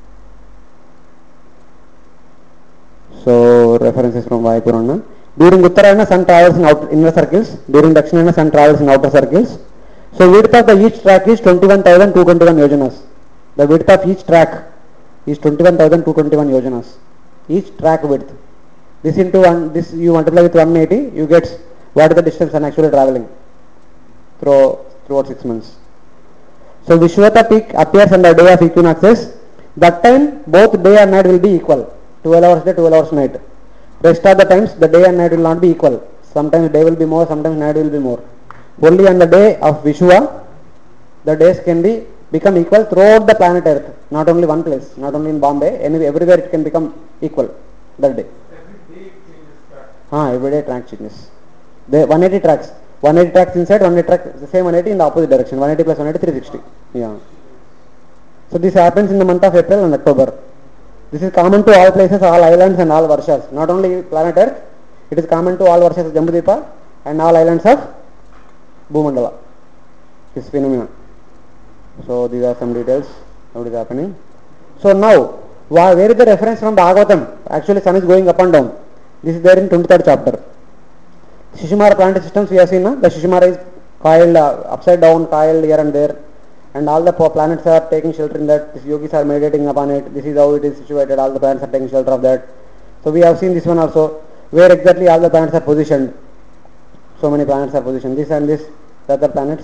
So references from Vayapurana. During Uttarayana, sun travels in outer, inner circles. During Dakshinayana, sun travels in outer circles. So width of the each track is twenty-one thousand two hundred twenty-one yojanas. The width of each track is twenty-one thousand two hundred twenty-one yojanas. Each track width. This into one, this you multiply with one hundred eighty, you get what is the distance sun actually traveling through throughout six months. So Vishwata peak appears on the day of equinoxes. That time both day and night will be equal. twelve hours day, twelve hours night. Rest of the times the day and night will not be equal. Sometimes day will be more, sometimes night will be more. Only on the day of Vishwa, the days can be become equal throughout the planet Earth. Not only one place, not only in Bombay, anyway, everywhere it can become equal that day. Every day it changes track. Ah, every day track changes. The one hundred eighty tracks. one hundred eighty tracks inside, one hundred tracks, the same one hundred eighty in the opposite direction. one hundred eighty plus one hundred eighty, three hundred sixty. Yeah. So this happens in the month of April and October. This is common to all places, all islands and all Varshas. Not only planet Earth, it is common to all Varshas of Jambudvipa and all islands of Bhumandala. This phenomena. So these are some details what is happening. So now, where is the reference from Bhagavatam? Actually sun is going up and down. This is there in twenty-third chapter. Shishimara planetary systems we have seen, na? The Shishimara is coiled uh, upside down, coiled here and there, and all the planets are taking shelter in that. These yogis are meditating upon it. This is how it is situated. All the planets are taking shelter of that. So we have seen this one also, where exactly all the planets are positioned. So many planets are positioned. This and this, the other planets.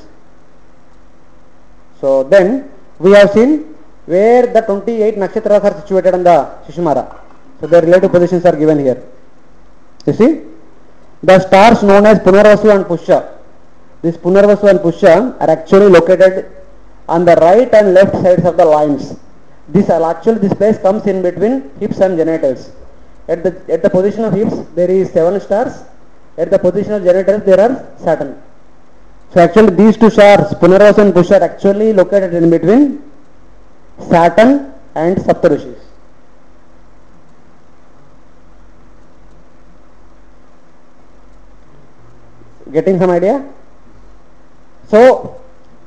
So then we have seen where the twenty-eight nakshatras are situated on the Shishimara. So their relative positions are given here. You see? The stars known as Punarvasu and Pushya. These Punarvasu and Pushya are actually located on the right and left sides of the lines. This actually this place comes in between hips and genitals. At the at the position of hips there is seven stars. At the position of genitals there are Saturn. So actually these two stars, Punarvasu and Pushya, are actually located in between Saturn and Saptarishis. Getting some idea? So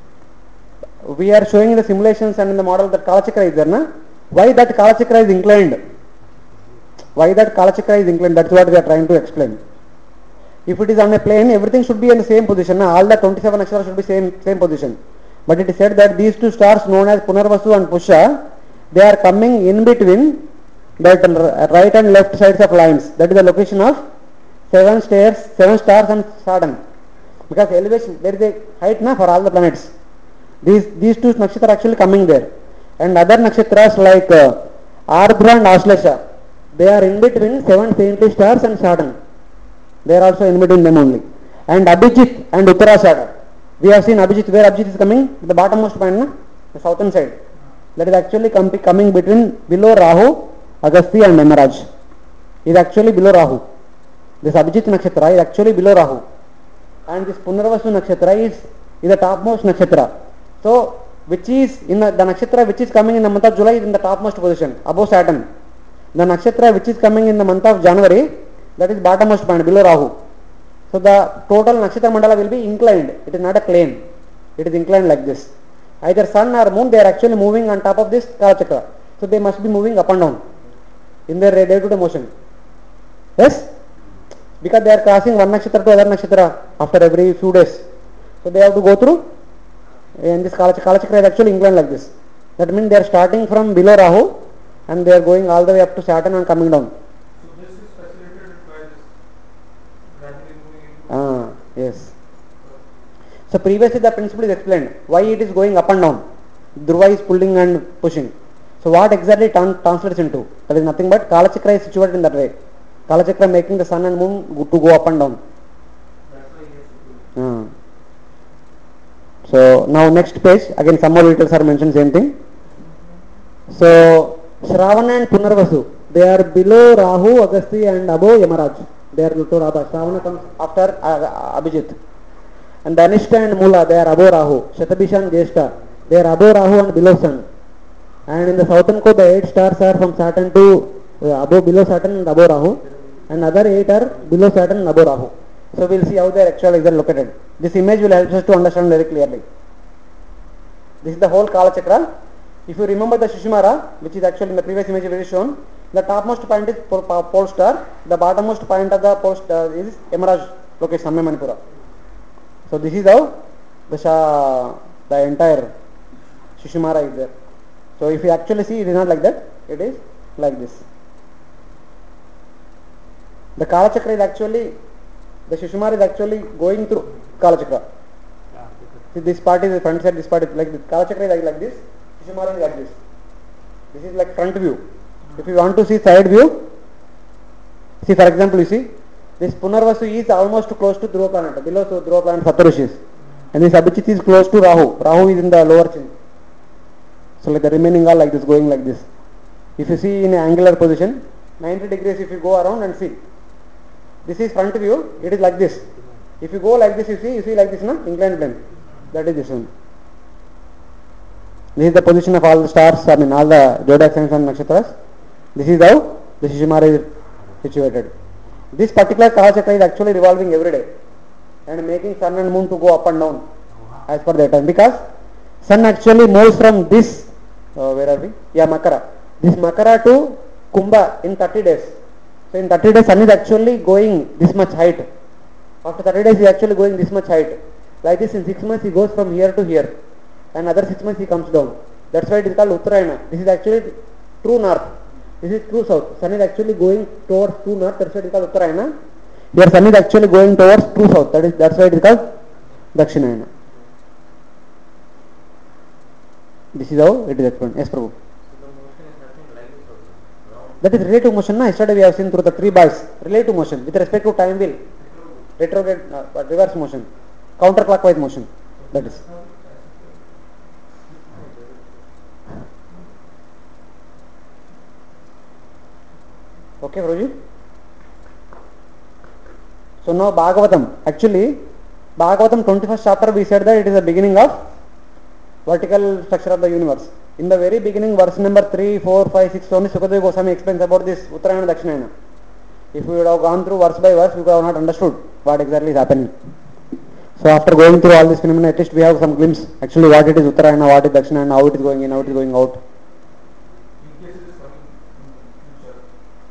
we are showing in the simulations and in the model that Kalachakra is there, na? Why that Kalachakra is inclined? Why that Kalachakra is inclined? That's what we are trying to explain. If it is on a plane, everything should be in the same position. Na? All the twenty-seven nakshatras should be same same position. But it is said that these two stars known as Punarvasu and Pushya, they are coming in between the right and left sides of lines. That is the location of seven stars, seven stars and Saturn. Because elevation, there is a height na for all the planets. These these two nakshatras are actually coming there. And other nakshatras like uh, Ardhra and Ashlesha, they are in between seven saintly stars and Saturn. They are also in between them only. And Abhijit and Uttarashada. We have seen Abhijit, where Abhijit is coming? The bottommost point, na? The southern side. That is actually com- coming between below Rahu, Agastya and Yamaraj. Is actually below Rahu. This Abhijit nakshatra is actually below Rahu. And this Punarvasu nakshatra is, is the topmost nakshatra. So, which is in the, the nakshatra which is coming in the month of July is in the topmost position, above Saturn. The nakshatra which is coming in the month of January, that is bottommost point, below Rahu. So, the total nakshatra mandala will be inclined. It is not a plane. It is inclined like this. Either sun or moon, they are actually moving on top of this Kalachakra. So, they must be moving up and down in their day-to-day motion. Yes? Because they are crossing one nakshatra to other nakshatra after every few days. So, they have to go through. And this Kalachakra is actually inclined like this. That means they are starting from below Rahu and they are going all the way up to Saturn and coming down. So this is facilitated by this gradually moving into. Ah, yes. So previously the principle is explained. Why it is going up and down. Dhruva is pulling and pushing. So what exactly tran- translates into? That is nothing but Kalachakra is situated in that way. Kalachakra making the sun and moon go- to go up and down. That's why he has to do it. Ah. So now next page, again some more details are mentioned, same thing. So Shravana and Punarvasu, They are below Rahu, Agasti and above Yamaraj. They are below Rahu. Shravana comes after uh, Abhijit. And Dhanishta and Mula, they are above Rahu. Shatabisha and Jeshta, they are above Rahu and below Sun. And in the southern code, the eight stars are from Saturn to uh, above, below Saturn and above Rahu. And other eight are below Saturn and above Rahu. So we'll see how their actual are located. This image will help us to understand very clearly. This is the whole Kala Chakra. If you remember the Shishimara, which is actually in the previous image very shown, the topmost point is pole, pole star, the bottommost point of the pole star is Yamaraj location, Samya Manipura. So this is how the, Shah, the entire Shishimara is there. So if you actually see, it is not like that, it is like this. The Kala Chakra is actually, the Shishimara is actually going through Kala Chakra. See, this part is the front side, this part is like this. Kala Chakra is like, like this, Shishimara is like this. This is like front view. If you want to see side view, see for example you see, this Punarvasu is almost close to Dhruva planet, below so Dhruva planet Saptarushis. And this Abhichit is close to Rahu. Rahu is in the lower chin. So like the remaining are like this, going like this. If you see in an angular position, ninety degrees if you go around and see. This is front view, it is like this. If you go like this, you see, you see like this, no? Inclined plane. That is this one. This is the position of all the stars, I mean all the zodiac signs and nakshatras. This is how the Shishimara is situated. This particular Kala Chakra is actually revolving every day and making sun and moon to go up and down as per their time, because sun actually moves from this, uh, where are we? Yeah, Makara. This Makara to Kumbha in thirty days. So in thirty days sun is actually going this much height. After thirty days he is actually going this much height. Like this in six months he goes from here to here. And other six months he comes down. That's why it is called Uttarayana. This is actually true north. This is true south. Sun is actually going towards true north. That's why it is called Uttarayana. Here sun is actually going towards true south. That is, that's why it is called Dakshinayana. This is how it is explained. Yes, Prabhu. That is relative motion. Na? Yesterday we have seen through the three bars. Relative motion with respect to time wheel. Retrograde, uh, reverse motion. Counterclockwise motion. That is. Okay, Prabhuji. So now Bhagavatam. Actually, Bhagavatam twenty-first chapter we said that it is the beginning of vertical structure of the universe. In the very beginning, verse number three, four, five, six, only Sukadeva Goswami explains about this Uttarayana and Dakshinayana. If we would have gone through verse by verse, we would have not understood what exactly is happening. So after going through all this phenomena, at least we have some glimpse actually what it is Uttarayana, what is Dakshinayana, how it is going in, how it is going out. In case it is coming in future,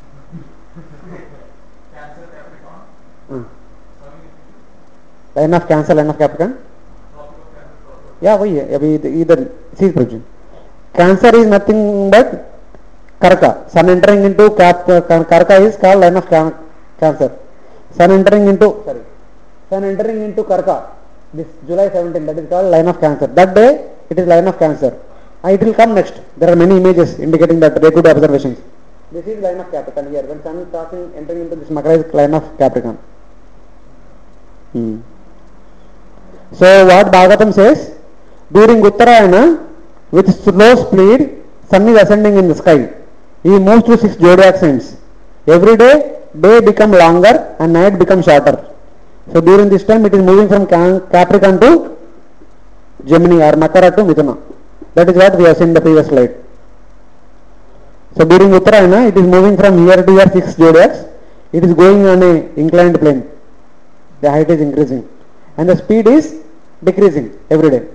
Cancer, Capricorn, Hmm. coming in Line of Cancer, line of Capricorn. Tropic of Cancer, Tropic of Yeah, वही है अभी इधर see Prabhuji. Cancer is nothing but Karka. Sun entering into Cap, Karka is called line of can, Cancer. Sun entering into sorry, Sun entering into Karka. This July seventeenth, that is called line of Cancer. That day it is line of Cancer. And it will come next. There are many images indicating that day to day observations. This is line of Capricorn here. When Sun starts entering into this Makara is line of Capricorn. Hmm. So what Bhagavatam says, during Uttarayana, with slow speed, sun is ascending in the sky. He moves through six zodiac signs. Every day, day become longer and night become shorter. So during this time, it is moving from Capricorn to Gemini or Makara to Mithuna. That is what we have seen in the previous slide. So during Uttarayana, it is moving from here to here six zodiacs. It is going on a inclined plane. The height is increasing. And the speed is decreasing every day.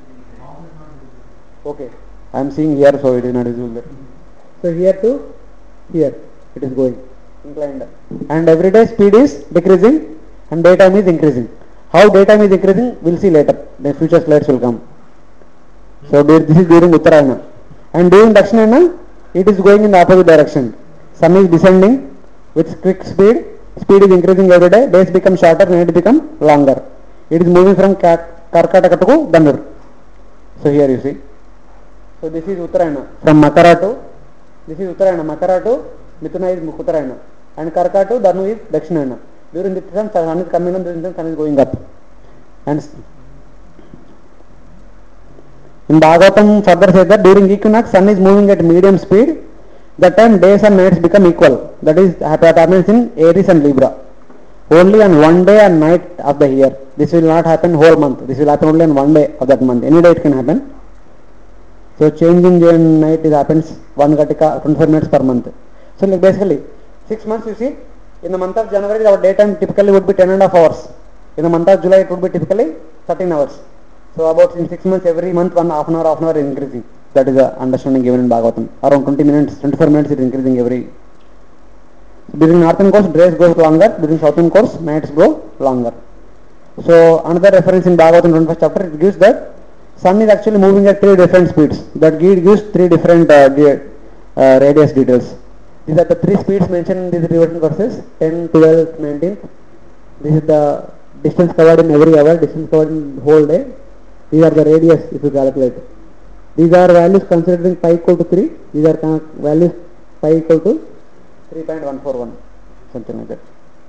Okay, I am seeing here, so it is not visible there. So here to here, it is going inclined, and every day speed is decreasing, and daytime is increasing. How daytime is increasing, we'll see later. The future slides will come. So this is during Uttarayana, and during Dakshinayana, it is going in the opposite direction. Sun is descending with quick speed. Speed is increasing every day. Days become shorter, night become longer. It is moving from Karkataka to Dhanur. So here you see. So this is Uttarayana. From Makara to, this is Uttarayana. Makara to Mithuna is Uttarayana. And Karka to Dhanu is Dakshinayana. During this time, sun is coming down, during this time, sun is going up. And in Bhagavatam further says that during equinox, sun is moving at medium speed That time days and nights become equal. That is that happens in Aries and Libra. Only on one day and night of the year. This will not happen whole month. This will happen only on one day of that month. Any day it can happen. So change in day and night it happens one Gatika, twenty-four minutes per month. So like basically six months you see, in the month of January our daytime typically would be ten and a half hours. In the month of July it would be typically thirteen hours. So about in six months every month one half an hour, half an hour is increasing. That is the understanding given in Bhagavatam. Around twenty minutes, twenty-four minutes is increasing every. During northern course days goes longer, during southern course nights go longer. So another reference in Bhagavatam twenty-first chapter, it gives that sun is actually moving at three different speeds. That gives three different uh, uh, radius details. These are the three speeds mentioned in these devotional verses, ten, twelve, nineteen. This is the distance covered in every hour, distance covered in whole day. These are the radius if you calculate. These are values considering pi equal to three. These are values pi equal to three point one four one, something like that.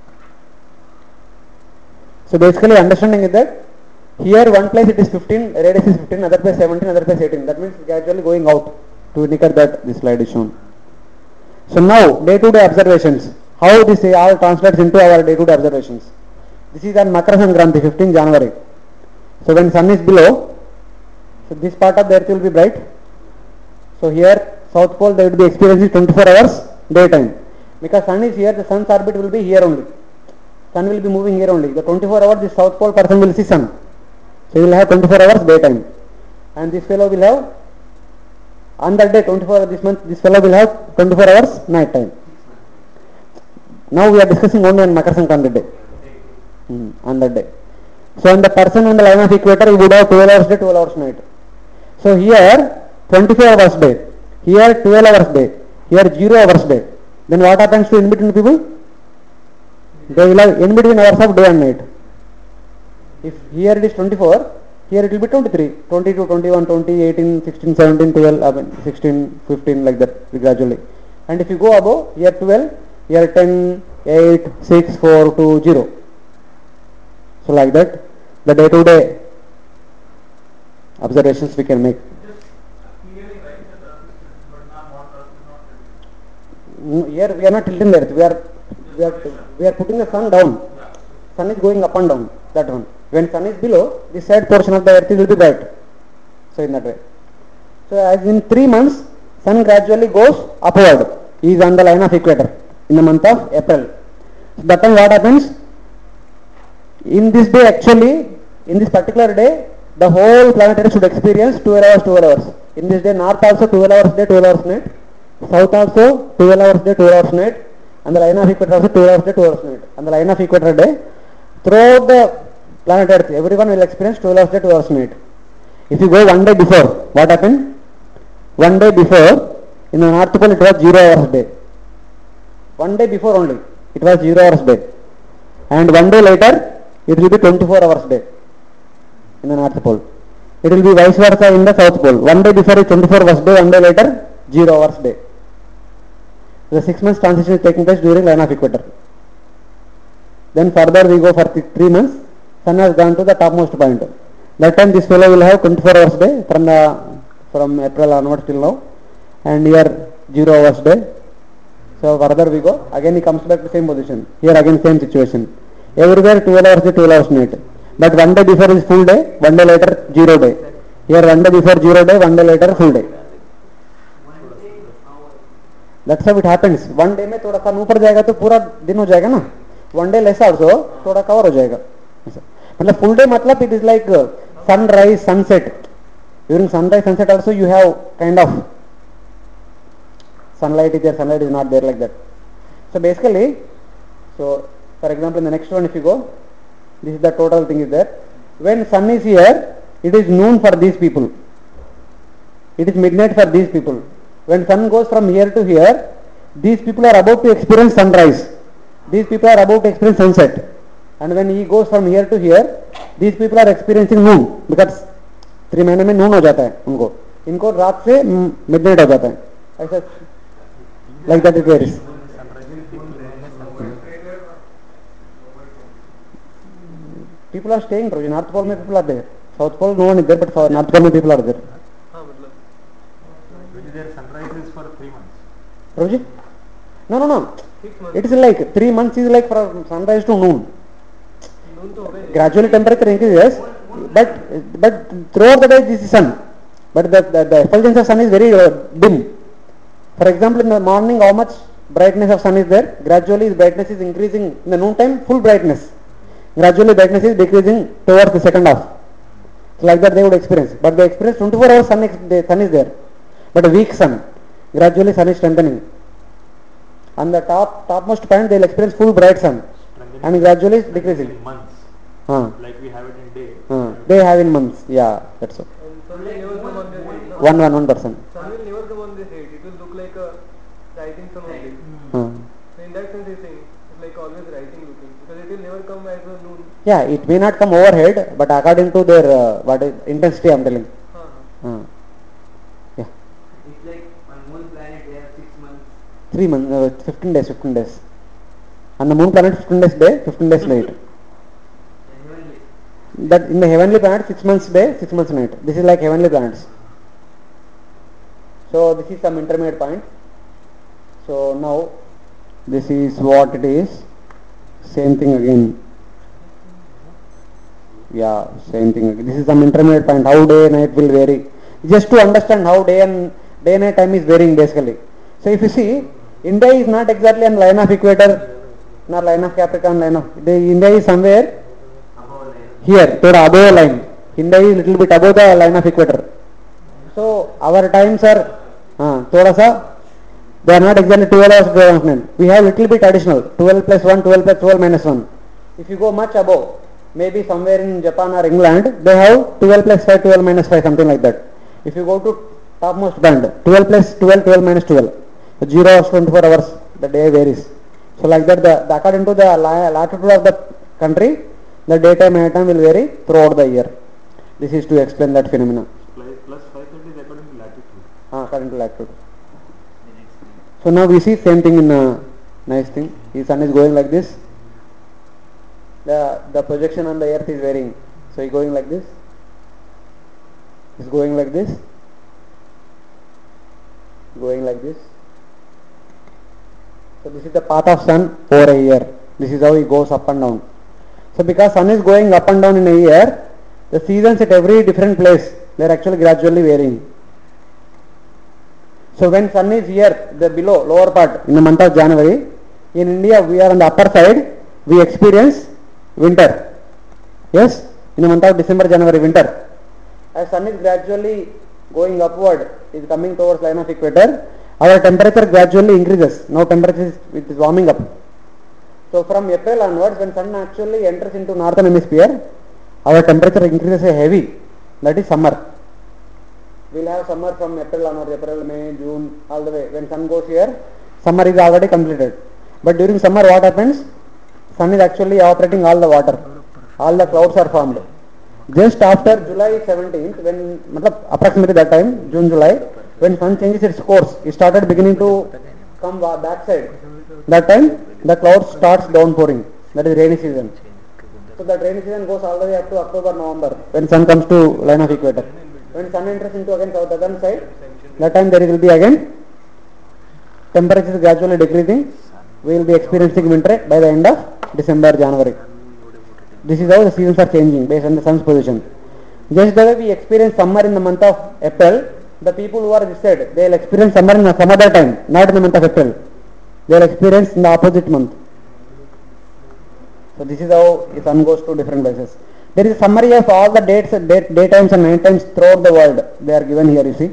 So basically understanding is that here one place it is fifteen, radius is fifteen, other place seventeen, other place eighteen. That means gradually going out to indicate that this slide is shown. So now day to day observations. How this all translates into our day to day observations. This is on Makara Sankranti, fifteenth January. So when sun is below, so this part of the earth will be bright. So here south pole they will be experiencing twenty-four hours daytime. Because sun is here, the sun's orbit will be here only. Sun will be moving here only. The twenty-four hours the south pole person will see sun. So he will have twenty-four hours daytime. And this fellow will have, on that day twenty-four this month, this fellow will have twenty-four hours night time. Now we are discussing only on Makar Sankranti day. Hmm, on that day. So on the person on the line of equator he would have twelve hours day, twelve hours night. So here twenty-four hours day, here twelve hours day, here zero hours day. Then what happens to in between people? They will have in between hours of day and night. If here it is twenty-four, here it will be twenty-three, twenty-two, twenty-one, twenty, eighteen, sixteen, seventeen, twelve, sixteen, fifteen, like that gradually. And if you go above, here twelve, here ten, eight, six, four, two, zero. So like that, the day to day observations we can make. Here we are not tilting the earth, we are, we are, we are putting the sun down. Sun is going up and down, that one. When sun is below, this side portion of the earth will be bright. So in that way. So as in three months, sun gradually goes upward. He is on the line of equator in the month of April. So that time what happens? In this day actually, in this particular day, the whole planet Earth should experience twelve hours, twelve hours. In this day, north also twelve hours day, twelve hours night. South also twelve hours day, twelve hours night. And the line of equator also twelve hours day, twelve hours night. And the line of equator day, throughout the planet Earth, everyone will experience twelve hours day, twelve hours night. If you go one day before, what happened? One day before, in the North Pole it was zero hours day. One day before only, it was zero hours day. And one day later, it will be twenty-four hours day in the North Pole. It will be vice versa in the South Pole. One day before is twenty-four hours day, one day later, zero hours day. The six months transition is taking place during line of equator. Then further we go for th three months, sun has gone to the topmost point. That time this fellow will have twenty-four hours day from the from April onwards till now, and here zero hours day. So further we go, again he comes back to same position. Here again same situation. Everywhere twelve hours day, twelve hours night. But one day before is full day, one day later zero day. Here one day before zero day, one day later full day. That's how it happens. One day में थोड़ा सा ऊपर जाएगा तो पूरा दिन हो जाएगा ना. One day less also थोड़ा कवर हो जाएगा. मतलब full day मतलब it is like sunrise, sunset. During sunrise, sunset also you have kind of sunlight is there, sunlight is not there, like that. So basically, so for example in the next one if you go, this is the total thing is there. When sun is here, it is noon for these people. It is midnight for these people. When sun goes from here to here, these people are about to experience sunrise. These people are about to experience sunset. And when he goes from here to here, these people are experiencing noon, because three महीने में noon हो जाता है उनको. इनको रात से midnight हो जाता है. ऐसा like that it varies. People are staying, bro. In North Pole, people are there. South Pole, no one is there, but for North Pole, people are there. When is there sunrise is for three months. Prabhuji? No, no, no. Six months. It is like three months is like from sunrise to noon. Noon to when? Gradually temperature increases, but but throughout the day this is sun. But the, the, the effulgence of sun is very uh, dim. For example, in the morning, how much brightness of sun is there? Gradually, the brightness is increasing. In the noon time, full brightness. Gradually, brightness is decreasing towards the second half. So like that they would experience. But they experience twenty-four hours sun, ex- the sun is there. But a weak sun. Gradually, sun is strengthening. On the top topmost point, they will experience full bright sun. And gradually decreasing. In months, Huh. like we have it in day. Huh. They have in months. Yeah, that's all. And sun will never come on this height. no? One, one, one percent. Sun will never come on this height. It will look like a rising sun only. Huh. So in that sense, he's saying it's like always rising looking because it will never come as a noon. Yeah, it may not come overhead, but according to their uh, what is, intensity, I am telling. Huh. Huh. Yeah, It's like on moon planet they have six months. three months, uh, fifteen days, fifteen days. On the moon planet, fifteen days day, fifteen days night. And heavenly. That in the heavenly planet, six months day, six months night. This is like heavenly planets. So this is some intermediate point. So now this is what it is. Same thing again. Yeah, same thing. This is some intermediate point. How day night will vary. Just to understand how day and day night time is varying basically. So if you see, India is not exactly on line of equator, nor line of Capricorn, line of the India is somewhere Above line. here, thoda above line. India is little bit above the line of equator. So our times are uh, thoda sa, they are not exactly twelve hours development. We have little bit additional, twelve plus one, twelve plus twelve minus one. If you go much above, maybe somewhere in Japan or England, they have twelve plus five, twelve minus five, something like that. If you go to topmost band, twelve plus twelve, twelve minus twelve. zero hours, twenty-four hours, the day varies. So like that, the, the according to the la- latitude of the country, the daytime and nighttime will vary throughout the year. This is to explain that phenomena. Plus, plus five thirty is according to latitude. Ah, according to latitude. So now we see same thing in a nice thing. The sun is going like this. The the projection on the earth is varying. So it's going like this. It's going like this. Going like this. So this is the path of sun over a year. This is how it goes up and down. So because sun is going up and down in a year, the seasons at every different place, they are actually gradually varying. So when sun is here, the below, lower part, in the month of January, in India we are on the upper side, we experience winter. Yes, in the month of December, January, winter. As sun is gradually going upward, is coming towards line of equator, our temperature gradually increases. Now temperature is, it is warming up. So from April onwards, when sun actually enters into northern hemisphere, our temperature increases heavy. That is summer. We will have summer from April onwards, April, May, June, all the way. When sun goes here, summer is already completed. But during summer what happens? Sun is actually evaporating all the water. All the clouds are formed. Just after July seventeenth, when approximately that time, June, July, when sun changes its course, it started beginning to come back side. That time, the clouds starts downpouring. That is rainy season. So that rainy season goes all the way up to October, November, when sun comes to line of equator. When sun enters into again southern side, that time there will be again temperature is gradually decreasing. We will be experiencing winter by the end of December, January. This is how the seasons are changing based on the sun's position. Just the way we experience summer in the month of April, the people who are this side, they will experience summer in some other time, not in the month of April. They will experience in the opposite month. So this is how the sun goes to different places. There is a summary of all the dates, date, daytimes and night times throughout the world. They are given here, you see.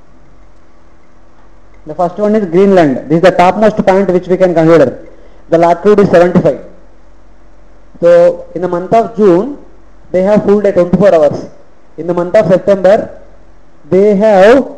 The first one is Greenland. This is the topmost point which we can consider. The latitude is seventy-five. So in the month of June, they have full day twenty-four hours. In the month of September, they have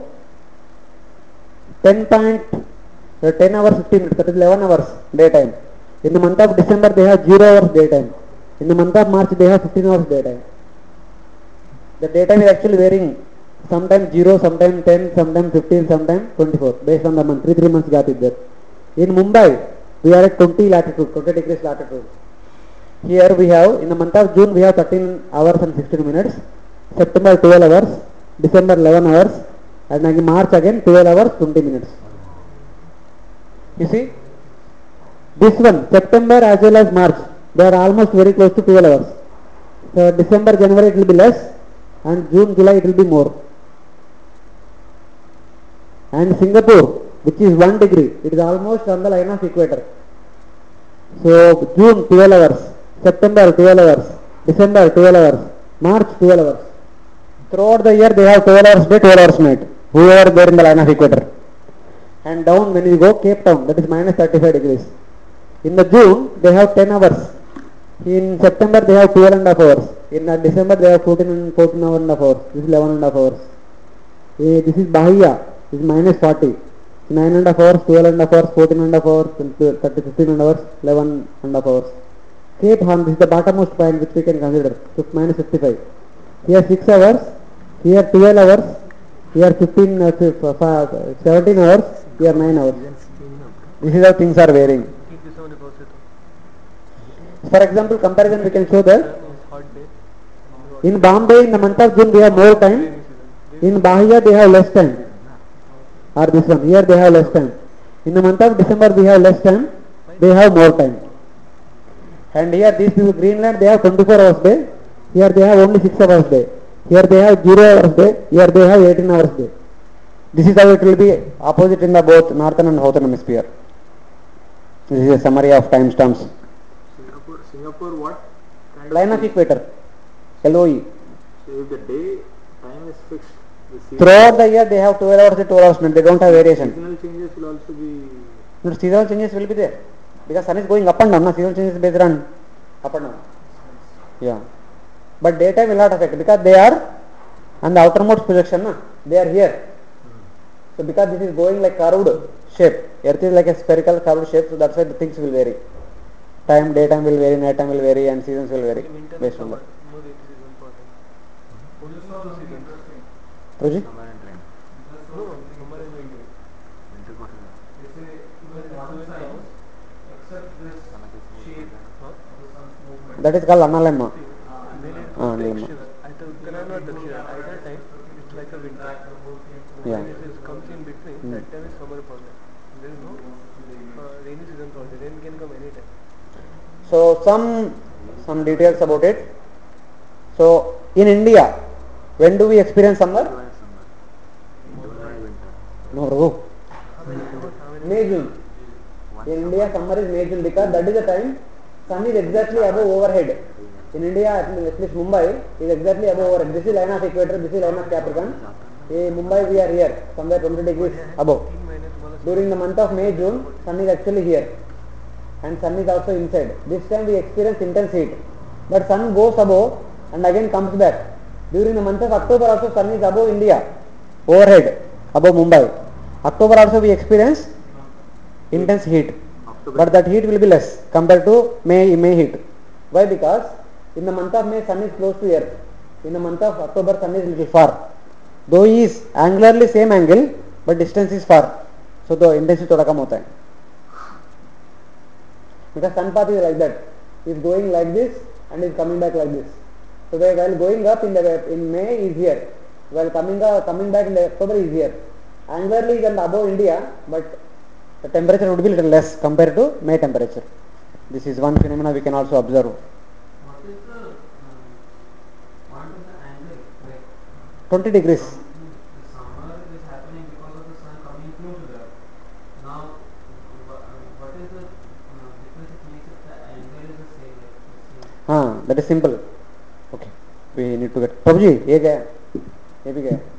ten point ten hours fifteen minutes, that is eleven hours daytime. In the month of December, they have zero hours daytime. In the month of March, they have fifteen hours daytime. The daytime is actually varying. Sometimes zero, sometimes ten, sometimes fifteen, sometimes twenty-four, based on the month. Three, three months gap is there. In Mumbai, we are at twenty latitude, twenty degrees latitude. Here we have, in the month of June, we have thirteen hours and sixteen minutes. September twelve hours, December eleven hours, and in March again twelve hours twenty minutes. You see, this one, September as well as March, they are almost very close to twelve hours. So December, January it will be less, and June, July it will be more. And Singapore, which is one degree, it is almost on the line of equator. So June twelve hours, September twelve hours, December twelve hours, March twelve hours. Throughout the year they have twelve hours day, twelve hours night, whoever there in the line of equator. And down when you go Cape Town, that is minus thirty-five degrees. In the June they have ten hours. In September they have twelve and a half hours. In uh, December they have fourteen and fourteen hour and a half hours. This is eleven and a half hours. Eh, this is Bahia. This is minus forty. nine and a half hours, twelve and a half hours, fourteen and a half hours, thirty, fifteen and hours, eleven and a half hours. Cape Horn, this is the bottommost point which we can consider. So minus fifty-five. Here six hours. Here twelve hours. Here fifteen, uh, seventeen hours. Here nine hours. This is how things are varying. For example, comparison we can show that in Bombay in the month of June they have more time. In Bahia they have less time. Or this one, here they have less time. In the month of December we have less time. They have more time. And here these people, Greenland, they have twenty-four hours day. Here they have only six hours day. Here they have zero hours day. Here they have eighteen hours day. This is how it will be opposite in the both northern and southern hemisphere. This is a summary of time stamps. Singapore, Singapore what? Kind Line of equator, L O E. So if the day time is fixed, the season, Throughout the year they have twelve hours, twelve hours, and they don't have variation. seasonal changes will also be. No, seasonal changes will be there because sun is going up and down. No? Seasonal changes based on up and down. Yeah, but daytime will not affect because they are on the outermost projection. No? They are here. So because this is going like curved shape, Earth is like a spherical curved shape, so that's why the things will vary. Time, daytime will vary, night time will vary, and seasons will vary based on that. Proji? That is called Analemma. Ah, Analemma. Yeah. Comes in between, Hmm. that time is summer for them. There is no uh, rainy season for them. Rain can come anytime. So some some details about it. So in India, when do we experience summer? No, Raghu. May June. In India, summer is May June because that is the time sun is exactly above overhead. In India, at least Mumbai is exactly above overhead. This is line of equator. This is line of Capricorn. In Mumbai, we are here, somewhere twenty degrees above. During the month of May, June, sun is actually here, and sun is also inside. This time we experience intense heat, but sun goes above and again comes back. During the month of October, also sun is above India, overhead, above Mumbai. October also we experience intense heat, but that heat will be less compared to May May heat. Why? Because in the month of May, sun is close to earth. In the month of October, sun is little far. Though he is angularly same angle, but distance is far. So the intensity thoda kam hota hai. Because sun path is like that. He is going like this and is coming back like this. So while going up in the in May is here. While coming up, coming back in the October is here. Angularly is above India, but the temperature would be little less compared to May temperature. This is one phenomena we can also observe. What is the um, point of the angle? Like twenty degrees. the summer is happening because of the sun coming close to the earth. Now, wha- what is the uh, difference it makes if the angle is the same? Like the same. हाँ, that is simple. Okay, we need to get. प्रभु जी ये क्या है? ये भी क्या है?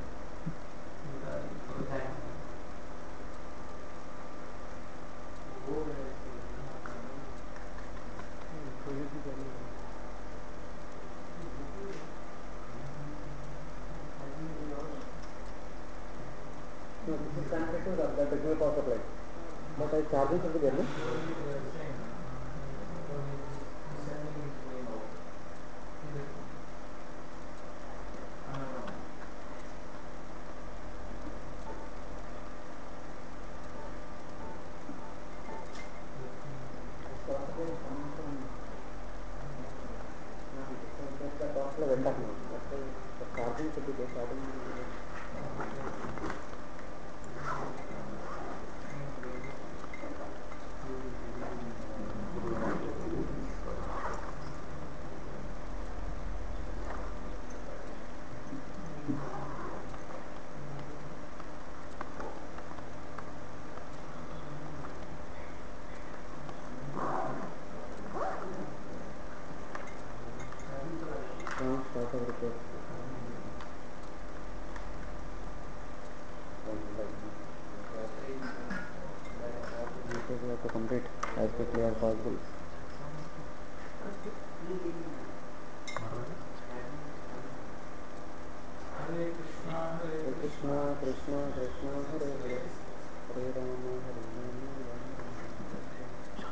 No, this is transmission of the technical power supply. But I charging should be there, no? Charging should be there. Charging should be there. to complete as quickly as possible. Hare Krishna, Hare Hare Krishna, Krishna, Krishna Krishna, Hare Hare, Hare Rama, Hare Rama, Rama Rama.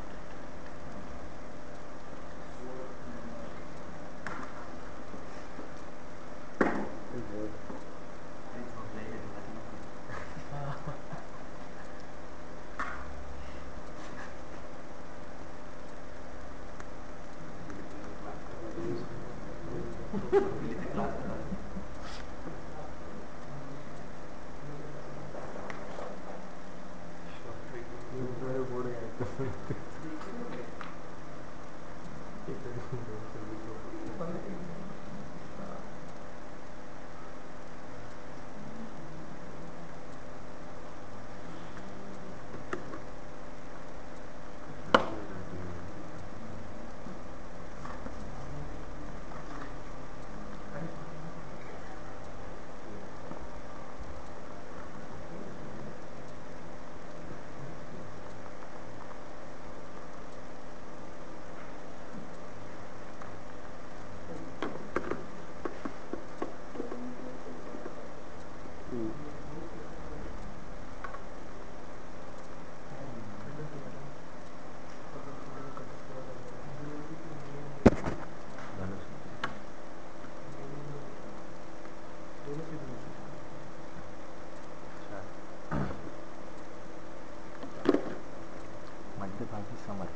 मध्यभागी summer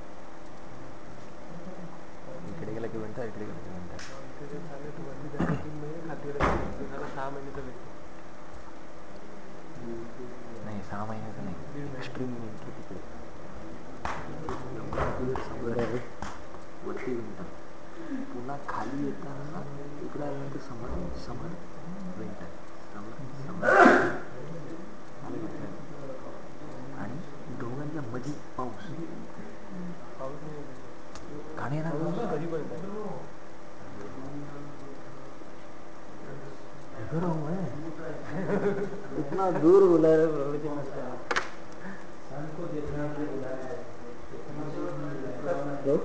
इकडे गेला की winter इकडे गेला की winter तेरे साले तो वरती जायला तीन महिने खाली राहिले ते झालं सहा महिन्याचं भेटतो नाही सहा महिन्याचं नाही एक्स्ट्रीम विंटर तिकडे वरती विंटर पुन्हा खाली येताना इकडे आल्यानंतर summer summer winter summer summer आलं लक्षात आणि दोघांच्या मध्ये पाऊस पाऊस नाही घाण येणार कधी पण इतना दूर बुला रहे प्रभु जी नमस्कार सन को देखने के लिए बुलाया है Hello?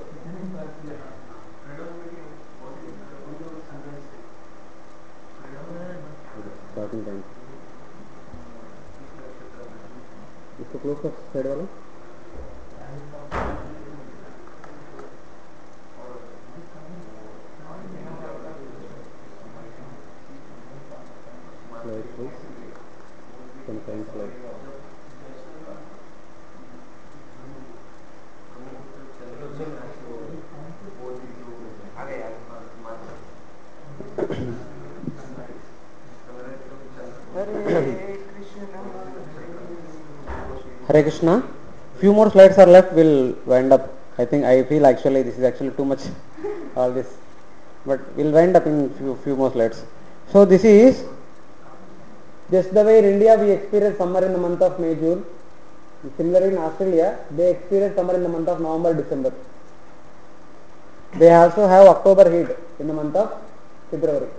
Starting time. इसको क्लोज कर साइड वाला slide please confirm slide Hare Krishna. Few more slides are left. We'll wind up. I think I feel actually this is actually too much. All this, but we'll wind up in few few more slides. So this is just the way in India we experience summer in the month of May June. Similarly in Australia they experience summer in the month of November December. They also have October heat in the month of February.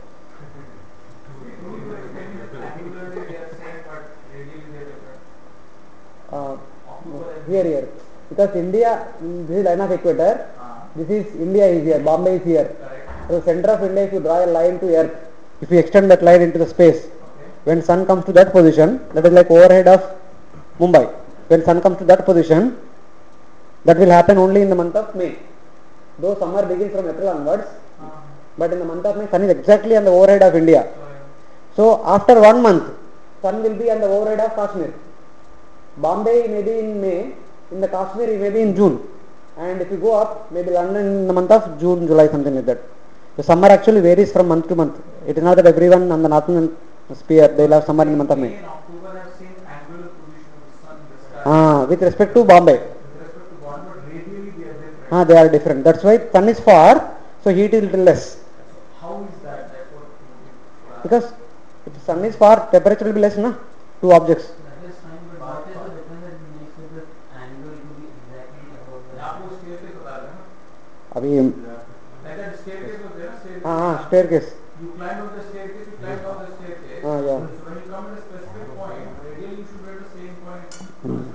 angularly they are same, but radially they are different. Uh, here here because India, this is line of equator, this is India is here, Bombay is here. So center of India, if you draw a line to earth, if you extend that line into the space, when sun comes to that position, that is like overhead of Mumbai. When sun comes to that position, that will happen only in the month of May. Though summer begins from April onwards, but in the month of May, sun is exactly on the overhead of India. So after one month, sun will be on the overhead of Kashmir. Bombay may be in May, in the Kashmir it may be in June, and if you go up, maybe London in the month of June, July, something like that. The summer actually varies from month to month. It is not that everyone on the northern sphere they will have summer in the month of May. May and October have same angular position of the sun in the sky. Ah, with respect to Bombay, With respect to God, but radially they are different. ah, they are different. That's why sun is far, so heat is little less. How is that? Therefore, Because if sun is far, temperature will be less, na? Two objects. That is fine, but what is the difference that makes it the angle to be exactly above the आपको staircase बता रहे हैं ना? अभी Like that staircase होते हैं ना, staircase. हाँ हाँ staircase. You climb up the staircase, you climb down the staircase. हाँ yeah. So when you come to a specific point, radially you should be at the same point to a specific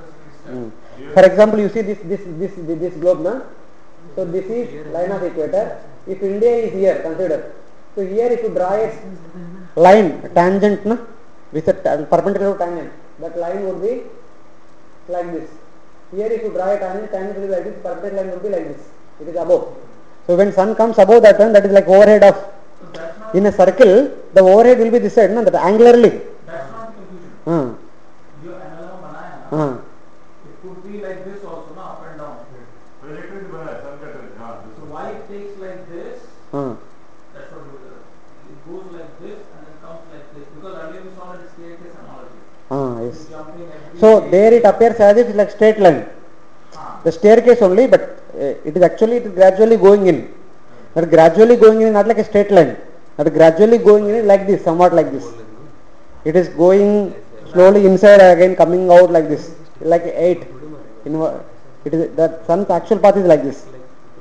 Mm. For example, you see this this this this, this globe, na? So this is line of equator. If India is here, consider. So here, if you draw a line tangent, na, with a ta- perpendicular tangent, that line would be like this. Here, if you draw a tangent, tangent will be like this. Perpendicular line would be like this. It is above. So when sun comes above that one, that is like overhead of. So that's not, In a circle, the overhead will be this side, na, that angularly. that's not confusion. Uh, जो analogue बनाया ना, uh, it could be like this also, ना, up and down. Trajectory बना है, sun का trajectory, हाँ, this So is- why it takes like this? uh. That's what it is. It goes like this and then comes like this. Because earlier we saw that it's staircase analogy. Ah, yes. It's jumping every So day. there it appears as if it's like straight line. Ah. The staircase only, but uh, it is actually it is gradually going in. But gradually going in is not like a straight line. But gradually going in is like this, somewhat like this. It is going slowly inside again, coming out like this, like eight. Inver- it is that sun's actual path is like this.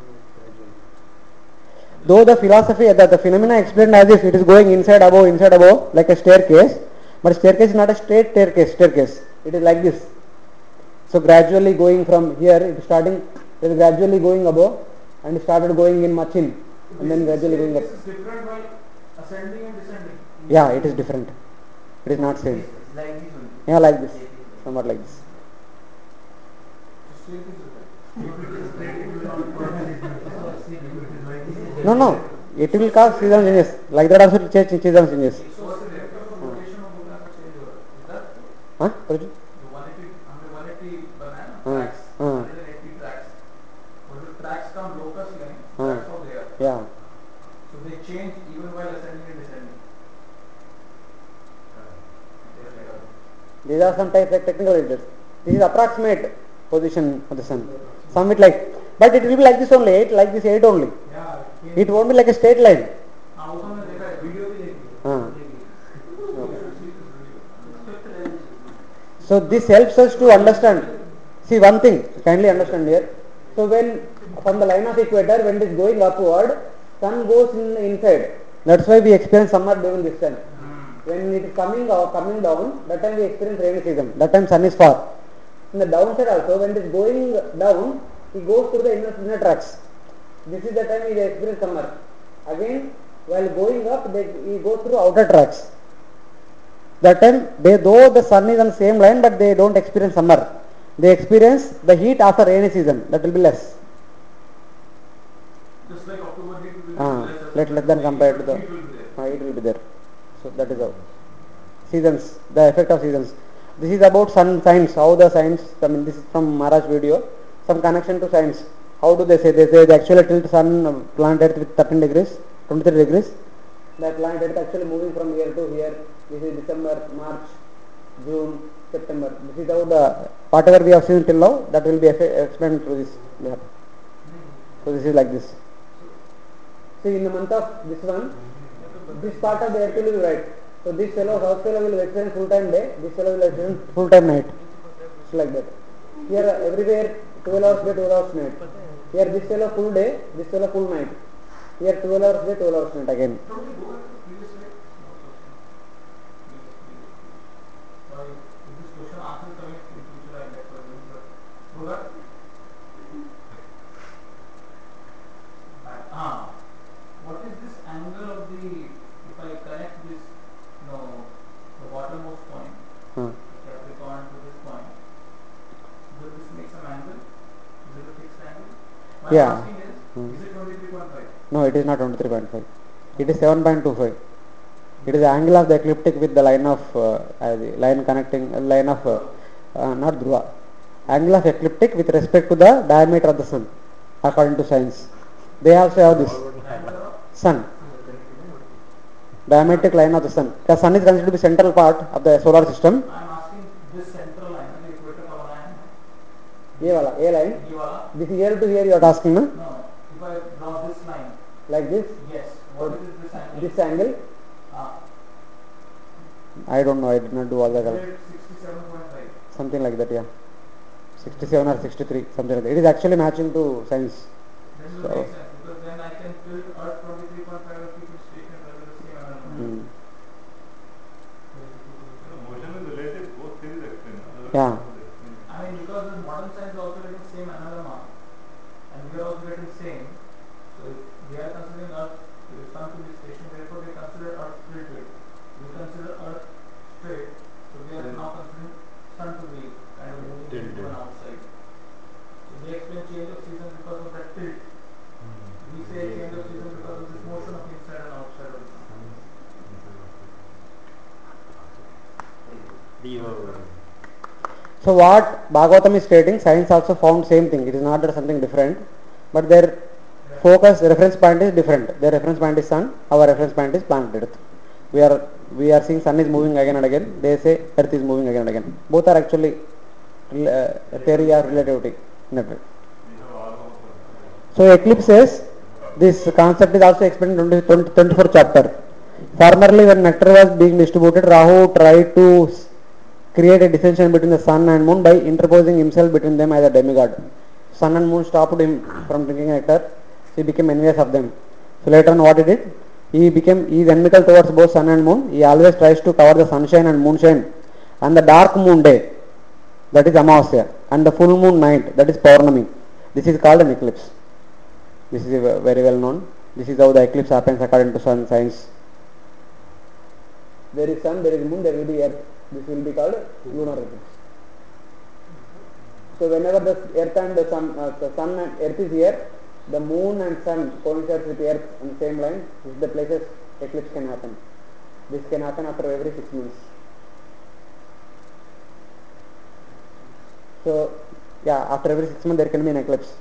Though the philosophy, the, the phenomena explained as if it is going inside above, inside above, like a staircase, but staircase is not a straight staircase. Staircase. It is like this. So gradually going from here, it is starting, it is gradually going above, and it started going in much in, and then gradually going up. This is different while ascending and descending. Yeah, it is different. It is not same. Like this only. Yeah, like this, somewhat like this. So staircase is No, no, it will cause season changes. Like that also it change season changes. So what's the vector of rotation of Buddha change over? Is that Huh? Praju? the one eighty, under one eighty banana Uh, tracks, uh. one eighty tracks. When the tracks come locus line, Uh. that's how they are. Yeah. So they change even while ascending and descending. These are some types of technical details. This is approximate position of the sun. Some it like, but it will be like this only, eight, like this eight only. Yeah. It won't be like a straight line. हाँ वो तो हमने देखा है video भी देखी है हाँ. देखी है। So this helps us to understand. See one thing, kindly understand here. So when from the line of equator, when it is going upward, sun goes in inside. That's why we experience summer during this time. When it is coming out, coming down, that time we experience rainy season. That time sun is far. In the downside also, when it is going down, he goes through the inner, inner tracks. This is the time he experience summer. Again, while going up, they, he goes through outer tracks. That time, they though the sun is on the same line, but they don't experience summer. They experience the heat after rainy season. That will be less. Just like October heat will be Ah, less let let them compare to the. heat will be there. Ah, it will be there. So that is how. Seasons, the effect of seasons. This is about sun science. How the science. I mean, this is from Maharaj video. Some connection to science. How do they say? They say they actually tilt sun uh, planet Earth with thirteen degrees, twenty-three degrees. That planet Earth actually moving from here to here. This is December, March, June, September. This is how the whatever we have seen till now. That will be effe- explained through this map. So this is like this. See, in the month of this one, this part of the earth will be right. So this fellow, south fellow will experience full time day, this fellow will experience full time night. It's like that. Here uh, everywhere twelve hours day, twelve hours night. Here this fellow full day, this fellow full night. Here twelve hours day, twelve hours night again. Don't we go back to previous slide? Sorry, if this question answer coming in future I get for this, but go back. Ah, what is this angle of the, if I connect this, no, the bottommost point, Huh. Capricorn to this point, will this make some angle? Is it a fixed angle? My Yeah. asking is, Hmm. is it twenty-three point five? No, it is not twenty-three point five. It is seven point two five. It is the angle of the ecliptic with the line of uh, uh, the line connecting uh, line of uh, uh, not Dhruva. Angle of ecliptic with respect to the diameter of the sun, according to science. They also have this sun. Diametric line of the sun. The sun is considered to be central part of the solar system. I am asking this central line, the equator का वाला है, ये वाला, ये line. ये वाला. This is here to here you are asking, no? No, if I draw this line, Like this. yes, what is this angle? This angle. Ah, I don't know. I did not do all the calculation. sixty-seven point five. Something like that, yeah. sixty-seven or sixty-three, something like that. It is actually matching to science. Then it So- will make sense because then I can tilt Earth twenty-three point five and keep it straight and rather the same angle. Hmm. Motion is relative, both things explain. Yeah. I mean, because the Tilted. On outside. So they explain change of season because of that tilt. We say change of season because of this motion of inside and outside of the sun. So what Bhagavatam is stating, science also found same thing. It is not that something different, but their focus, reference point is different. Their reference point is sun, our reference point is planet Earth. We are we are seeing sun is moving again and again. They say Earth is moving again and again. Both are actually uh, theory of relativity. So eclipse says this concept is also explained in twenty-fourth chapter. Formerly, when nectar was being distributed, Rahu tried to create a distinction between the sun and moon by interposing himself between them as a demigod. Sun and moon stopped him from drinking nectar. He became envious of them. So later on, what he did? He became he is enmical towards both sun and moon. He always tries to cover the sunshine and moonshine and the dark moon day, that is Amavasya, and the full moon night, that is Paurnami. This is called an eclipse. This is very well known. This is how the eclipse happens according to sun science. There is sun, there is moon, there will be earth. This will be called lunar eclipse. So whenever the earth and the sun, uh, the sun and earth is here, the moon and sun coincides with earth on the same line. This is the places eclipse can happen. This can happen after every six months. So yeah, after every six months there can be an eclipse.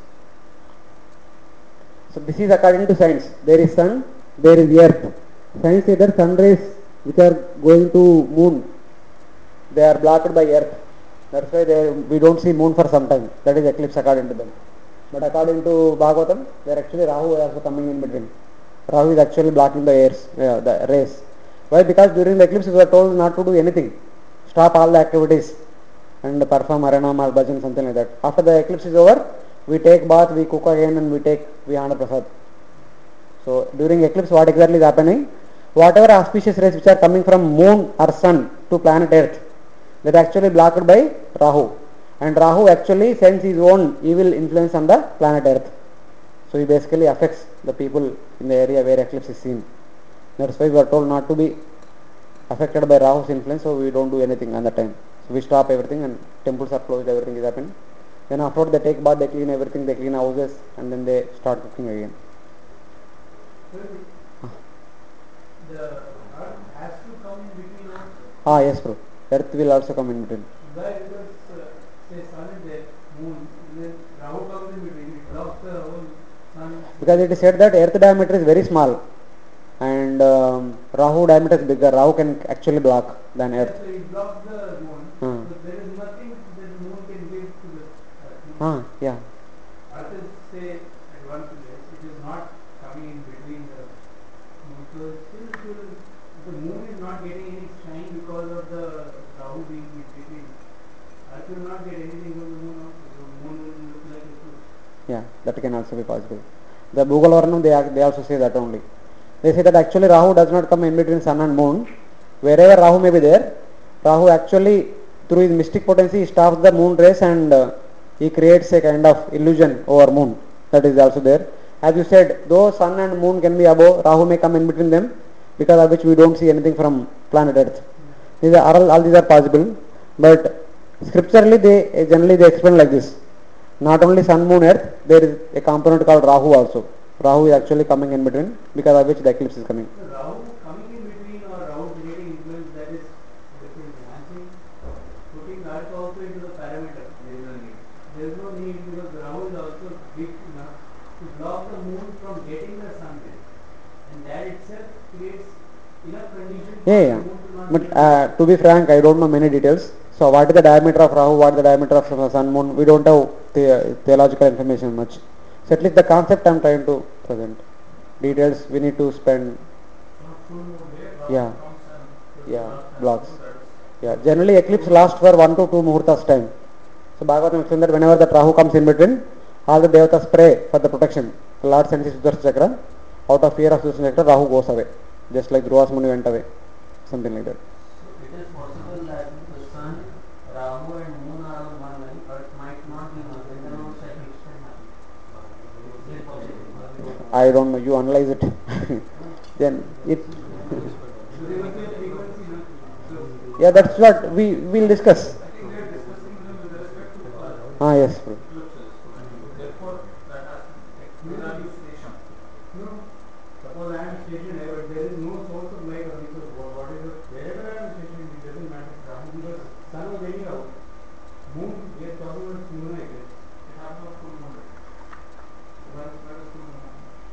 So this is according to science. There is sun, there is earth. Science says that sun rays which are going to moon, they are blocked by earth. That's why they, we don't see moon for some time. That is eclipse according to them. But according to Bhagavatam, they are actually Rahu is also coming in between. Rahu is actually blocking the airs, uh, the rays. Why? Because during the eclipse we were told not to do anything. Stop all the activities and perform Haranam or Bhajan, something like that. After the eclipse is over, we take bath, we cook again and we take Vihana Prasad. So during eclipse what exactly is happening? Whatever auspicious rays which are coming from moon or sun to planet earth, that are actually blocked by Rahu. And Rahu actually sends his own evil influence on the planet earth. So he basically affects the people in the area where eclipse is seen. That's why we are told not to be affected by Rahu's influence, so we don't do anything on that time. So we stop everything and temples are closed, everything is happening. Then afterward they take bath, they clean everything, they clean houses and then they start cooking again. The earth has to come in between also. Ah yes bro, earth will also come in between. Why? Because uh, say sun is there, moon, then Rahu comes in between, it blocks the whole sun. Because it is said that earth diameter is very small and um, Rahu diameter is bigger. Rahu can actually block than earth. So it blocks the moon. Hmm. So there is nothing that the moon can give to the earth. Ah, yeah. Earth is say at one place, it is not coming in between the moon. So still it will, the moon is not getting any shine because of the Rahu being in between. Earth will not get anything from the moon also. So moon will look like a fruit. Yeah, that can also be possible. The Bhugal Varnam, they, they also say that only. They say that actually Rahu does not come in between sun and moon. Wherever Rahu may be there, Rahu actually through his mystic potency stops the moon rays and uh, he creates a kind of illusion over moon. That is also there. As you said, though sun and moon can be above, Rahu may come in between them, because of which we don't see anything from planet Earth. These are all, all these are possible, but scripturally they generally they explain like this. Not only sun, moon, earth, there is a component called Rahu also. Rahu is actually coming in between, because of which the eclipse is coming. So Rahu coming in between or Rahu creating influence, that is different. I think putting earth also into the parameter, there is no need. There is no need because Rahu is also big enough to block the moon from getting the sun rays. And that itself creates enough condition for Yeah, the yeah. moon to not But get uh, to be frank, I don't know many details. So what is the diameter of Rahu, what is the diameter of the sun, moon? We don't have the theological information much. So at least the concept I am trying to present. Details we need to spend. Yeah, yeah, blocks. Yeah, generally eclipse lasts for one to two muhurtas time. So Bhagavatam explains that whenever that Rahu comes in between, all the devatas pray for the protection. The Lord sends his Sudarshan Chakra. Out of fear of Sudarshan Chakra, Rahu goes away. Just like Dhruva's Muni went away. Something like that. So it is possible that the sun, Rahu and moon are on one line, but might not be one line. Then also eclipse can happen. Is it possible? I don't know, you analyze it. Then it, So they will be frequency, no? So yeah, that's what we will discuss. I think they are discussing them with respect to yes. Therefore, that has lunar station. No, suppose I am stationed here, but there is no source of light or resource. What, what is the wherever I am stationed, it doesn't matter. Rahu, because sun was anyhow. Moon, we are talking about lunar eclipse. It happens on full moon. Where is where is full moon?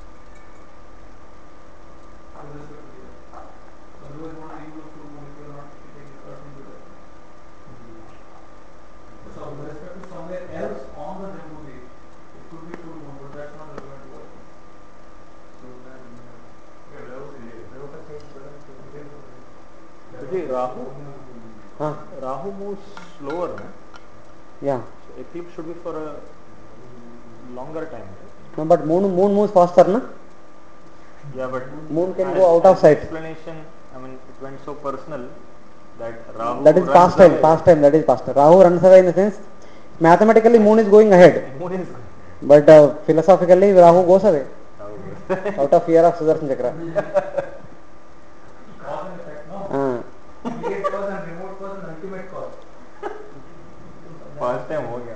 How does it work? Otherwise, what are you full moon if you are not taking earth into that? So, with respect to somewhere else on the Jambudi, it could be full moon, but that's not relevant to us. So, that yeah, that was it. That was the Vijay, Rahu, Huh? Rahu moves slower, no? Yeah. So eclipse should be for a longer time. Right? No, but moon moon moves faster, na? Yeah, but Moon can as- go out of as sight. Explanation. I mean, it went so personal that Rahu. That is runs past time. away. Past time. That is past time. Rahu runs away in the sense mathematically moon is going ahead, Moon is but uh, philosophically Rahu goes away Rahu. out of fear of Sudarshan Chakra. cause and effect, no? Uh, Immediate cause and remote cause and ultimate cause. Past time हो गया.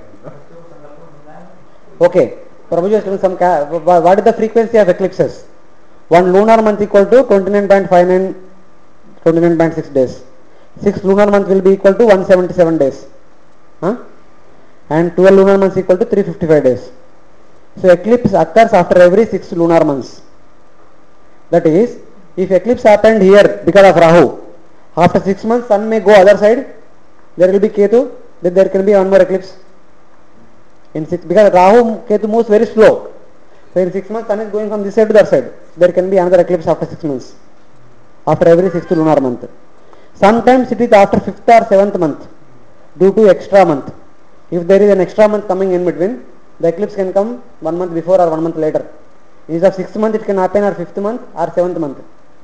okay. Prabhuji is doing some. Ca- wha- what is the frequency of eclipses? One lunar month equal to twenty-nine point five nine, twenty-nine point six days. Six lunar month will be equal to one hundred seventy-seven days. Huh? And twelve lunar months equal to three hundred fifty-five days. So eclipse occurs after every six lunar months. That is, if eclipse happened here because of Rahu, after six months sun may go other side, there will be Ketu, then there can be one more eclipse. In six, because Rahu Ketu moves very slow. So in six months sun is going from this side to that side. There can be another eclipse after six months. After every sixth lunar month. Sometimes it is after fifth or seventh month due to extra month. If there is an extra month coming in between, the eclipse can come one month before or one month later. Instead of sixth month it can happen or fifth month or seventh month.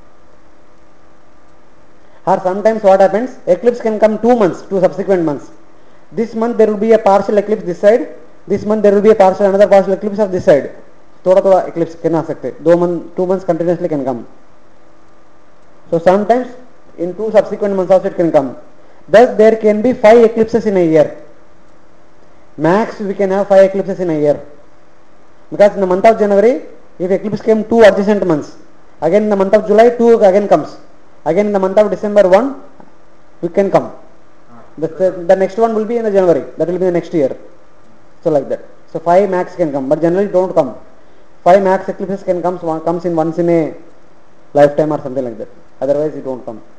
Or sometimes what happens, eclipse can come two months, two subsequent months. This month there will be a partial eclipse this side, this month there will be a partial, another partial eclipse of this side. थोड़ा थोड़ा eclipse can आ सकते, दो month, two months continuously can come. So sometimes in two subsequent months also it can come. Thus there can be five eclipses in a year. Max we can have five eclipses in a year. Because in the month of January, if eclipse came two adjacent months, again in the month of July two again comes. Again in the month of December one, we can come. The, the, the next one will be in the January. That will be the next year. So like that. So five max can come, but generally don't come. Five max eclipses can come, one comes in once in a lifetime or something like that. Otherwise it won't come.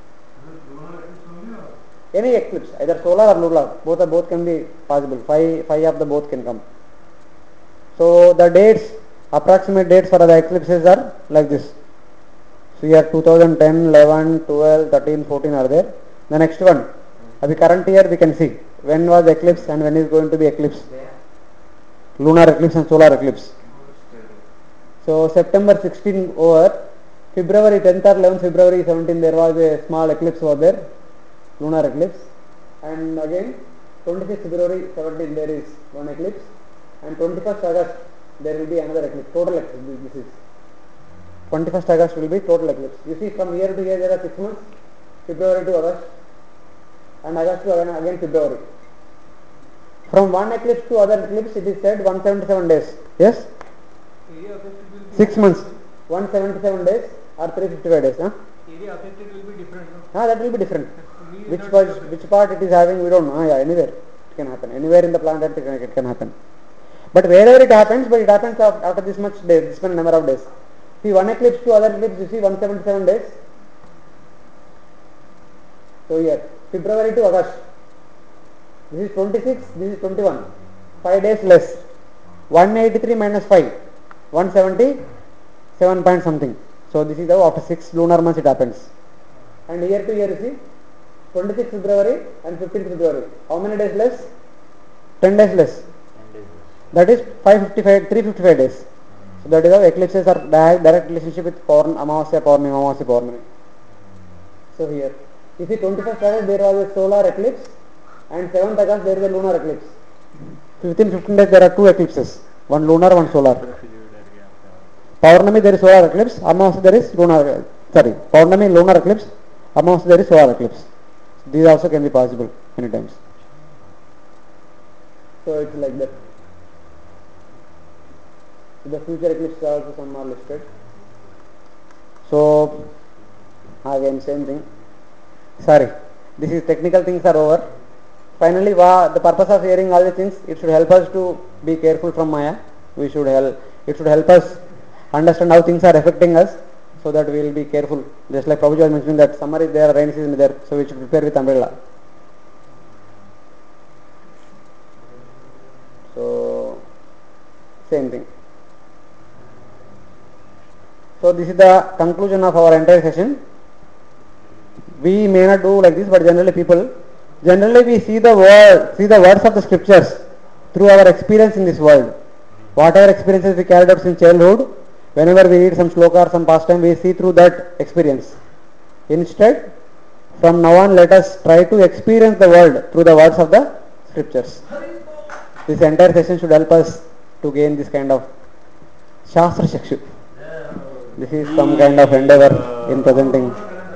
Any eclipse, either solar or lunar, both are, both can be possible. Five five of the both can come. So the dates, approximate dates for the eclipses are like this. So here two thousand ten, eleven, twelve, thirteen, fourteen are there. The next one, the current year we can see when was eclipse and when is going to be eclipse. Lunar eclipse and solar eclipse. So September sixteenth over, February tenth or eleventh, February seventeenth there was a small eclipse over there, lunar eclipse, and again twenty-sixth February seventeenth there is one eclipse, and twenty-first August there will be another eclipse, total eclipse this is. twenty-first August will be total eclipse. You see from year to year there are six months, February to August, and August to again, again February. From one eclipse to other eclipse it is said one hundred seventy-seven days. Yes? Area affected will be six months, one hundred seventy-seven days or three hundred fifty-five days. Huh? area affected will be different. No? Ah, that will be different. For me, Which not part, sure. which part it is having, we don't know. Ah, yeah, anywhere it can happen. Anywhere in the planet it can, it can happen. But wherever it happens, but it happens af- after this much days, this much number of days. See one eclipse to other eclipse, you see one hundred seventy-seven days. So here, February to August. This is twenty-six, this is twenty-one. five days less. one hundred eighty-three minus five. one hundred seventy-seven point something. So this is how after six lunar months it happens. And year to year you see, twenty-sixth February and fifteenth February. How many days less? ten days less. That is five hundred fifty-five, three hundred fifty-five days. So that is how eclipses are direct, direct relationship with Paurn, Amavasya, Paurnami, Amavasya, Paurnami. So here, you see twenty-first August there was a solar eclipse and seventh August there is a lunar eclipse. Within fifteen days there are two eclipses, one lunar, one solar. Paurnami there is solar eclipse, Amavasya there is lunar, sorry, Paurnami lunar eclipse, Amavasya there is solar eclipse. These also can be possible many times. So it's like that. The future eclipses also some are listed. So again same thing. Sorry, this is technical things are over. Finally, wa- the purpose of hearing all the things, it should help us to be careful from Maya. We should help. It should help us understand how things are affecting us, so that we will be careful. Just like Prabhuji was mentioning that summer is there, rainy season is there, so we should prepare with umbrella. So same thing. So this is the conclusion of our entire session. We may not do like this, but generally people, generally we see the word, see the words of the scriptures through our experience in this world. Whatever experiences we carried out since childhood, whenever we read some sloka or some pastime, we see through that experience. Instead, from now on, let us try to experience the world through the words of the scriptures. This entire session should help us to gain this kind of Shastra Shakshu. This is some kind of endeavor in presenting.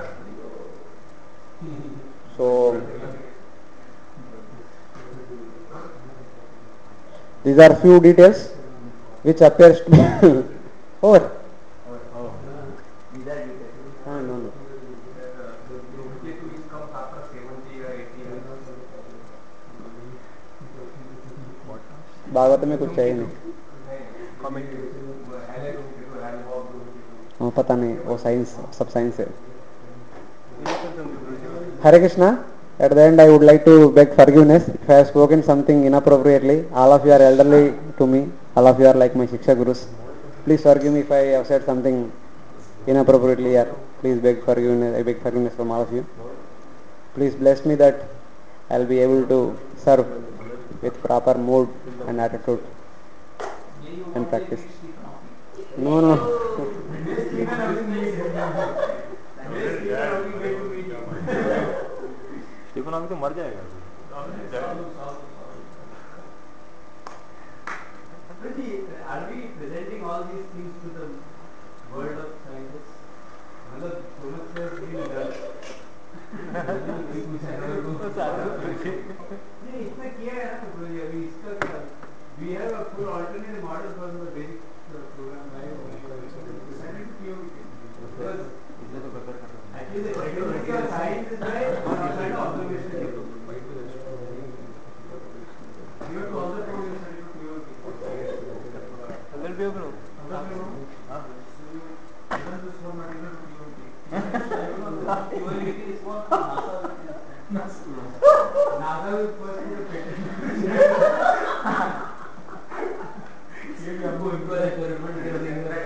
So, these are few details which appears to be over. Ah, no, no. Bhagavat में कुछ चाहिए नहीं. हाँ पता नहीं वो science सब science है. Hare Krishna. At the end, I would like to beg forgiveness if I have spoken something inappropriately. All of you are elderly to me. All of you are like my Shiksha Gurus. Please forgive me if I have said something inappropriately here. Please beg forgiveness. I beg forgiveness from all of you. Please bless me that I will be able to serve with proper mood and attitude and practice. No, no. Economy तो मर जाएगा. Are we presenting all these things to the world of scientists? मतलब so much has been done. नहीं इसमें किया है ना तो अभी इसका क्या? We have a full alternate model for the basic program. Actually, the technology of science is right. Kind of observation. You have to also prove your study to P O P. Will be open. Huh? Even this one not even P O P. P O P is what NASA. NASA will first do the patent. ये भी आपको इनको experiment कर देंगे.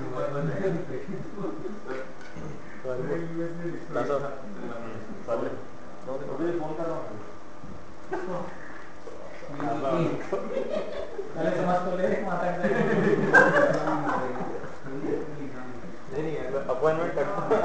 Phone कर रहा हूँ. पहले समझ तो ले माता नहीं अपॉइंटमेंट करता.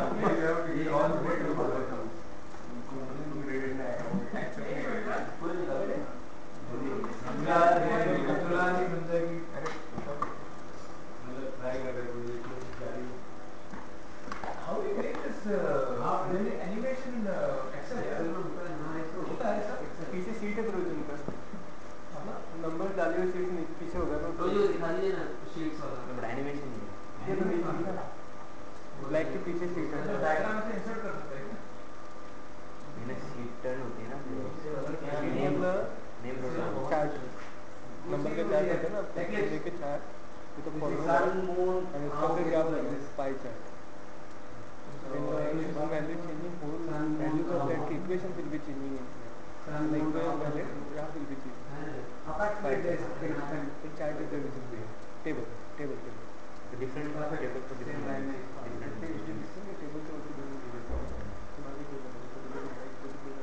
How do you make this uh, animation in Excel? होता है सब पीछे सीट है प्रोविजन का नंबर डालिए हुए सीट नीचे पीछे होगा ना तो जो दिखा दीजिए ना शीट्स वाला एनिमेशन नहीं है. ये तो नहीं ब्लैक के पीछे सीट है. डायग्राम से इंसर्ट कर सकते हैं मैंने सीट टर्न होती है ना नेम नेम चार्ट नंबर का चार्ट होता है ना अपने के चार्ट ये तो फॉर्मूला सन मून and इसका फिर क्या होता है pie chart and uh, one value changing whole values of that equation will be changing in like the value graph will be changing. apart from this can happen The chart is there which is there. Table, table, table. The different table for different lines. Different table से उसकी दोनों चीजें तुम्हारी table है तो तुम्हारी height को भी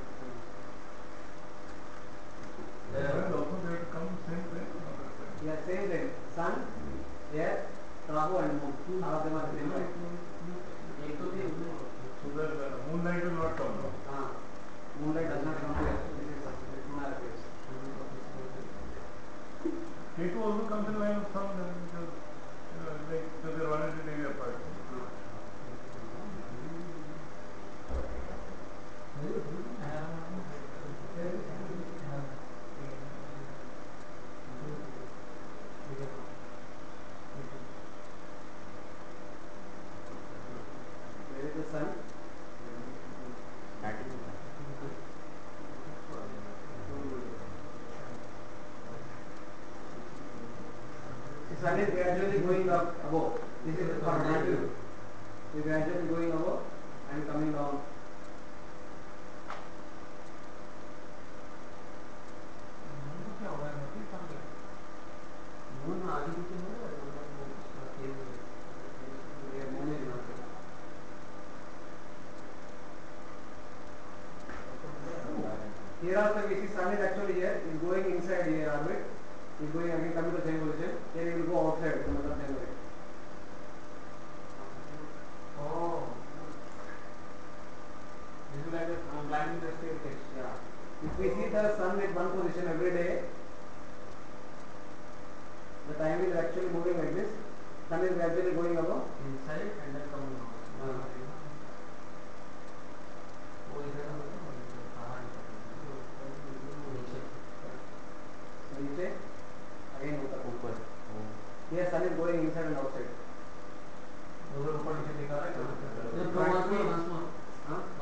yeah same thing sun earth rahu and moon all of them are same एक तो थी So the moonlight will not come now. हाँ moonlight does not come here this is lunar eclipse. Ketu also comes in line of sun because uh, like so they're one hundred degree apart. sun is gradually going up above. This is for Mercury. It is gradually going above and coming down. Moon आगे पीछे हो रहा है, मतलब वो उसका तेज है। ये moon is not there. Here also we see sun is actually here, is going inside here orbit, is going again coming to the same position, then it will go outside to another same way. Oh, this is like a uh, blind industrial text. Yeah. If we see the sun at one position every day, the time is actually moving like this. Sun is gradually going above, inside and then coming out. Uh, oh, is that a नीचे again ऊपर ऊपर ये sun is going inside and outside उधर ऊपर नीचे दिखा रहा है क्या हाँ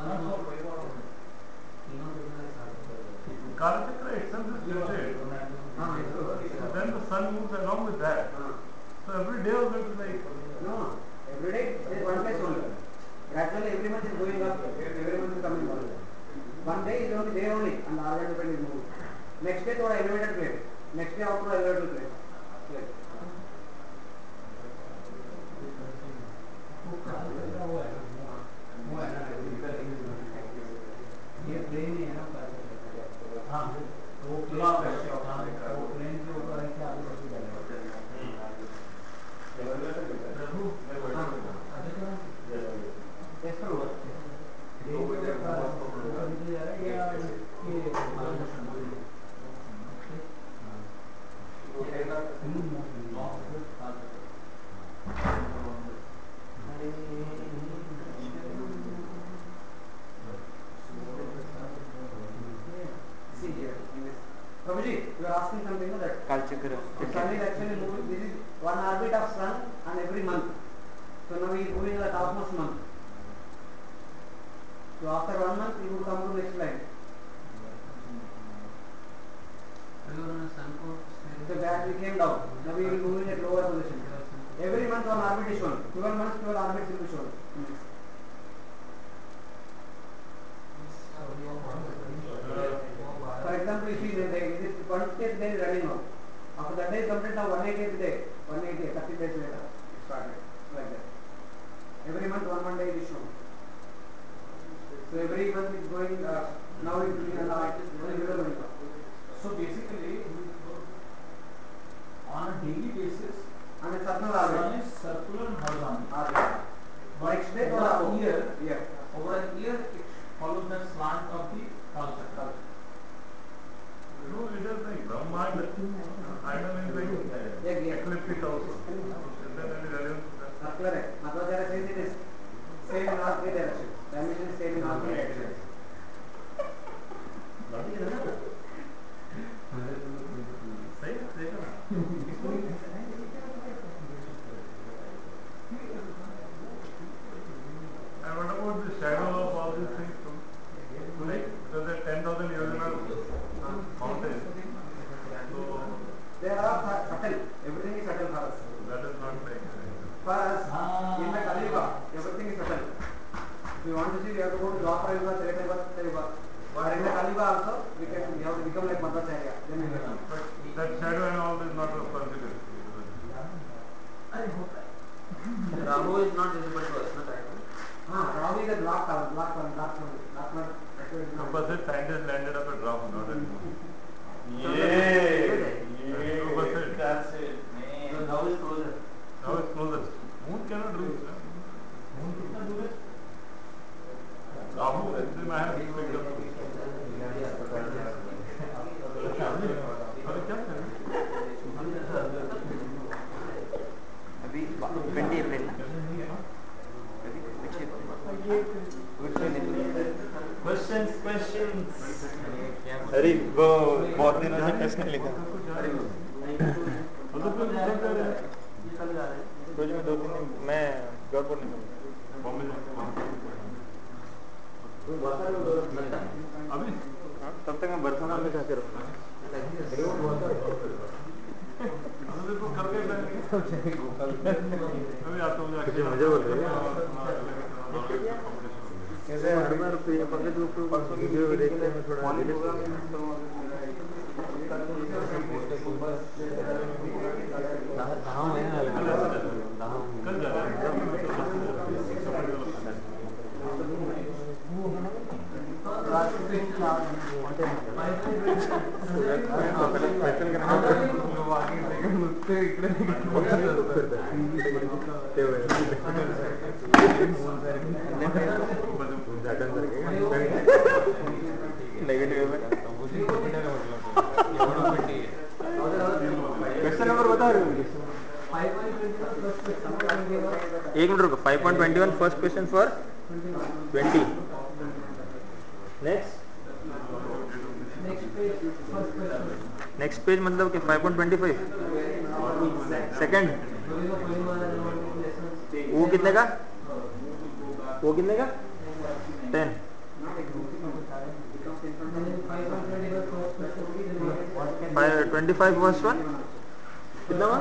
Kalachakra itself is tilted. So then the sun moves along with that. So every day also it is like no every day there is one place only gradually every month is going up every month is coming down one day is only there only and the other depend is moving next day थोड़ा elevated plane next day और थोड़ा elevated plane ये plane ही है ना हाँ वो plane वो प्लेन के ऊपर ऐसे आगे बढ़ते जाएगा प्रभु yes sir what ये ऊपर जा रहा है या ये see here Prabhuji, you are asking something no, that Kalachakra. the sun is actually moving. This is one orbit of sun and every month. So now he is moving in the topmost month. So after one month he would come to next line. So that we came down. Now we will be moving at lower position. Every month one orbit is shown. twelve months twelve orbits will be shown. For example, if you say it is one step day is running now. After that day is complete now one hundred eightieth day, one hundred eighty, thirty days later it started like that. Every month one one day is shown. So every month is going uh, now it will be a light. So basically on a daily basis on a circular orbit is circular and horizontal. Next day over a year, yeah. Over a year it follows the slant of the Kalachakra. no, it is like Brahmand. Idol is like Yeah, yeah. ecliptic also. Is there any relevance to that? Circular है. Madhvacharya says it is same in all three directions. Dimension is same in all three directions. सही है, सही है ना? And what about the shadow of all these things too? Like, because there are ten thousand Yojana mountains. So, There are subtle. Everything is subtle for us. that is not like... For us, in the Kali Yuga, everything is subtle. If you want to see, we have to go to Dwapara Yuga, Treta Yuga, Treta Yuga. But in the Kali Yuga also, we can we have to become like Madhvacharya. Then we become. But that shadow and all is not responsible. Rahu is not visible to us, not right? Ah, Rahu is a black color, black color, dark color, dark color. Opposite scientists landed up at Rahu, not at Moon. Yeah, Opposite. that's it. Man. So Rahu is closer. Now it's closest. Moon cannot reach. Huh? Moon कितना दूर है? Rahu, actually, I have picked up. अरे क्या करें? अभी twenty April ना अभी which April? Which April? Questions, questions. अरे वो बहुत दिनों से टेस्ट नहीं लिखा। मतलब फिर क्या कर रहे हैं? रोज में दो तीन दिन मैं जॉब पर निकलूँ। बॉम्बे अभी हाँ, तब तक मैं बर्तमान में जाके रहूँगा। अभी तो करके मुझे बोल रहे हैं कैसे हर बार ये पंकज ग्रुप परसों की वीडियो देखते हैं थोड़ा क्वेश्चन नंबर बता रहे हो एक मिनट रुको five point twenty one first question for twenty next next page मतलब कि five point twenty five second वो कितने का वो कितने का ten twenty five first one कितना हुआ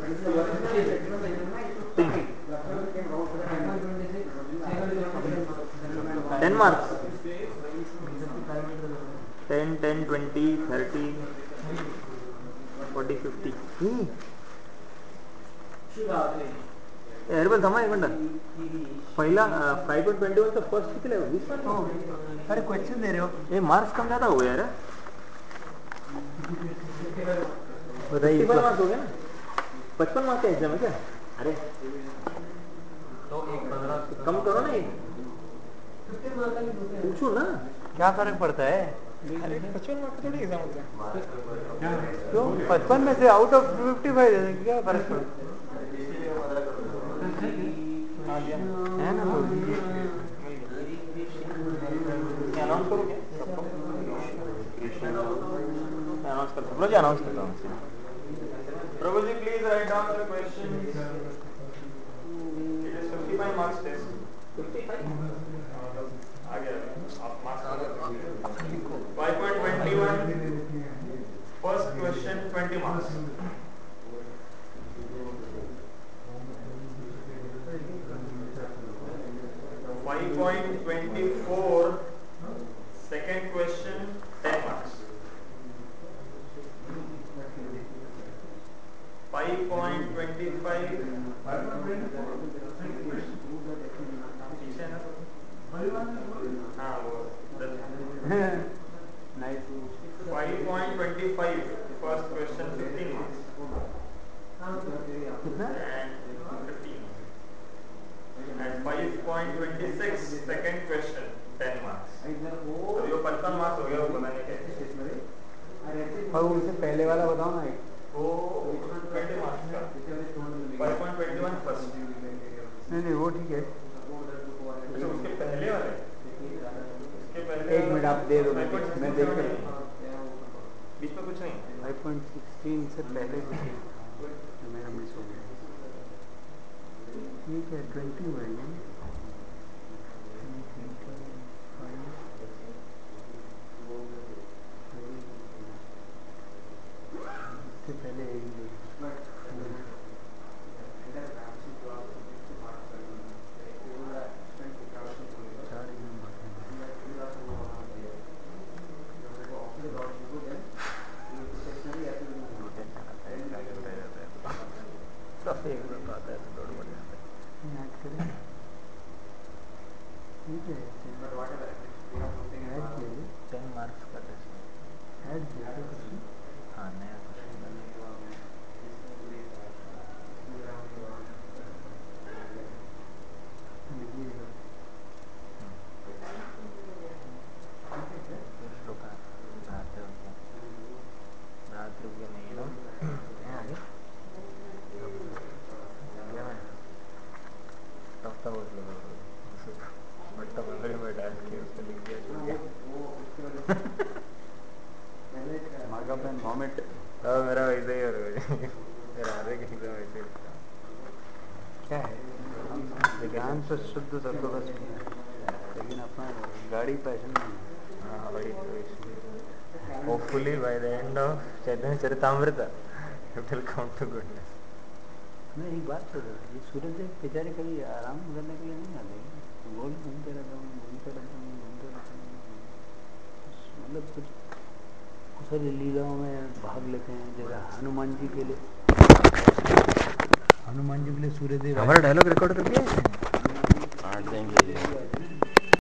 ten marks ten ten twenty thirty forty fifty एअरबल थांबा एक मिनट पहिला फाइव पॉइंट ट्वेंटी वन का फर्स्ट किती लागेल वीस मार्क्स अरे क्वेश्चन दे रहे हो ये मार्क्स कम ज्यादा हो गया यार बताइए मार्क्स हो गया ना पचपन मार्क्स का एग्जाम है क्या अरे तो एक पंद्रह कम करो ना ये पूछो ना क्या फर्क पड़ता है अरे पचपन मार्क्स थोड़ी एग्जाम होता है क्यों पचपन में से आउट ऑफ फिफ्टी फाइव क्या फर्क पड़ता है ना अनाउंस करो क्या अनाउंस कर प्रभु जी अनाउंस करता हूँ Prabhu ji please write down the question it is fifty five marks test fifty five आ गया आप marks five point twenty one first question twenty marks five point twenty four second question ten marks five point two five हाँ वो nice five point two five first question fifteen marks and fifteen and five point two six second question ten marks अभी वो पचपन marks हो गया वो बनाने के और उनसे पहले वाला बताओ ना एक वो ट्वेंटी मार्क्स का five point twenty one first नहीं नहीं वो ठीक है अच्छा उसके पहले वाले उसके पहले एक मिनट आप दे दो मैं मैं देख कर बीच में कुछ नहीं फाइव पॉइंट सिक्सटीन से पहले कुछ नहीं मेरा मिस हो गया ठीक है ट्वेंटी हुआ है इससे पहले एक चार एग्जाम बाकी ठीक है टेन मार्क्स का टेस्ट ऐड किया था कुछ हाँ नया क्वेश्चन श्लोका भ्रातृव्य नहीं है आगे हफ्ता बहुत लगा बट्टा मेमोरी में डाल के उसको लिख दिया छोड़ दिया मार्कअप एंड वॉमिट हाँ मेरा वैसे ही हो रहा है मेरा हर एक एग्जाम वैसे ही लिखता हूँ क्या है ज्ञान तो शुद्ध तत्व बस लेकिन अपना गाड़ी पैशन नहीं हाँ वही तो इसलिए hopefully by the end of Chaitanya Charitamrita it will come to goodness मैं एक बात कर रहा हूँ, ये सूरज देव बेचारे कभी आराम करने के लिए नहीं आते, गोल घूमते रहता हूँ घूमते रहता हूँ घूमते रहता हूँ, मतलब कुछ कुशल लीलाओं में भाग लेते हैं, जैसे हनुमान जी के लिए हनुमान जी के लिए सूर्यदेव हमारा डायलॉग रिकॉर्ड करके काट देंगे।